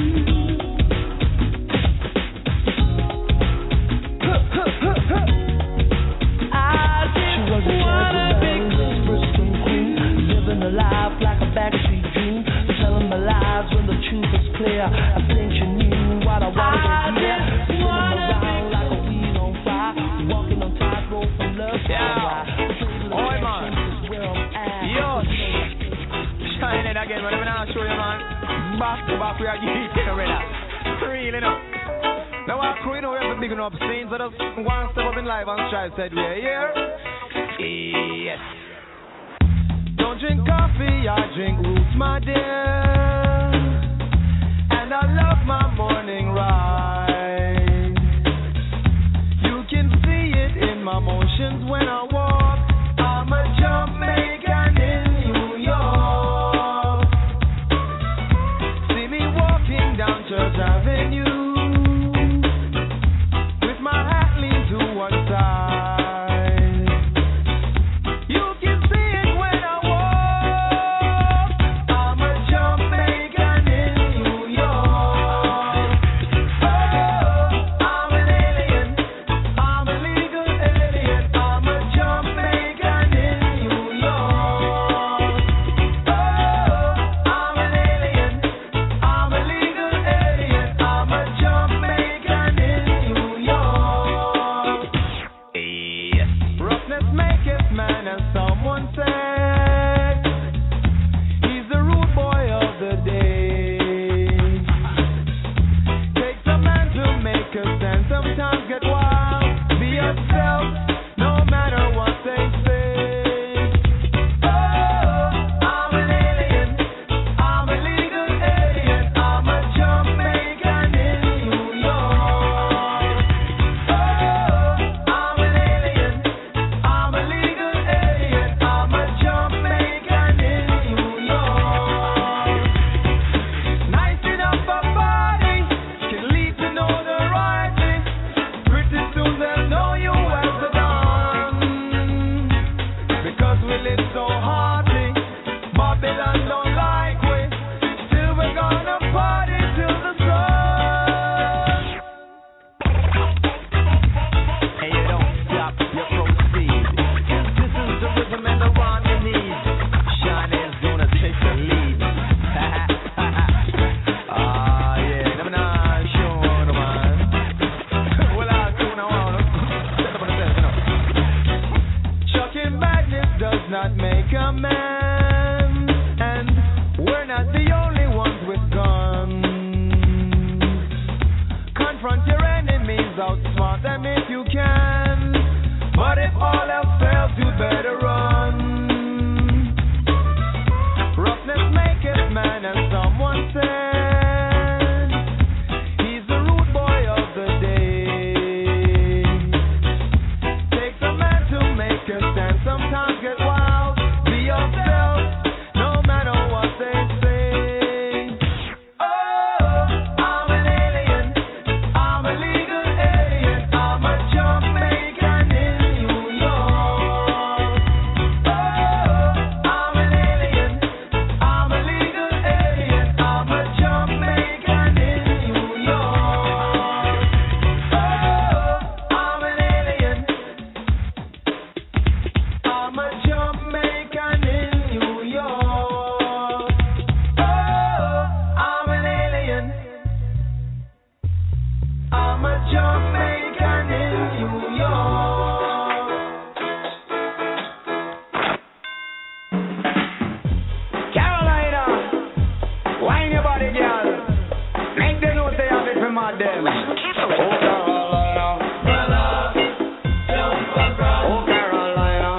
I just wanna be close to you. Living a life like a backstreet dream. Telling my lies when the truth is clear. I think you knew what I wanted to hear. Spinning around like a wheel on fire. Walking on tightrope from love to Oi, man. Yo, shining again, whatever now show you, man. Back to back, we are getting already. Really, no. Now, our crew, you know, we have to big up scenes, so just one step up in life and try said we are here. Yes. Don't drink coffee, I drink roots, my dear. And I love my morning ride. You can see it in my motions when I walk. I'm a Jamaican in New York. See me walking down Church Avenue with my hat leaned to one side. You can see it when I walk. I'm a Jamaican in New York. Oh, I'm an alien. I'm a legal alien. I'm a Jamaican. if you can. But if all else fails, you better run. Roughness maketh man, as someone said. He's the rude boy of the day. Takes a man to make a stand. Sometimes get wild. Be yourself, no matter what they say. Oh, I'm an alien. I'm a legal alien. I'm a Jamaican in New York. Oh, I'm an alien. I'm a legal alien. I'm a Jamaican in New York. Oh, I'm an alien. I'm a Jamaican in New York. Oh, I'm an alien. I'm a Jamaican in New York. Carolina, wine your body, girl. Make them know they have it from my them. Oh, Carolina, oh, Carolina,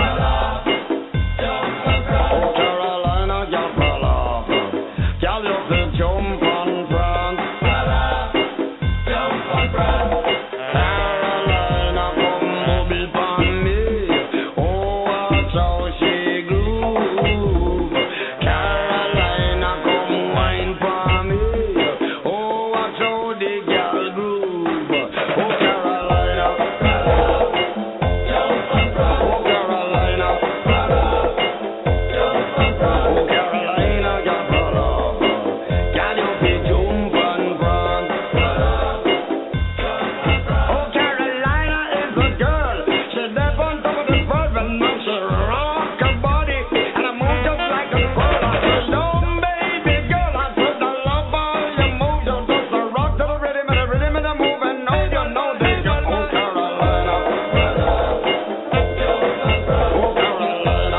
oh, Carolina, girl, brother. Girl, you can jump on France. Carolina, come mobile for me. Oh, watch how she groove. Carolina, come wine for me. Oh, watch how the girl groove. Oh, Carolina, oh, Carolina, oh, Carolina, girl, brother. Girl, you can jump on France. Oh, Carolina is a girl. She's there on top of the world and now she rock her body and I move just like a bird. I said, "Don't, baby girl," I said, "I love all your moves. You just a rock to the rhythm and the rhythm and the move and know you know the girl." Oh, Carolina, oh, Carolina, oh, Carolina,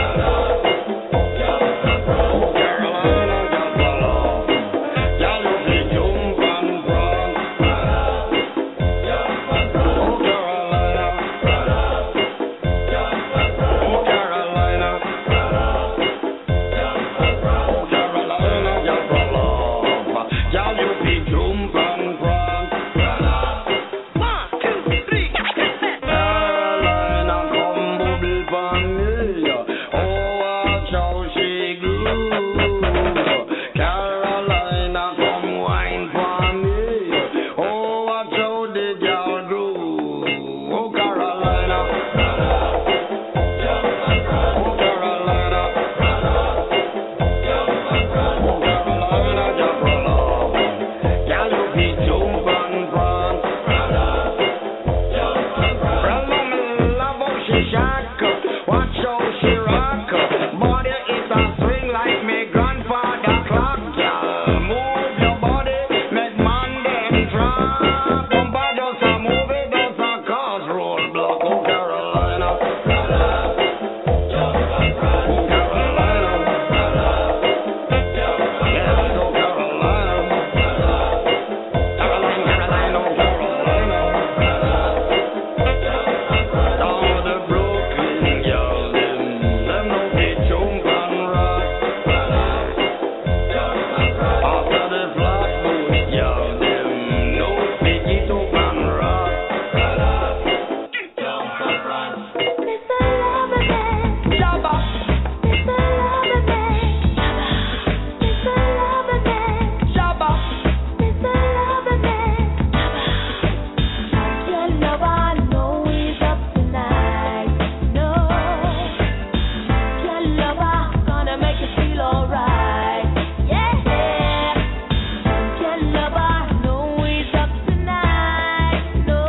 girl, brother. Girl, you can jump on France. Oh, Carolina, oh, Carolina, oh, Carolina, girl, brother. Girl, you can jump on France. One, two, three, Carolina, come bubble for me. Oh, watch how she groove. Carolina, come wine for me. Oh, watch how the girl groove. Oh, Carolina, oh, Carolina, oh, Carolina, girl, brother. Girl, you can jump on France. Brother, me love how she shock. Watch how she rock. Body is a swing like me grandfather clock. Girl, move your body, make man them drop. Bumper does a move it, does a cause roadblock. Oh, Carolina, oh, Carolina, yes, oh, Carolina, Caroline, Caroline, oh, Carolina. Down with the Brooklyn girl, them, them know they jump and rock. After the Flatbush girl, them know they get up and rock. Jabba. Jabba. Your lover, I know he's up tonight. No, your lover gonna make you feel alright. Yeah, your lover, I know he's up tonight. No,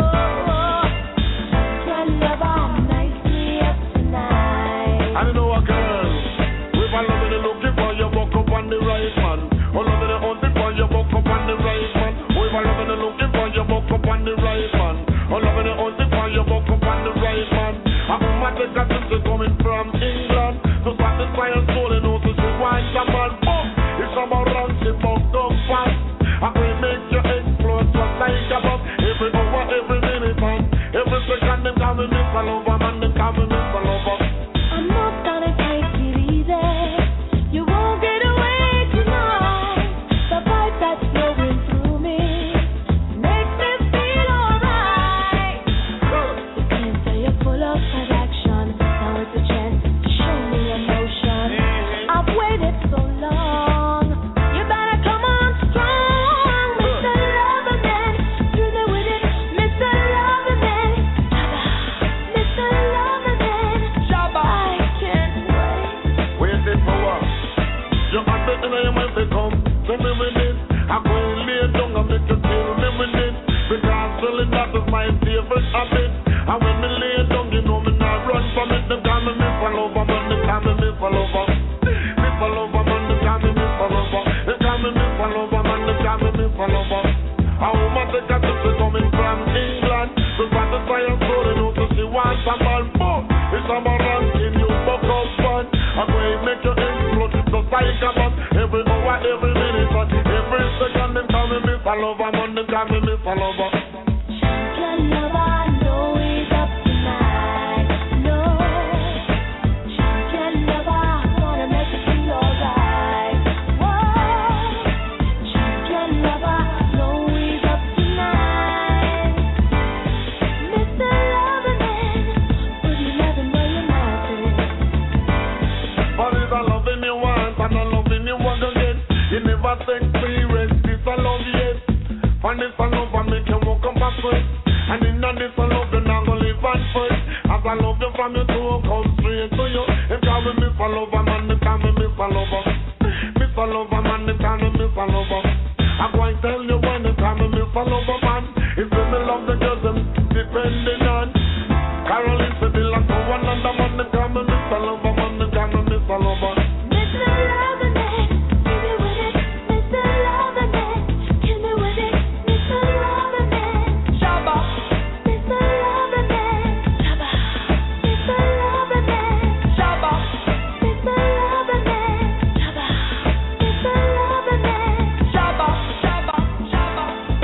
your lover nicely up tonight. I know a girl. With a loving and looking for you, walk up on the right man. Oh, loving and hunting for you, walk up on the right man. With a loving and looking for you, walk up on the right man. Oh, loving and hunting for you, walk up on the right man. A woman that got this is coming from England to satisfy her soul and also she wants a man. Oh, it's about run, she bumped up fast. I will make you explode just like a bomb. Every hour, every minute, and me Mister Lover, man, they call me Mister Lover. I'm not gonna take it easy. You won't get away tonight. The vibe that's flowing through me makes me feel alright. You can say you're full of attraction. Now it's a chance to show me emotion. I've waited so long. You better come on strong, Mister Loverman. Do me with it, Mister Loverman. Mister Loverman. I can't wait. Wait it for what? You got the thing you might become. Tell me with it. I'm going to lay down and make you feel me with it. Because really that is my favorite habit. And when me lay down, you know me not run from it. They call me Mister Lover, man, they call me Mister Lover. Mister Lover, man, they call me Mister Lover. They call me Mister Lover, man, they call me Mister Lover. A woman take a trip to coming from England. To satisfy her soul, you know, so she wants a man. Boom, it's a man ranking, you fuck up fun. I'm going to make you explode, it's just like a bomb. Every hour, every minute, but every second, they call me Mister Lover, man, they call me Mister Lover. Champion lover, know he's up tonight. No, champion lover, wanna make you feel alright. Whoa, champion lover, know he's up tonight. Mister Loverman, would you love him where your mouth is? But it's a loving you want and a loving you want to get. You never take free rest, this a love yes. For this a love I make you walk up and first. And in a this a love you not gonna live at first. As I love you from your toe, come straight to you. If call me Mister Lover, man, they call me Mister Lover. Mister Lover, man, they call me Mister Lover. I'm going to tell you when they call me Mister Lover, man. If you me love the girls, them depending on. Caroline said they like no one another, man, they call me Mister Lover, man, they call me Mister Lover. Mister Loverman, give me with it, Mister Loverman, give me with it, Mister Loverman. Shabba, Mister Loverman, Shabba, Mister Loverman, Shabba, Mister Loverman, Shabba, Mister Loverman, Shabba, Shabba, Shabba,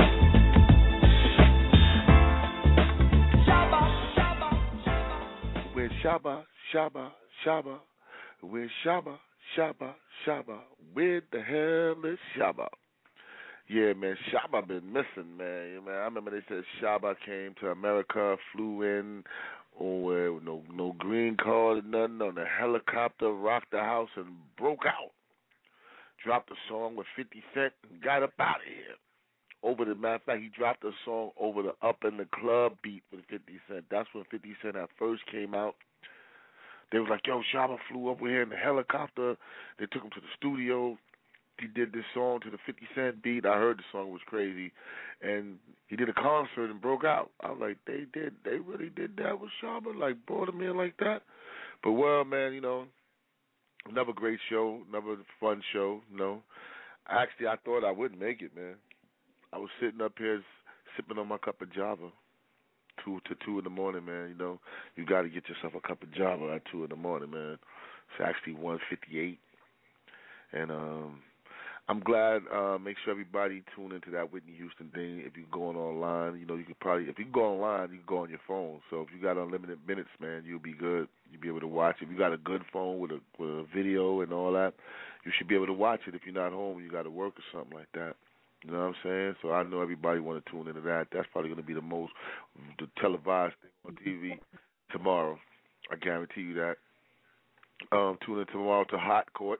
Shabba, Shabba, Shabba. With Shabba, Shabba, Shabba. With Shabba, Shabba, Shabba. Where the hell is Shabba? Yeah, man, Shabba been missing, man. Yeah, man, I remember they said Shabba came to America, flew in, oh, uh, no, no green card, nothing, on a helicopter, rocked the house, and broke out. Dropped a song with fifty Cent and got up out of here. Over the matter of fact, he dropped a song over the Up in the Club beat with fifty Cent. That's when fifty Cent at first came out. They was like, yo, Shabba flew over here in the helicopter. They took him to the studio. He did this song to the fifty Cent beat. I heard the song was crazy. And he did a concert and broke out. I was like, they did, they really did that with Shabba? Like, brought him in like that? But, well, man, you know, another great show, another fun show, you know. Actually, I thought I wouldn't make it, man. I was sitting up here sipping on my cup of Java. Two to two in the morning, man. You know, you got to get yourself a cup of Java at two in the morning, man. It's actually one fifty-eight, and um, I'm glad. Uh, make sure everybody tune into that Whitney Houston thing. If you're going online, you know, you could probably if you go online, you can go on your phone. So if you got unlimited minutes, man, you'll be good. You'll be able to watch. If you got a good phone with a, with a video and all that, you should be able to watch it. If you're not home, you got to work or something like that. You know what I'm saying? So I know everybody want to tune into that. That's probably going to be the most the televised thing on T V tomorrow. I guarantee you that. Um, tune in tomorrow to Hot Court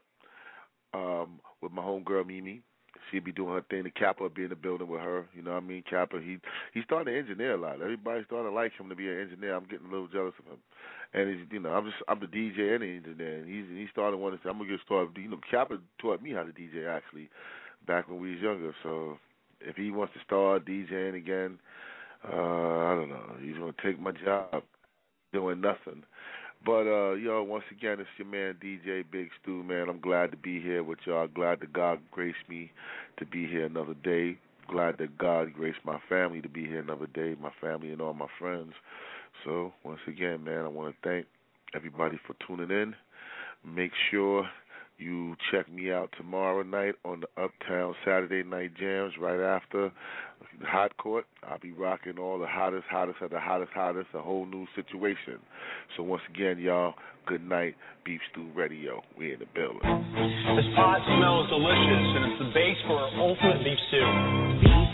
um, with my homegirl Mimi. She'll be doing her thing. The Kappa will be in the building with her. You know what I mean? Kappa, he he's starting to engineer a lot. Everybody's starting to like him to be an engineer. I'm getting a little jealous of him. And he's, you know, I'm just I'm the D J and the engineer. And he's he's starting to want to say, I'm gonna get started. You know, Kappa taught me how to D J actually back when we was younger. So if he wants to start DJing again, uh, I don't know. He's gonna take my job doing nothing. But, uh, yo, once again, it's your man, D J Big Stu, man. I'm glad to be here with y'all. Glad that God graced me to be here another day. Glad that God graced my family to be here another day, my family and all my friends. So, once again, man, I want to thank everybody for tuning in. Make sure You check me out tomorrow night on the Uptown Saturday Night Jams right after the Hot Court. I'll be rocking all the hottest, hottest of the hottest, hottest, a whole new situation. So once again, y'all, good night. Beef Stew Radio. We in the building. This pot smells delicious, and it's the base for ultimate beef stew. Beef